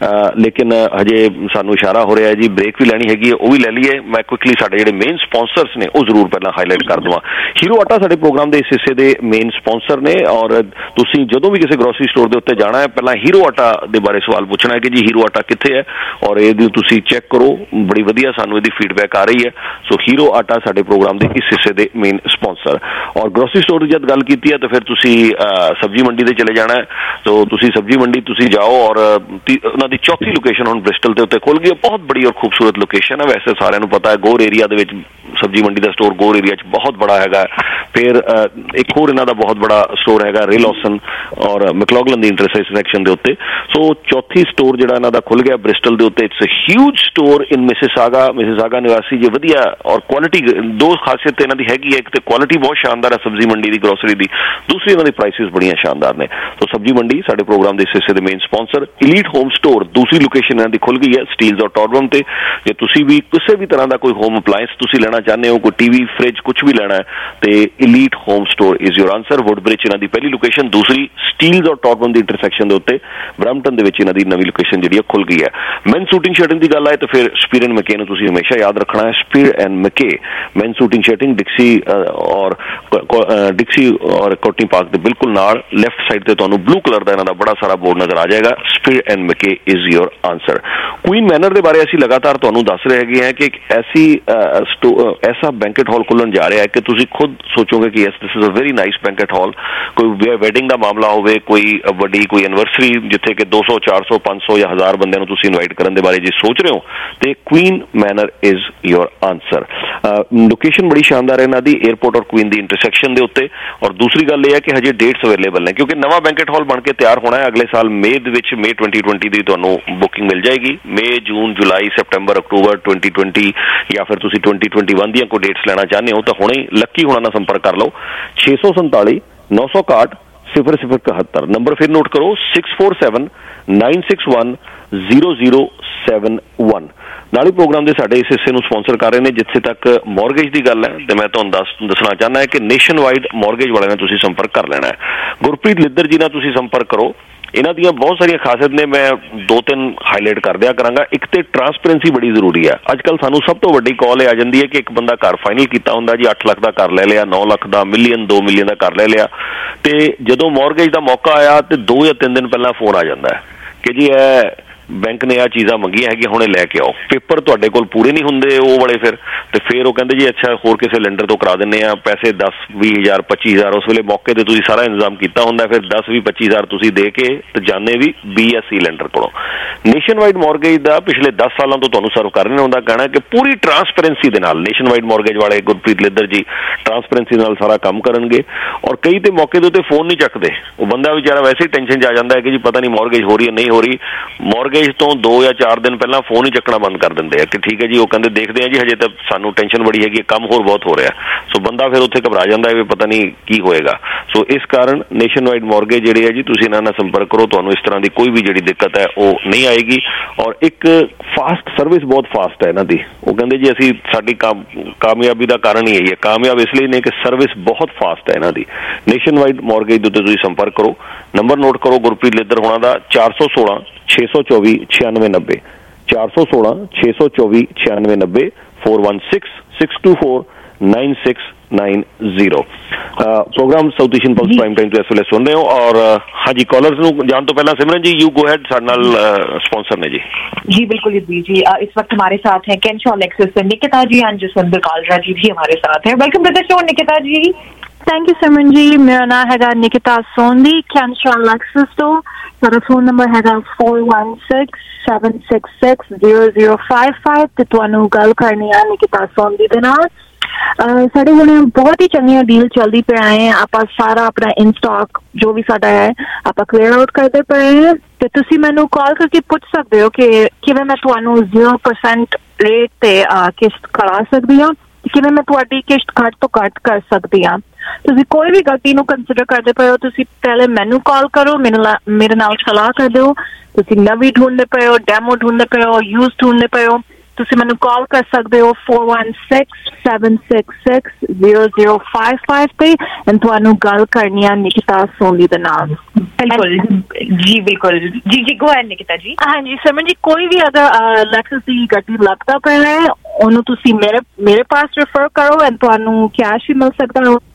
ਲੇਕਿਨ ਹਜੇ ਸਾਨੂੰ ਇਸ਼ਾਰਾ ਹੋ ਰਿਹਾ ਹੈ ਜੀ ਬ੍ਰੇਕ ਵੀ ਲੈਣੀ ਹੈਗੀ ਹੈ, ਉਹ ਵੀ ਲੈ ਲਈਏ। ਮੈਂ ਕੁਇਕਲੀ ਸਾਡੇ ਜਿਹੜੇ ਮੇਨ ਸਪਾਂਸਰਸ ਨੇ ਉਹ ਜ਼ਰੂਰ ਪਹਿਲਾਂ ਹਾਈਲਾਈਟ ਕਰ ਦਵਾਂ। ਹੀਰੋ ਆਟਾ ਸਾਡੇ ਪ੍ਰੋਗਰਾਮ ਦੇ ਇਸ ਹਿੱਸੇ ਦੇ ਮੇਨ ਸਪਾਂਸਰ ਨੇ ਔਰ ਤੁਸੀਂ ਜਦੋਂ ਵੀ ਕਿਸੇ ਗਰੋਸਰੀ ਸਟੋਰ ਦੇ ਉੱਤੇ ਜਾਣਾ ਹੈ ਪਹਿਲਾਂ ਹੀਰੋ ਆਟਾ ਦੇ ਬਾਰੇ ਸਵਾਲ ਪੁੱਛਣਾ ਹੈ ਕਿ ਜੀ ਹੀਰੋ ਆਟਾ ਕਿੱਥੇ ਹੈ ਔਰ ਇਹਦੀ ਤੁਸੀਂ ਚੈੱਕ ਕਰੋ, ਬੜੀ ਵਧੀਆ ਸਾਨੂੰ ਇਹਦੀ ਫੀਡਬੈਕ ਆ ਰਹੀ ਹੈ। ਸੋ ਹੀਰੋ ਆਟਾ ਸਾਡੇ ਪ੍ਰੋਗਰਾਮ ਦੇ ਇਸ ਹਿੱਸੇ ਦੇ ਮੇਨ ਸਪਾਂਸਰ। ਔਰ ਗਰੋਸਰੀ ਸਟੋਰ ਜਦ ਗੱਲ ਕੀਤੀ ਹੈ ਤਾਂ ਫਿਰ ਤੁਸੀਂ ਸਬਜ਼ੀ ਮੰਡੀ ਤੇ ਚਲੇ ਜਾਣਾ ਹੈ। ਸੋ ਤੁਸੀਂ ਸਬਜ਼ੀ ਮੰਡੀ ਤੁਸੀਂ ਜਾਓ ਔਰ ਉਹਨਾਂ ਦੀ ਚੌਥੀ ਲੋਕੇਸ਼ਨ ਹੁਣ ਬ੍ਰਿਸਟਲ ਦੇ ਉੱਤੇ ਖੁੱਲ ਗਈ ਹੈ। ਬਹੁਤ ਬੜੀ ਔਰ ਖੂਬਸੂਰਤ ਲੋਕੇਸ਼ਨ ਹੈ। ਵੈਸੇ ਸਾਰਿਆਂ ਨੂੰ ਪਤਾ ਹੈ ਗੋਰ ਏਰੀਆ ਦੇ ਵਿੱਚ ਸਬਜ਼ੀ ਮੰਡੀ ਦਾ ਸਟੋਰ ਗੋਰ ਏਰੀਆ 'ਚ ਬਹੁਤ ਬੜਾ ਹੈਗਾ। ਫਿਰ ਇੱਕ ਹੋਰ ਇਹਨਾਂ ਦਾ ਬਹੁਤ ਬੜਾ ਸਟੋਰ ਹੈਗਾ ਰੇ ਲੌਸਨ ਔਰ ਮੈਕਲੌਗਲਨ ਦੀ ਇੰਟਰਸੈਕਸ਼ਨ ਦੇ ਉੱਤੇ। ਸੋ ਚੌਥੀ ਸਟੋਰ ਜਿਹੜਾ ਇਹਨਾਂ ਦਾ ਖੁੱਲ ਗਿਆ ਬ੍ਰਿਸਟਲ ਦੇ ਉੱਤੇ। It's a huge store in Mississauga. Mississauga ਨਿਵਾਸੀ ਜੇ ਵਧੀਆ ਔਰ ਕੁਆਲਿਟੀ, ਦੋ ਖਾਸੀਅਤ ਇਹਨਾਂ ਦੀ ਹੈਗੀ ਹੈ। ਇੱਕ ਤੇ ਕੁਆਲਿਟੀ ਬਹੁਤ ਸ਼ਾਨਦਾਰ ਹੈ ਸਬਜ਼ੀ ਮੰਡੀ ਦੀ ਗਰੋਸਰੀ ਦੀ, ਦੂਸਰੀ ਇਹਨਾਂ ਦੀ ਪ੍ਰਾਈਸਿਸ ਬੜੀਆਂ ਸ਼ਾਨਦਾਰ ਨੇ। ਸੋ ਸਬਜ਼ੀ ਮੰਡੀ ਸਾਡੇ ਪ੍ਰੋਗਰਾਮ ਦੇ ਇਸ ਹਿੱਸੇ ਦੇ main sponsor. Elite Home Store ਦੂਸਰੀ ਲੋਕੇਸ਼ਨ ਇਹਨਾਂ ਦੀ ਖੁੱਲ ਗਈ ਹੈ ਸਟੀਲਜ਼ ਔਰ ਟੌਰਬਮ ਤੇ। ਜੇ ਤੁਸੀਂ ਵੀ ਕਿਸੇ ਵੀ ਤਰ੍ਹਾਂ ਦਾ ਕੋਈ ਹੋਮ ਅਪਲਾਇੰਸ ਤੁਸੀਂ ਲੈਣਾ ਚਾਹੁੰਦੇ ਹੋ, ਕੋਈ ਟੀਵੀ ਫ੍ਰਿਜ ਕੁਝ ਵੀ ਲੈਣਾ ਹੈ ਤੇ Elite Home Store is your answer. Woodbridge ਇਹਨਾਂ ਦੀ ਪਹਿਲੀ ਲੋਕੇਸ਼ਨ, ਦੂਸਰੀ ਸਟੀਲਜ਼ ਔਰ ਟੌਰਬਮ ਦੀ ਇੰਟਰਸੈਕਸ਼ਨ ਦੇ ਉੱਤੇ ਬਰੈਂਪਟਨ ਦੇ ਵਿੱਚ ਇਹਨਾਂ ਦੀ ਨਵੀਂ ਲੋਕੇਸ਼ਨ ਜਿਹੜੀ ਹੈ ਖੁੱਲ ਗਈ ਹੈ। ਮੈਨ ਸ਼ੂਟਿੰਗ ਸ਼ਰਟਿੰਗ ਦੀ ਗੱਲ ਆਏ ਤਾਂ ਫਿਰ ਸਪੀਰ ਐਂਡ ਮੈਕੇ ਨੂੰ ਤੁਸੀਂ ਹਮੇਸ਼ਾ ਯਾਦ ਰੱਖਣਾ ਹੈ। Spear and McKay man suiting shirting Dixie ਔਰ ਡਿਕਸੀ ਔਰ ਕੋਟਨੀ ਪਾਰਕ ਦੇ ਬਿਲਕੁਲ ਨਾਲ ਲੈਫਟ ਸਾਈਡ ਤੇ ਤੁਹਾਨੂੰ ਬਲੂ ਕਲਰ ਦਾ ਇਹਨਾਂ ਦਾ ਬੜਾ ਸਾਰਾ ਬੋਰਡ ਨਜ਼ਰ ਆ ਜਾਏਗਾ। Spear and McKay is your answer. Queen Manor ਦੇ ਬਾਰੇ ਅਸੀਂ ਲਗਾਤਾਰ ਤੁਹਾਨੂੰ ਦੱਸ ਰਹੇ ਹੈਗੇ ਹਾਂ ਕਿ ਇੱਕ ਐਸੀ ਐਸਾ ਬੈਂਕਟ ਹਾਲ ਖੁੱਲਣ ਜਾ ਰਿਹਾ ਹੈ ਕਿ ਤੁਸੀਂ ਖੁਦ ਸੋਚੋਗੇ ਕਿ yes this is a very nice banquet hall. ਕੋਈ ਵੈਡਿੰਗ ਦਾ ਮਾਮਲਾ ਹੋਵੇ, ਕੋਈ ਵੱਡੀ ਕੋਈ ਐਨਵਰਸਰੀ ਜਿੱਥੇ ਕਿ ਦੋ ਸੌ ਚਾਰ ਸੌ ਪੰਜ ਸੌ ਜਾਂ ਹਜ਼ਾਰ ਬੰਦਿਆਂ ਨੂੰ ਤੁਸੀਂ ਇਨਵਾਈਟ ਕਰਨ ਦੇ ਬਾਰੇ ਜੇ ਸੋਚ ਰਹੇ ਹੋ ਤੇ Queen Manor is your answer. Location ਬੜੀ ਸ਼ਾਨਦਾਰ ਹੈ ਇਹਨਾਂ ਦੀ ਏਅਰਪੋਰਟ ਔਰ ਕੁਈਨ ਦੀ ਇੰਟਰਸੈਕਸ਼ਨ ਦੇ ਉੱਤੇ। ਔਰ ਦੂਸਰੀ ਗੱਲ ਇਹ ਹੈ ਕਿ ਹਜੇ ਡੇਟਸ ਅਵੇਲੇਬਲ ਨੇ ਕਿਉਂਕਿ ਨਵਾਂ ਬੈਂਕਟ ਹਾਲ ਬਣ ਕੇ ਤਿਆਰ ਹੋਣਾ ਹੈ ਅਗਲੇ ਸਾਲ ਮਈ ਦੇ ਵਿੱਚ। ਮਈ ਟਵੈਂਟੀ ਟਵੈਂਟੀ ਦੀ ਤੁਹਾਨੂੰ ਬੁਕਿੰਗ ਮਿਲ ਜਾਏਗੀ। ਮਈ, ਜੂਨ, ਜੁਲਾਈ, ਸੈਪਟੰਬਰ, ਅਕਤੂਬਰ ਟਵੈਂਟੀ ਟਵੈਂਟੀ ਜਾਂ ਫਿਰ ਤੁਸੀਂ ਟਵੈਂਟੀ ਟਵੈਂਟੀ ਵਨ ਦੀਆਂ ਕੋਈ ਡੇਟਸ ਲੈਣਾ ਚਾਹੁੰਦੇ ਹੋ ਤਾਂ ਹੁਣੇ ਲੱਕੀ ਹੋਣਾ ਨਾਲ ਸੰਪਰਕ ਕਰ ਲਓ। ਛੇ ਸੌ ਸੰਤਾਲੀ ਨੌ ਸੌ ਇਕਾਹਠ ਸਿਫਰ ਸਿਫਰ ਇਕਹੱਤਰ ਨੰਬਰ ਫਿਰ ਨੋਟ ਕਰੋ six four seven nine six one zero zero seven one. ਨਾਲ ਹੀ ਪ੍ਰੋਗਰਾਮ ਦੇ ਸਾਡੇ ਇਸ ਹਿੱਸੇ ਨੂੰ ਸਪਾਂਸਰ ਕਰ ਰਹੇ ਨੇ। ਜਿੱਥੇ ਤੱਕ ਮੌਰਗੇਜ ਦੀ ਗੱਲ ਹੈ ਤੇ ਮੈਂ ਤੁਹਾਨੂੰ ਦੱਸ ਦੱਸਣਾ ਚਾਹੁੰਦਾ ਹੈ ਕਿ ਨੇਸ਼ਨ ਵਾਈਡ ਮੌਰਗੇਜ ਵਾਲਿਆਂ ਨਾਲ ਤੁਸੀਂ ਸੰਪਰਕ ਕਰ ਲੈਣਾ ਹੈ। ਗੁਰਪ੍ਰੀਤ ਲਿੱਦਰ ਜੀ ਨਾਲ ਤੁਸੀਂ ਸੰਪਰਕ ਕਰੋ। ਇਹਨਾਂ ਦੀਆਂ ਬਹੁਤ ਸਾਰੀਆਂ ਖਾਸੀਅਤ ਨੇ, ਮੈਂ ਦੋ ਤਿੰਨ ਹਾਈਲਾਈਟ ਕਰ ਦਿਆ ਕਰਾਂਗਾ। ਇੱਕ ਤੇ ਟਰਾਂਸਪੇਰੈਂਸੀ ਬੜੀ ਜ਼ਰੂਰੀ ਹੈ। ਅੱਜ ਕੱਲ੍ਹ ਸਾਨੂੰ ਸਭ ਤੋਂ ਵੱਡੀ ਕਾਲ ਇਹ ਆ ਜਾਂਦੀ ਹੈ ਕਿ ਇੱਕ ਬੰਦਾ ਘਰ ਫਾਈਨਲ ਕੀਤਾ ਹੁੰਦਾ ਜੀ, ਅੱਠ ਲੱਖ ਦਾ ਘਰ ਲੈ ਲਿਆ, ਨੌ ਲੱਖ ਦਾ, ਮਿਲੀਅਨ, ਦੋ ਮਿਲੀਅਨ ਦਾ ਘਰ ਲੈ ਲਿਆ ਤੇ ਜਦੋਂ ਮੌਰਗੇਜ ਦਾ ਮੌਕਾ ਆਇਆ ਤੇ ਦੋ ਜਾਂ ਤਿੰਨ ਦਿਨ ਪਹਿਲਾਂ ਫੋਨ ਆ ਜਾਂਦਾ ਹੈ ਕਿ ਜੀ ਇਹ ਬੈਂਕ ਨੇ ਆ ਚੀਜ਼ਾਂ ਮੰਗੀਆਂ ਹੈਗੀਆਂ ਹੁਣੇ ਲੈ ਕੇ ਆਓ। ਪੇਪਰ ਤੁਹਾਡੇ ਕੋਲ ਪੂਰੇ ਨਹੀਂ ਹੁੰਦੇ ਉਹ ਵਾਲੇ ਫਿਰ ਤੇ ਫਿਰ ਉਹ ਕਹਿੰਦੇ ਜੀ ਅੱਛਾ ਹੋਰ ਕਿਸੇ ਲੈਂਡਰ ਤੋਂ ਕਰਾ ਦਿੰਦੇ ਆ, ਪੈਸੇ ਦਸ ਵੀਹ ਹਜ਼ਾਰ ਪੱਚੀ ਹਜ਼ਾਰ ਉਸ ਵੇਲੇ ਮੌਕੇ ਤੇ ਤੁਸੀਂ ਸਾਰਾ ਇੰਤਜ਼ਾਮ ਕੀਤਾ ਹੁੰਦਾ, ਫਿਰ ਦਸ ਵੀਹ ਪੱਚੀ ਹਜ਼ਾਰ ਤੁਸੀਂ ਦੇ ਕੇ ਤੇ ਜਾਣੇ ਵੀ ਬੀ ਐਸ ਸੀ ਲੈਂਡਰ ਕੋਲੋਂ। ਨੇਸ਼ਨ ਵਾਈਡ ਮੌਰਗੇਜ ਦਾ ਪਿਛਲੇ ਦਸ ਸਾਲਾਂ ਤੋਂ ਤੁਹਾਨੂੰ ਸਰਵ ਕਰ ਰਹੇ ਨੇ। ਉਹਦਾ ਕਹਿਣਾ ਕਿ ਪੂਰੀ ਟਰਾਂਸਪੇਰੈਂਸੀ ਦੇ ਨਾਲ ਨੇਸ਼ਨ ਵਾਈਡ ਮੌਰਗੇਜ ਵਾਲੇ ਗੁਰਪ੍ਰੀਤ ਲਿੱਦਰ ਜੀ ਟਰਾਂਸਪੇਰੈਂਸੀ ਨਾਲ ਸਾਰਾ ਕੰਮ ਕਰਨਗੇ। ਔਰ ਕਈ ਤੇ ਮੌਕੇ ਦੇ ਉੱਤੇ ਫੋਨ ਨਹੀਂ ਚੱਕਦੇ, ਉਹ ਬੰਦਾ ਵਿਚਾਰਾ ਵੈਸੇ ਹੀ ਟੈਨਸ਼ਨ 'ਚ ਆ ਜਾਂਦਾ ਹੈ ਕਿ ਜੀ ਪਤਾ ਨਹੀਂ ਮੌਰਗੇਜ ਹੋ ਰਹੀ ਹੈ ਨਹੀਂ ਹੋ ਰਹੀ। ਮੌਰਗੇਜ ਤੋਂ ਦੋ ਜਾਂ ਚਾਰ ਦਿਨ ਪਹਿਲਾਂ ਫੋਨ ਹੀ ਚੱਕਣਾ ਬੰਦ ਕਰ ਦਿੰਦੇ ਆ ਕਿ ਠੀਕ ਹੈ ਜੀ, ਉਹ ਕਹਿੰਦੇ ਦੇਖਦੇ ਆ ਜੀ ਹਜੇ ਤਾਂ ਸਾਨੂੰ ਟੈਨਸ਼ਨ ਬੜੀ ਹੈਗੀ, ਕੰਮ ਹੋਰ ਬਹੁਤ ਹੋ ਰਿਹਾ। ਸੋ ਬੰਦਾ ਫਿਰ ਉੱਥੇ ਘਬਰਾ ਜਾਂਦਾ ਹੈ ਵੀ ਪਤਾ ਨਹੀਂ ਕੀ ਹੋਏਗਾ। ਸੋ ਇਸ ਕਾਰਨ ਨੇਸ਼ਨ ਵਾਈਡ ਮੌਰਗੇਜ ਜਿਹੜੇ ਹੈ ਜੀ ਤੁਸੀਂ ਇਹਨਾਂ ਨਾਲ ਸੰਪਰਕ ਕਰੋ, ਤੁਹਾਨੂੰ ਇਸ ਤਰ੍ਹਾਂ ਦੀ ਕੋਈ ਵੀ ਜਿਹੜੀ ਦਿੱਕਤ ਹੈ ਉਹ ਨਹੀਂ ਆਏਗੀ। ਔਰ ਇੱਕ ਫਾਸਟ ਸਰਵਿਸ ਬਹੁਤ ਫਾਸਟ ਹੈ ਇਹਨਾਂ ਦੀ। ਉਹ ਕਹਿੰਦੇ ਜੀ ਅਸੀਂ ਸਾਡੀ ਕਾਮਯਾਬੀ ਦਾ ਕਾਰਨ ਹੀ ਇਹੀ ਹੈ, ਕਾਮਯਾਬ ਇਸ ਲਈ ਨੇ ਕਿ ਸਰਵਿਸ ਬਹੁਤ ਫਾਸਟ ਹੈ ਇਹਨਾਂ ਦੀ। ਨੇਸ਼ਨ ਵਾਈਡ ਮੌਰਗੇਜ ਦੇ ਉੱਤੇ ਤੁਸੀਂ ਸੰਪਰਕ ਕਰੋ। ਨੰਬਰ ਨੋਟ ਕਰੋ ਗੁਰਪ੍ਰੀਤ ਲਿੱਦਰ ਹੋਣਾ ਦਾ ਚਾਰ ਸੌ ਸੋਲਾਂ ਛੇ ਸੌ ਚੌਵੀ ਛਿਆਨਵੇਂ ਨੱਬੇ ਚਾਰ ਸੌ ਸੋਲਾਂ ਛੇ ਸੌ ਚੌਵੀ ਛਿਆਨਵੇਂ ਨੱਬੇ four one six six two four nine six nine zero. Program South Asian pulse prime Time तो इस वेले सुन रहे हो और हाँ जी कॉलर्स ਨੂੰ ਜਾਣ ਤੋਂ ਪਹਿਲਾਂ सिमरन जी यू गो हेड ਸਾਡੇ ਨਾਲ स्पॉन्सर ने जी। जी बिल्कुल युद्धवीर जी, इस वक्त हमारे साथ हैं कैंशो लेक्सस से निकिता जी एंड जसविंदर कालरा जी भी हमारे साथ हैं। Welcome to the show Nikita ji. Thank you Simran ji. मेरा नाम हैगा निकिता सोंदी कैंशो लेक्सस तो मेरा फोन नंबर हैगा four one six seven six six zero zero five five ਤੇ ਤੁਹਾਨੂੰ ਗੱਲ ਕਰਨੀ ਆ ਨਿਕਿਤਾ ਸੋਂਦੀ ਦੇ ਨਾਲ। ਸਾਡੇ ਹੁਣ ਬਹੁਤ ਹੀ ਚੰਗੀਆਂ ਡੀਲ ਚੱਲਦੀ ਪਏ ਆਏ ਆਪਾਂ ਸਾਰਾ ਆਪਣਾ ਇਨ ਸਟਾਕ ਜੋ ਵੀ ਸਾਡਾ ਹੈ ਆਪਾਂ ਕਲੀਅਰ ਆਊਟ ਕਰਦੇ ਪਏ ਹਾਂ ਤੇ ਤੁਸੀਂ ਮੈਨੂੰ ਕਾਲ ਕਰਕੇ ਪੁੱਛ ਸਕਦੇ ਹੋ ਕਿ ਕਿਵੇਂ ਮੈਂ ਤੁਹਾਨੂੰ ਜ਼ੀਰੋ ਪਰਸੈਂਟ ਰੇਟ ਤੇ ਕਿਸ਼ਤ ਕਰਾ ਸਕਦੀ ਹਾਂ, ਕਿਵੇਂ ਮੈਂ ਤੁਹਾਡੀ ਕਿਸ਼ਤ ਘੱਟ ਤੋਂ ਘੱਟ ਕਰ ਸਕਦੀ ਹਾਂ। ਤੁਸੀਂ ਕੋਈ ਵੀ ਗਲਤੀ ਨੂੰ ਕੰਸੀਡਰ ਕਰਦੇ ਪਏ ਹੋ ਤੁਸੀਂ ਪਹਿਲੇ ਮੈਨੂੰ ਕਾਲ ਕਰੋ, ਮੈਨੂੰ ਮੇਰੇ ਨਾਲ ਸਲਾਹ ਕਰ ਦਿਓ। ਤੁਸੀਂ ਨਵੀਂ ਢੂੰढਦੇ ਪਏ ਹੋ, ਡੈਮੋ ਢੂੰढਦੇ ਪਏ ਹੋ, ਯੂਜ਼ ਢੂੰढਦੇ ਪਏ ਹੋ, ਤੁਸੀਂ ਮੈਨੂੰ ਕਾਲ ਕਰ ਸਕਦੇ ਹੋ four one six seven six six zero zero five five ਤੇ ਐਂਡ ਤੁਹਾਨੂੰ ਗੱਲ ਕਰਨੀ ਆ ਨਿਕਿਤਾ ਸੋਂਦੀ ਦੇ ਨਾਲ। ਬਿਲਕੁਲ ਜੀ ਬਿਲਕੁਲ ਜੀ ਜੀ ਗੋ ਹੈਡ ਨਿਕਿਤਾ ਜੀ। ਹਾਂਜੀ ਸਿਮਰਨ ਜੀ, ਕੋਈ ਵੀ ਅਗਰ ਲੈਕਸਸ ਦੀ ਗੱਡੀ ਲੱਗਦਾ ਪਿਆ ਹੈ ਉਹਨੂੰ ਤੁਸੀਂ ਮੇਰੇ ਮੇਰੇ ਪਾਸ ਰੈਫਰ ਕਰੋ ਐਂਡ ਤੁਹਾਨੂੰ ਕੈਸ਼ ਵੀ ਮਿਲ ਸਕਦਾ ਹੈ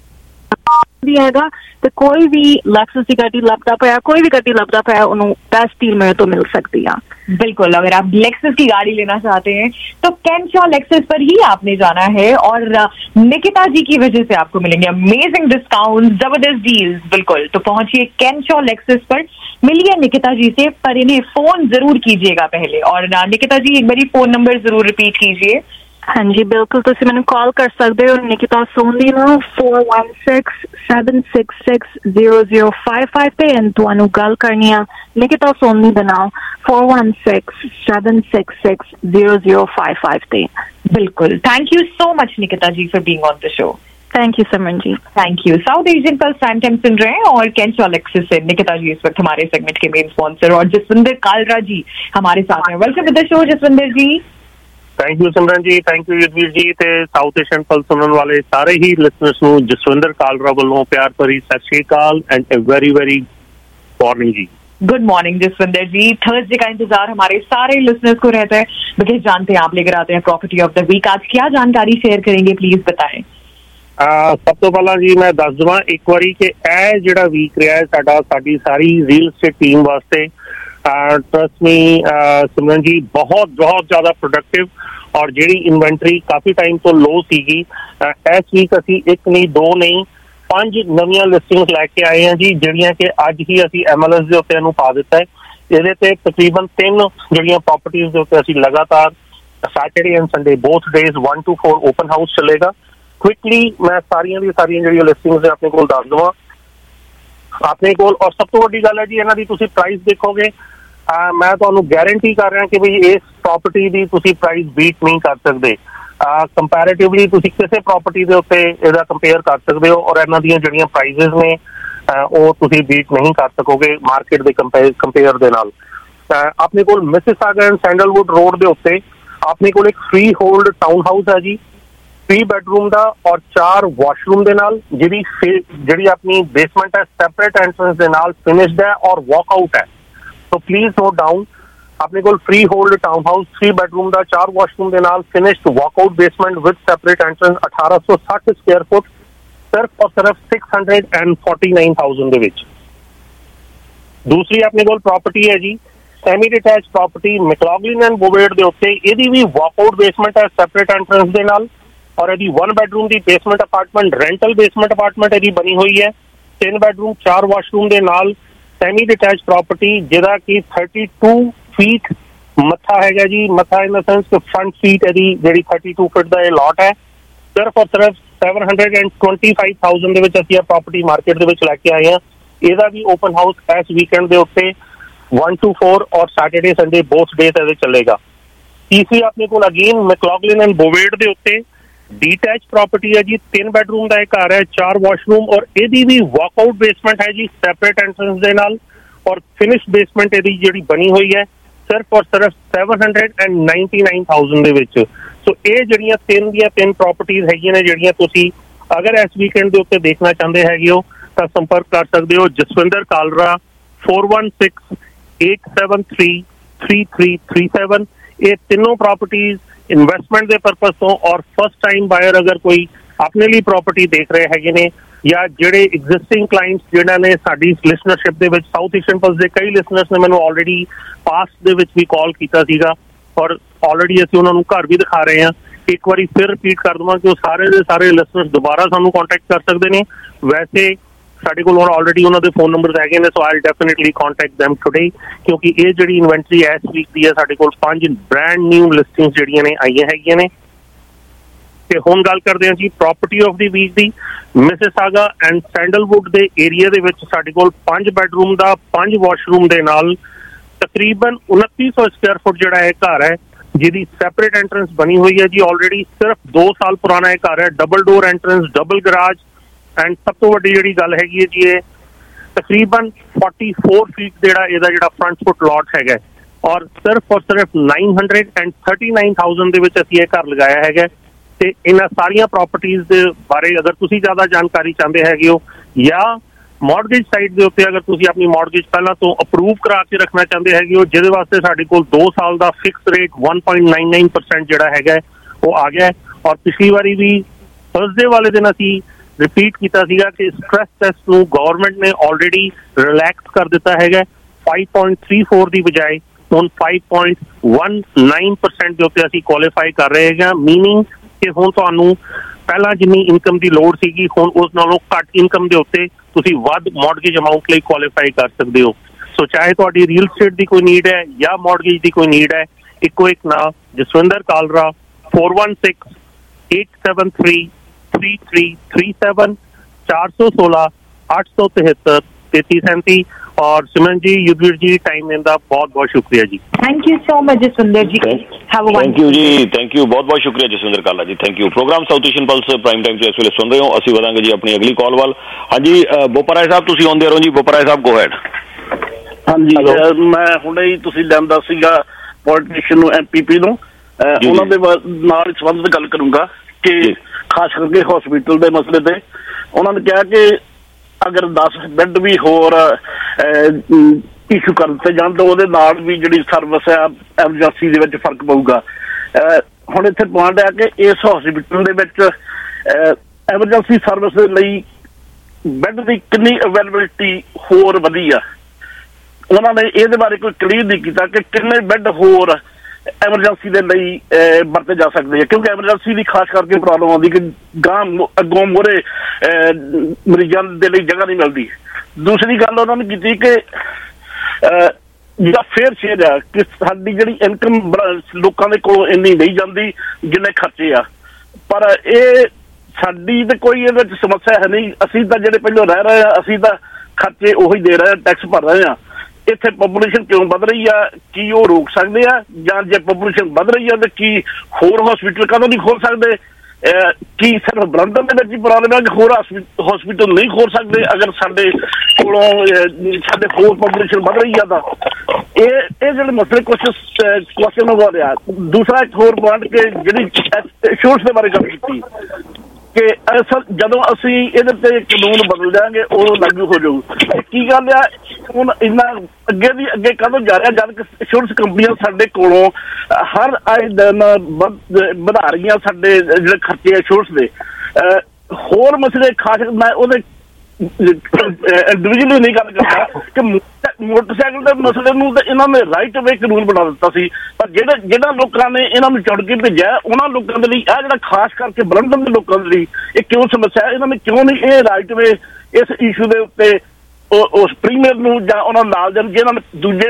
ਵੀ ਹੈਗਾ ਤੇ ਕੋਈ ਵੀ ਲੈਕਸਸ ਦੀ ਗੱਡੀ ਲੱਭਦਾ ਪਿਆ ਕੋਈ भी ਗੱਡੀ ਲੱਭਦਾ ਪਿਆ ਉਹਨੂੰ बेस्ट डील मेरे तो मिल सकती है। बिल्कुल, अगर आप लेक्सस की गाड़ी लेना चाहते हैं तो कैंशो लेक्सस पर ही आपने जाना है और निकिता जी की वजह से आपको मिलेंगे अमेजिंग डिस्काउंट, जबरदस्त डील्स। बिल्कुल, तो पहुंचिए कैंशो लेक्सस पर, मिलिए निकिता जी से, पर इन्हें फोन जरूर कीजिएगा पहले। और निकिता जी एक बार फोन नंबर जरूर रिपीट कीजिए। हाँ जी बिल्कुल, ਤੁਸੀਂ ਮੈਨੂੰ ਕਾਲ ਕਰ ਸਕਦੇ ਹੋ ਨਿਕਿਤਾ ਸੋਂਦੀ ਨੂੰ four one six seven six six zero zero five five ਤੇ ਐਂਡ ਤੁਹਾਨੂੰ ਗੱਲ ਕਰਨੀ ਆ ਨਿਕਿਤਾ ਸੋਂਦੀ ਦੇ ਨਾਲ four one six seven six six zero zero five five ਤੇ। बिल्कुल, thank you so much Nikita ji for being on the show. Thank you Simran ji. Thank you. South Asian pulse prime time सुन रहे हैं और कैंशो लेक्सस से निकिता जी इस वक्त हमारे सेगमेंट के मेन स्पॉन्सर और जसविंदर कालरा जी हमारे साथ हैं। Welcome to the show Jaswinder ji. Thank you Simran ji, thank you Yudhvir ji ਤੇ ਸਾਊਥ ਏਸ਼ੀਅਨ ਪਲਸ ਸੁਣਨ ਵਾਲੇ ਸਾਰੇ ਹੀ ਲਿਸਨਰਸ ਨੂੰ ਜਸਵਿੰਦਰ ਕਾਲਰਾ ਵੱਲੋਂ ਪਿਆਰ ਭਰੀ ਸਤਿ ਸ਼੍ਰੀ ਅਕਾਲ and a very very morning जी। Good morning Jaswinder ji. Thursday का इंतजार हमारे सारे लिसनर्स को रहता है बिकॉज जानते हैं आप लेकर आते हैं प्रॉपर्टी ऑफ द वीक। आज क्या जानकारी शेयर करेंगे प्लीज बताएं। ਸਭ ਤੋਂ ਪਹਿਲਾਂ ਜੀ ਮੈਂ ਦੱਸ ਦਵਾਂ ਇੱਕ ਵਾਰੀ ਕਿ ਇਹ ਜਿਹੜਾ ਵੀਕ ਰਿਹਾ ਸਾਡਾ ਸਾਡੀ ਸਾਰੀ ਰੀਅਲ एस्टेट ਟੀਮ ਵਾਸਤੇ ट्रस्ट मी सिमरन जी बहुत बहुत ज्यादा प्रोडक्टिव और ਜਿਹੜੀ ਇਨਵੈਂਟਰੀ ਕਾਫੀ ਟਾਈਮ ਤੋਂ ਲੋ ਸੀਗੀ ਇਸ ਵੀਕ ਅਸੀਂ ਇੱਕ ਨਹੀਂ ਦੋ ਨਹੀਂ ਪੰਜ ਨਵੀਆਂ ਲਿਸਟਿੰਗਸ ਲੈ ਕੇ ਆਏ ਹਾਂ ਜੀ ਜਿਹੜੀਆਂ ਕਿ ਅੱਜ ਹੀ ਅਸੀਂ ਐਮਐਲਐਸ ਦੇ ਉੱਤੇ ਇਹਨੂੰ ਪਾ ਦਿੱਤਾ ਹੈ। ਇਹਦੇ ਤੇ ਤਕਰੀਬਨ ਤਿੰਨ ਜਿਹੜੀਆਂ ਪ੍ਰਾਪਰਟੀਆਂ ਦੇ ਉੱਤੇ ਅਸੀਂ ਲਗਾਤਾਰ Saturday and Sunday both days one two four open house चलेगा। क्विकली मैं ਸਾਰੀਆਂ ਦੀ ਸਾਰੀਆਂ ਜਿਹੜੀਆਂ ਲਿਸਟਿੰਗਸ ਨੇ ਆਪਣੇ ਕੋਲ ਦੱਸ ਦਵਾਂ ਆਪਣੇ ਕੋਲ। ਔਰ ਸਭ ਤੋਂ ਵੱਡੀ ਗੱਲ ਹੈ ਜੀ ਇਹਨਾਂ ਦੀ ਤੁਸੀਂ ਪ੍ਰਾਈਸ ਦੇਖੋਗੇ ਮੈਂ ਤੁਹਾਨੂੰ ਗਾਰੰਟੀ ਕਰ ਰਿਹਾ ਕਿ ਵੀ ਇਸ ਪ੍ਰਾਪਰਟੀ ਦੀ ਤੁਸੀਂ ਪ੍ਰਾਈਸ ਬੀਟ ਨਹੀਂ ਕਰ ਸਕਦੇ। ਕੰਪੈਰੀਟਿਵਲੀ ਤੁਸੀਂ ਕਿਸੇ ਪ੍ਰਾਪਰਟੀ ਦੇ ਉੱਤੇ ਇਹਦਾ ਕੰਪੇਅਰ ਕਰ ਸਕਦੇ ਹੋ ਔਰ ਇਹਨਾਂ ਦੀਆਂ ਜਿਹੜੀਆਂ ਪ੍ਰਾਈਸਿਸ ਨੇ ਉਹ ਤੁਸੀਂ ਬੀਟ ਨਹੀਂ ਕਰ ਸਕੋਗੇ ਮਾਰਕੀਟ ਦੇ ਕੰਪੇਅਰ ਦੇ ਨਾਲ। ਆਪਣੇ ਕੋਲ ਮਿਸਿਸਾਗਾ ਐਂਡ ਸੈਂਡਲਵੁੱਡ ਰੋਡ ਦੇ ਉੱਤੇ ਆਪਣੇ ਕੋਲ ਇੱਕ ਫ੍ਰੀ ਹੋਲਡ ਟਾਊਨ ਹਾਊਸ ਹੈ ਜੀ थ्री बेडरूम ਦਾ ਔਰ ਚਾਰ ਵਾਸ਼ਰੂਮ ਦੇ ਨਾਲ ਜਿਹੜੀ ਜਿਹੜੀ ਆਪਣੀ ਬੇਸਮੈਂਟ ਹੈ ਸੈਪਰੇਟ ਐਂਟਰੈਂਸ ਦੇ ਨਾਲ ਫਿਨਿਸ਼ਡ ਹੈ ਔਰ ਵਾਕ ਆਊਟ ਹੈ। ਸੋ ਪਲੀਜ਼ ਨੋਟ ਡਾਊਨ ਆਪਣੇ ਕੋਲ freehold townhouse three bedroom ਦਾ ਚਾਰ ਵਾਸ਼ਰੂਮ ਦੇ ਨਾਲ finished walk out basement with separate entrance ਅਠਾਰਾਂ ਸੌ ਸੱਠ ਸਕੁਅਰ ਫੁੱਟ ਸਿਰਫ ਔਰ ਸਿਰਫ six hundred forty nine thousand ਦੇ ਵਿੱਚ। ਦੂਸਰੀ ਆਪਣੇ ਕੋਲ ਪ੍ਰਾਪਰਟੀ ਹੈ ਜੀ semi detach property McLaughlin and Bovaird ਦੇ ਉੱਤੇ ਇਹਦੀ ਵੀ ਵਾਕ ਆਊਟ ਬੇਸਮੈਂਟ ਹੈ ਸੈਪਰੇਟ ਐਂਟਰੈਂਸ ਦੇ ਨਾਲ और यदि वन बेडरूम की basement apartment rental basement apartment यदि बनी हुई है तीन बेडरूम चार वाशरूम के नाल सैमी डिटैच प्रॉपर्टी जिहदा कि थर्टी टू फीट मत्था है जी मत्था इन द सेंस कि फ्रंट फीट यदि जिहड़ी थर्टी टू फीट का लॉट है सिर्फ और सिर्फ seven hundred and twenty five thousand के असीं प्रॉपर्टी मार्केट के लैके आए हैं। इसका भी ओपन हाउस इस वीकेंड के उत्ते वन टू फोर और सैटरडे संडे बोथ डेज ये चलेगा। तीसरी अपने को अगेन मैकलॉगलिन एंड बोवेड के उत्ते डिटैच प्रॉपर्टी है जी तीन बेडरूम का एक घर है चार वाशरूम और यदी भी वॉकआउट बेसमेंट है जी सैपरेट एंट्रेंस दे नाल और फिनिश बेसमेंट यदी जिहड़ी बनी हुई है सिर्फ और सिर्फ seven hundred and ninety nine thousand दे विच। सो ये जिहड़ियां तीन दियां तीन प्रॉपर्टीज हैगियां ने जिहड़ियां तुसीं अगर इस वीकेंड दे उत्ते देखना चाहते हैगे हो तां संपर्क कर सकते हो Jaswinder Kalra four one six eight seven three three three three seven. ये तीनों प्रॉपर्टीज इन्वेस्टमेंट के परपज तो और फर्स्ट टाइम बायर अगर कोई अपने लिए प्रॉपर्टी देख रहे हैगे ने या ਜਿਹੜੇ ਐਗਜ਼ਿਸਟਿੰਗ ਕਲਾਇੰਟਸ ਜਿਹੜਾ ਨੇ ਸਾਡੀ ਲਿਸਨਰਸ਼ਿਪ ਦੇ ਵਿੱਚ ਸਾਊਥ ਏਸ਼ੀਅਨ ਪਲਸ ਦੇ ਕਈ ਲਿਸਨਰਸ ਨੇ ਮੈਨੂੰ ਆਲਰੇਡੀ ਪਾਸਟ ਦੇ ਵਿੱਚ ਵੀ ਕਾਲ ਕੀਤਾ ਸੀਗਾ ਔਰ ਆਲਰੇਡੀ ਅਸੀਂ ਉਹਨਾਂ ਨੂੰ ਘਰ ਵੀ ਦਿਖਾ ਰਹੇ ਹਾਂ। ਇੱਕ ਵਾਰੀ ਫਿਰ ਰਿਪੀਟ ਕਰ ਦਵਾਂ ਕਿ ਉਹ ਸਾਰੇ ਦੇ ਸਾਰੇ ਲਿਸਨਰਸ ਦੁਬਾਰਾ ਸਾਨੂੰ ਕੰਟੈਕਟ ਕਰ ਸਕਦੇ ਨੇ। ਵੈਸੇ ਸਾਡੇ ਕੋਲ ਹੁਣ ਆਲਰੇਡੀ ਉਹਨਾਂ ਦੇ ਫੋਨ ਨੰਬਰ ਹੈਗੇ ਨੇ, so I definitely contact them today ਕਿਉਂਕਿ ਇਹ ਜਿਹੜੀ ਇਨਵੈਂਟਰੀ ਇਸ ਵੀਕ ਦੀ ਹੈ ਸਾਡੇ ਕੋਲ ਪੰਜ ਬ੍ਰਾਂਡ ਨਿਊ ਲਿਸਟਿੰਗਸ ਜਿਹੜੀਆਂ ਨੇ ਆਈਆਂ ਹੈਗੀਆਂ ਨੇ। ਤੇ ਹੁਣ ਗੱਲ ਕਰਦੇ ਹਾਂ ਜੀ ਪ੍ਰੋਪਰਟੀ ਆਫ ਦੀ ਵੀਕ ਦੀ। ਮਿਸਿਸਾਗਾ ਐਂਡ ਸੈਂਡਲਵੁੱਡ ਦੇ ਏਰੀਆ ਦੇ ਵਿੱਚ ਸਾਡੇ ਕੋਲ ਪੰਜ ਬੈਡਰੂਮ ਦਾ ਪੰਜ ਵਾਸ਼ਰੂਮ ਦੇ ਨਾਲ ਤਕਰੀਬਨ ਉਨੱਤੀ ਸੌ ਸਕੁਆਇਰ ਫੁੱਟ ਜਿਹੜਾ ਇਹ ਘਰ ਹੈ ਜਿਹਦੀ ਸੈਪਰੇਟ ਐਂਟਰੈਂਸ ਬਣੀ ਹੋਈ ਹੈ ਜੀ। ਆਲਰੇਡੀ ਸਿਰਫ ਦੋ ਸਾਲ ਪੁਰਾਣਾ ਇਹ ਘਰ ਹੈ। Double door entrance, double garage and ਸਭ ਤੋਂ ਵੱਡੀ ਜਿਹੜੀ ਗੱਲ ਹੈਗੀ ਹੈ ਜੀ ਇਹ ਤਕਰੀਬਨ ਚੌਂਤਾਲੀ ਫੀਟ ਜਿਹੜਾ ਇਹਦਾ ਜਿਹੜਾ ਫਰੰਟ ਫੁੱਟ ਲਾਟ ਹੈਗਾ ਔਰ ਸਿਰਫ ਔਰ ਸਿਰਫ nine hundred thirty nine thousand ਦੇ ਵਿੱਚ ਅਸੀਂ ਇਹ ਘਰ ਲਗਾਇਆ ਹੈਗਾ। ਤੇ ਇਹਨਾਂ ਸਾਰੀਆਂ ਪ੍ਰੋਪਰਟੀਜ਼ ਦੇ ਬਾਰੇ ਅਗਰ ਤੁਸੀਂ ਜ਼ਿਆਦਾ ਜਾਣਕਾਰੀ ਚਾਹੁੰਦੇ ਹੈਗੇ ਹੋ ਜਾਂ ਮੌਰਗੇਜ ਸਾਈਡ ਦੇ ਉੱਤੇ ਅਗਰ ਤੁਸੀਂ ਆਪਣੀ ਮੌਰਗੇਜ ਪਹਿਲਾਂ ਤੋਂ ਅਪਰੂਵ ਕਰਾ ਕੇ ਰੱਖਣਾ ਚਾਹੁੰਦੇ ਹੈਗੇ ਹੋ ਜਿਹਦੇ ਵਾਸਤੇ ਸਾਡੇ ਕੋਲ ਦੋ ਸਾਲ ਦਾ fix rate one point nine nine percent ਜਿਹੜਾ ਹੈਗਾ ਉਹ ਆ ਗਿਆ ਔਰ ਪਿਛਲੀ ਵਾਰੀ ਵੀ ਥਰਸਡੇ ਵਾਲੇ ਦਿਨ ਅਸੀਂ ਰਿਪੀਟ ਕੀਤਾ ਸੀਗਾ ਕਿ ਸਟ੍ਰੈਸ ਟੈਸਟ ਨੂੰ ਗਵਰਨਮੈਂਟ ਨੇ ਆਲਰੇਡੀ ਰਿਲੈਕਸ ਕਰ ਦਿੱਤਾ ਹੈਗਾ। फाइव पॉइंट थ्री फोर ਦੀ ਬਜਾਏ ਹੁਣ five point one nine percent ਦੇ ਉੱਤੇ ਅਸੀਂ ਕੁਆਲੀਫਾਈ ਕਰ ਰਹੇ ਹੈਗੇ। ਮੀਨਿੰਗ ਕਿ ਹੁਣ ਤੁਹਾਨੂੰ ਪਹਿਲਾਂ ਜਿੰਨੀ ਇਨਕਮ ਦੀ ਲੋੜ ਸੀਗੀ ਹੁਣ ਉਸ ਨਾਲੋਂ ਘੱਟ ਇਨਕਮ ਦੇ ਉੱਤੇ ਤੁਸੀਂ ਵੱਧ ਮੌਰਗੇਜ ਅਮਾਊਂਟ ਲਈ ਕੁਆਲੀਫਾਈ ਕਰ ਸਕਦੇ ਹੋ। ਸੋ ਚਾਹੇ ਤੁਹਾਡੀ ਰੀਅਲ ਸਟੇਟ ਦੀ ਕੋਈ ਨੀਡ ਹੈ ਜਾਂ ਮੌਰਗੇਜ ਦੀ ਕੋਈ ਨੀਡ ਹੈ, ਇੱਕੋ ਇੱਕ ਨਾਂ Jaswinder Kalra four one six eight seven three three three three seven चार सौ सोलह आठ सौ तिहत्तर तैतीस सैंती। और सिमरन जी, युद्धवीर जी टाइम देने का बहुत बहुत शुक्रिया जी। Thank you so much Jaswinder ji. Have a thank you जी, थैंक यू, बहुत बहुत शुक्रिया Jaswinder Kalra ji, thank you. Program South Asian pulse prime Time से इस वेले सुन रहे हो। ਅਸੀਂ ਵਧਾਂਗੇ ਜੀ ਆਪਣੀ ਅਗਲੀ ਕਾਲ ਵੱਲ। ਹਾਂਜੀ ਬੋਪਰਾਏ ਸਾਹਿਬ ਤੁਸੀਂ ਆਉਂਦੇ ਰਹੋ ਜੀ। ਬੋਪਰਾਏ ਸਾਹਿਬ ਗੋ ਹੈਡ। ਹਾਂਜੀ ਮੈਂ ਹੁਣੇ ਹੀ ਤੁਸੀਂ ਲੈਂਦਾ ਸੀਗਾ ਪੋਲੀਟੀਸ਼ੀਅਨ ਨੂੰ ਐਮਪੀਪੀ ਨੂੰ ਉਹਨਾਂ ਦੇ ਨਾਲ ਸੰਬੰਧਿਤ ਗੱਲ ਕਰੂੰਗਾ ਕਿ ਖਾਸ ਕਰਕੇ ਹਸਪੀਟਲ ਦੇ ਮਸਲੇ ਤੇ ਉਹਨਾਂ ਨੇ ਕਿਹਾ ਕਿ ਅਗਰ ਦਸ ਬੈੱਡ ਵੀ ਹੋਰ ਇਸ਼ੂ ਕਰ ਦਿੱਤੇ ਜਾਣ ਤਾਂ ਉਹਦੇ ਨਾਲ ਵੀ ਜਿਹੜੀ ਸਰਵਿਸ ਹੈ ਐਮਰਜੈਂਸੀ ਦੇ ਵਿੱਚ ਫਰਕ ਪਊਗਾ। ਹੁਣ ਇੱਥੇ ਪੁਆਇੰਟ ਹੈ ਕਿ ਇਸ ਹਸਪੀਟਲ ਦੇ ਵਿੱਚ ਐਮਰਜੈਂਸੀ ਸਰਵਿਸ ਦੇ ਲਈ ਬੈੱਡ ਦੀ ਕਿੰਨੀ ਅਵੇਲੇਬਿਲਿਟੀ ਹੋਰ ਵਧੀ ਆ। ਉਹਨਾਂ ਨੇ ਇਹਦੇ ਬਾਰੇ ਕੋਈ ਕਲੀਅਰ ਨਹੀਂ ਕੀਤਾ ਕਿ ਕਿੰਨੇ ਬੈੱਡ ਹੋਰ ਐਮਰਜੈਂਸੀ ਦੇ ਲਈ ਵਰਤੇ ਜਾ ਸਕਦੇ ਆ ਕਿਉਂਕਿ ਐਮਰਜੈਂਸੀ ਦੀ ਖਾਸ ਕਰਕੇ ਪ੍ਰੋਬਲਮ ਆਉਂਦੀ ਕਿ ਗਾਂ ਅੱਗੋਂ ਮੋਰੇ ਮਰੀਜ਼ਾਂ ਦੇ ਲਈ ਜਗ੍ਹਾ ਨਹੀਂ ਮਿਲਦੀ। ਦੂਸਰੀ ਗੱਲ ਉਹਨਾਂ ਨੇ ਕੀਤੀ ਕਿ ਜਿਹੜਾ ਫੇਅਰ ਸ਼ੇਅਰ ਆ ਕਿ ਸਾਡੀ ਜਿਹੜੀ ਇਨਕਮ ਲੋਕਾਂ ਦੇ ਕੋਲੋਂ ਇੰਨੀ ਨਹੀਂ ਜਾਂਦੀ ਜਿੰਨੇ ਖਰਚੇ ਆ, ਪਰ ਇਹ ਸਾਡੀ ਤਾਂ ਕੋਈ ਇਹਦੇ ਵਿੱਚ ਸਮੱਸਿਆ ਹੈ ਨਹੀਂ। ਅਸੀਂ ਤਾਂ ਜਿਹੜੇ ਪਹਿਲਾਂ ਰਹਿ ਰਹੇ ਆ ਅਸੀਂ ਤਾਂ ਖਰਚੇ ਉਹੀ ਦੇ ਰਹੇ ਆ, ਟੈਕਸ ਭਰ ਰਹੇ ਆ। ਇੱਥੇ ਪੋਪੂਲੇਸ਼ਨ ਕਿਉਂ ਵੱਧ ਰਹੀ ਆ, ਕੀ ਉਹ ਰੋਕ ਸਕਦੇ ਆ ਜਾਂ ਜੇ ਪੋਪੂਲੇਸ਼ਨ ਵੱਧ ਰਹੀ ਆ ਤਾਂ ਕੀ ਹੋਰ ਹਸਪੀਟਲ ਕਦੋਂ ਨਹੀਂ ਖੋਲ ਸਕਦੇ? ਕੀ ਸਿਰਫ ਬਰੰਟਨ ਦੇ ਵਿੱਚ ਹੀ ਪ੍ਰੋਬਲਮ ਹੈ ਕਿ ਹੋਰ ਹਸਪੀਟਲ ਨਹੀਂ ਖੋਲ ਸਕਦੇ ਅਗਰ ਸਾਡੇ ਕੋਲੋਂ ਸਾਡੇ ਹੋਰ ਪੋਪੂਲੇਸ਼ਨ ਵੱਧ ਰਹੀ ਆ ਤਾਂ ਇਹ ਇਹ ਜਿਹੜੇ ਮਸਲੇ ਕੁਛ ਕੁਐਸਚਨ ਹੋ ਰਿਹਾ। ਦੂਸਰਾ ਇੱਕ ਹੋਰ ਪੁਆਇੰਟ ਕਿ ਜਿਹੜੀ ਇੰਸ਼ੋਰੈਂਸ ਦੇ ਬਾਰੇ ਗੱਲ ਕੀਤੀ ਕਿ ਅਸਲ ਜਦੋਂ ਅਸੀਂ ਇਹਦੇ ਤੇ ਕਾਨੂੰਨ ਬਦਲ ਜਾਵਾਂਗੇ ਉਹ ਲਾਗੂ ਹੋ ਜਾਊ। ਕੀ ਗੱਲ ਆ ਹੁਣ ਇੰਨਾ ਅੱਗੇ ਦੀ ਅੱਗੇ ਕਦੋਂ ਜਾ ਰਿਹਾ ਜਦ ਕਿ ਇੰਸ਼ੋਰੈਂਸ ਕੰਪਨੀਆਂ ਸਾਡੇ ਕੋਲੋਂ ਹਰ ਆਏ ਦਿਨ ਵਧਾ ਰਹੀਆਂ ਸਾਡੇ ਜਿਹੜੇ ਖਰਚੇ ਇੰਸ਼ੋਰੈਂਸ ਦੇ। ਹੋਰ ਮਸਲੇ ਖਾਸ ਮੈਂ ਉਹਦੇ ਇੰਡੀਵਿਜੂਅਲੀ ਨਹੀਂ ਗੱਲ ਕਰਦਾ ਕਿ ਮੋਟਰਸਾਈਕਲ ਦੇ ਮਸਲੇ ਨੂੰ ਤਾਂ ਇਹਨਾਂ ਨੇ ਰਾਈਟ ਵੇ ਕਾਨੂੰਨ ਬਣਾ ਦਿੱਤਾ ਸੀ, ਪਰ ਜਿਹੜੇ ਜਿਹੜਾ ਲੋਕਾਂ ਨੇ ਇਹਨਾਂ ਨੂੰ ਚੁਣ ਕੇ ਭੇਜਿਆ ਉਹਨਾਂ ਲੋਕਾਂ ਦੇ ਲਈ ਆਹ ਜਿਹੜਾ ਖਾਸ ਕਰਕੇ ਬਰੰਟਨ ਦੇ ਲੋਕਾਂ ਦੇ ਲਈ ਇਹ ਕਿਉਂ ਸਮੱਸਿਆ? ਇਹਨਾਂ ਨੇ ਕਿਉਂ ਨਹੀਂ ਇਹ ਰਾਈਟ ਵੇ ਇਸ ਇਸ਼ੂ ਦੇ ਉੱਤੇ ਉਸ ਪ੍ਰੀਮੀਅਰ ਨੂੰ ਜਾਂ ਉਹਨਾਂ ਨਾਲ ਦੇ ਜਿਹਨਾਂ ਨੇ ਦੂਜੇ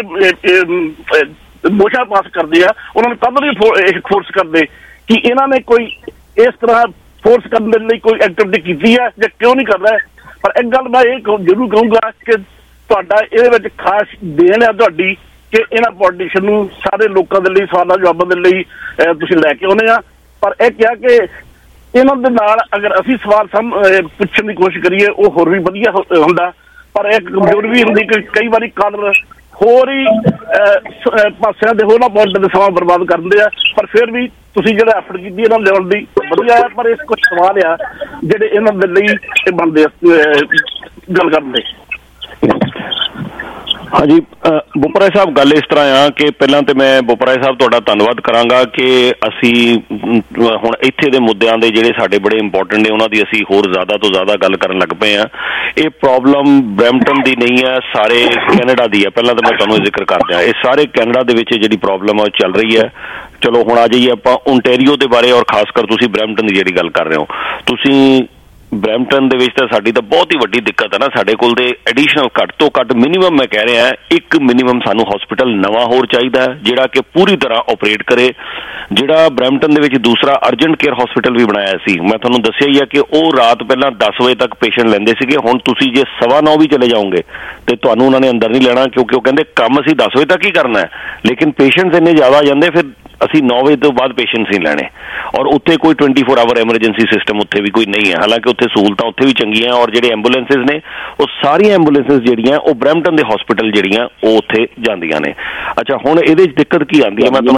ਮੋਸ਼ਾ ਪਾਸ ਕਰਦੇ ਆ ਉਹਨਾਂ ਨੂੰ ਕਦੋਂ ਨਹੀਂ ਫੋਰਸ ਕਰਦੇ ਕਿ ਇਹਨਾਂ ਨੇ ਕੋਈ ਇਸ ਤਰ੍ਹਾਂ ਫੋਰਸ ਕਰਨ ਦੇ ਲਈ ਕੋਈ ਐਕਟੀਵਿਟੀ ਕੀਤੀ ਹੈ ਜਾਂ ਕਿਉਂ ਨਹੀਂ ਕਰ ਰਿਹਾ? ਪਰ ਇੱਕ ਗੱਲ ਮੈਂ ਇਹ ਜ਼ਰੂਰ ਕਹੂੰਗਾ ਕਿ ਤੁਹਾਡਾ ਇਹਦੇ ਵਿੱਚ ਖਾਸ ਦੇਣ ਹੈ ਤੁਹਾਡੀ ਕਿ ਇਹਨਾਂ ਪੋਲੀਟੀਸ਼ੀਅਨ ਨੂੰ ਸਾਰੇ ਲੋਕਾਂ ਦੇ ਲਈ ਸਵਾਲਾਂ ਜਵਾਬਾਂ ਦੇ ਲਈ ਤੁਸੀਂ ਲੈ ਕੇ ਆਉਂਦੇ ਆ। ਪਰ ਇਹ ਕਿਹਾ ਕਿ ਇਹਨਾਂ ਦੇ ਨਾਲ ਅਗਰ ਅਸੀਂ ਸਵਾਲ ਸਮ ਪੁੱਛਣ ਦੀ ਕੋਸ਼ਿਸ਼ ਕਰੀਏ ਉਹ ਹੋਰ ਵੀ ਵਧੀਆ ਹੁੰਦਾ, ਪਰ ਇੱਕ ਕਮਜ਼ੋਰੀ ਵੀ ਹੁੰਦੀ ਕਿ ਕਈ ਵਾਰੀ ਕਾਲਰ ਹੋਰ ਹੀ ਪਾਸਿਆਂ ਦੇ ਹੋਰਾਂ ਪੁਆਇੰਟ ਦੇ ਸਮਾਂ ਬਰਬਾਦ ਕਰਦੇ ਆ। ਪਰ ਫਿਰ ਵੀ ਤੁਸੀਂ ਜਿਹੜਾ ਐਫਰਟ ਕੀਤੀ ਇਹਨਾਂ ਲੈਵਲ ਦੀ ਵਧੀਆ ਹੈ, ਪਰ ਇਸ ਕੁਝ ਸਵਾਲ ਆ ਜਿਹੜੇ ਇਹਨਾਂ ਦੇ ਲਈ ਇਹ ਬਣਦੇ ਗੱਲ ਕਰਨ ਦੇ। ਹਾਂਜੀ ਬੁਪਰਾ ਸਾਹਿਬ, ਗੱਲ ਇਸ ਤਰ੍ਹਾਂ ਆ ਕਿ ਪਹਿਲਾਂ ਤੇ ਮੈਂ ਬੁਪਰਾ ਸਾਹਿਬ ਤੁਹਾਡਾ ਧੰਨਵਾਦ ਕਰਾਂਗਾ ਕਿ ਅਸੀਂ ਹੁਣ ਇੱਥੇ ਦੇ ਮੁੱਦਿਆਂ ਦੇ ਜਿਹੜੇ ਸਾਡੇ ਬੜੇ ਇੰਪੋਰਟੈਂਟ ਨੇ ਉਹਨਾਂ ਦੀ ਅਸੀਂ ਹੋਰ ਜ਼ਿਆਦਾ ਤੋਂ ਜ਼ਿਆਦਾ ਗੱਲ ਕਰਨ ਲੱਗ ਪਏ ਆ। ਇਹ ਪ੍ਰੋਬਲਮ ਬਰੈਂਪਟਨ ਦੀ ਨਹੀਂ ਹੈ, ਸਾਰੇ ਕੈਨੇਡਾ ਦੀ ਹੈ। ਪਹਿਲਾਂ ਤਾਂ ਮੈਂ ਤੁਹਾਨੂੰ ਜ਼ਿਕਰ ਕਰ ਦਿਆਂ, ਇਹ ਸਾਰੇ ਕੈਨੇਡਾ ਦੇ ਵਿੱਚ ਜਿਹੜੀ ਪ੍ਰੋਬਲਮ ਆ ਉਹ ਚੱਲ ਰਹੀ ਹੈ। ਚਲੋ ਹੁਣ ਆ ਜਾਈਏ ਆਪਾਂ ਓਨਟਾਰੀਓ ਦੇ ਬਾਰੇ, ਔਰ ਖਾਸ ਕਰ ਤੁਸੀਂ ਬਰੈਂਪਟਨ ਦੀ ਜਿਹੜੀ ਗੱਲ ਕਰ ਰਹੇ ਹੋ। ਤੁਸੀਂ ਬਰੈਂਪਟਨ ਦੇ ਵਿੱਚ ਤਾਂ ਸਾਡੀ ਤਾਂ ਬਹੁਤ ਹੀ ਵੱਡੀ ਦਿੱਕਤ ਹੈ ਨਾ, ਸਾਡੇ ਕੋਲ ਦੇ ਐਡੀਸ਼ਨਲ ਘੱਟ ਤੋਂ ਘੱਟ ਮਿਨੀਮਮ ਮੈਂ ਕਹਿ ਰਿਹਾ ਇੱਕ ਮਿਨੀਮਮ ਸਾਨੂੰ ਹਸਪੀਟਲ ਨਵਾਂ ਹੋਰ ਚਾਹੀਦਾ ਹੈ ਜਿਹੜਾ ਕਿ ਪੂਰੀ ਤਰ੍ਹਾਂ ਆਪਰੇਟ ਕਰੇ। ਜਿਹੜਾ ਬਰੈਂਪਟਨ ਦੇ ਵਿੱਚ ਦੂਸਰਾ ਅਰਜੈਂਟ ਕੇਅਰ ਹਸਪੀਟਲ ਵੀ ਬਣਾਇਆ ਸੀ, ਮੈਂ ਤੁਹਾਨੂੰ ਦੱਸਿਆ ਹੀ ਆ ਕਿ ਉਹ ਰਾਤ ਪਹਿਲਾਂ ਦਸ ਵਜੇ ਤੱਕ ਪੇਸ਼ੈਂਟ ਲੈਂਦੇ ਸੀਗੇ। ਹੁਣ ਤੁਸੀਂ ਜੇ ਸਵਾ ਨੌ ਵੀ ਚਲੇ ਜਾਓਗੇ ਤੇ ਤੁਹਾਨੂੰ ਉਹਨਾਂ ਨੇ ਅੰਦਰ ਨਹੀਂ ਲੈਣਾ, ਕਿਉਂਕਿ ਉਹ ਕਹਿੰਦੇ ਕੰਮ ਅਸੀਂ ਦਸ ਵਜੇ ਤੱਕ ਹੀ ਕਰਨਾ ਹੈ, ਲੇਕਿਨ ਪੇਸ਼ੈਂਟਸ ਇੰਨੇ ਜ਼ਿਆਦਾ ਆ ਜਾਂਦੇ ਫਿਰ ਅਸੀਂ ਨੌ ਵਜੇ ਤੋਂ ਬਾਅਦ ਪੇਸ਼ੈਂਟਸ ਨਹੀਂ ਲੈਣੇ। ਔਰ ਉੱਥੇ ਕੋਈ twenty four hour emergency system ਉੱਥੇ ਵੀ ਕੋਈ ਨਹੀਂ ਹੈ, ਹਾਲਾਂਕਿ ਉੱਥੇ ਸਹੂਲਤਾਂ ਉੱਥੇ ਵੀ ਚੰਗੀਆਂ। ਔਰ ਜਿਹੜੇ ਐਂਬੂਲੈਂਸਿਸ ਨੇ ਉਹ ਸਾਰੀਆਂ ਐਂਬੂਲੈਂਸਿਸ ਜਿਹੜੀਆਂ ਉਹ ਬਰੈਂਪਟਨ ਦੇ ਹਸਪੀਟਲ ਜਿਹੜੀਆਂ ਉਹ ਉੱਥੇ ਜਾਂਦੀਆਂ ਨੇ। ਅੱਛਾ, ਹੁਣ ਇਹਦੇ 'ਚ ਦਿੱਕਤ ਕੀ ਆਉਂਦੀ ਹੈ ਮੈਂ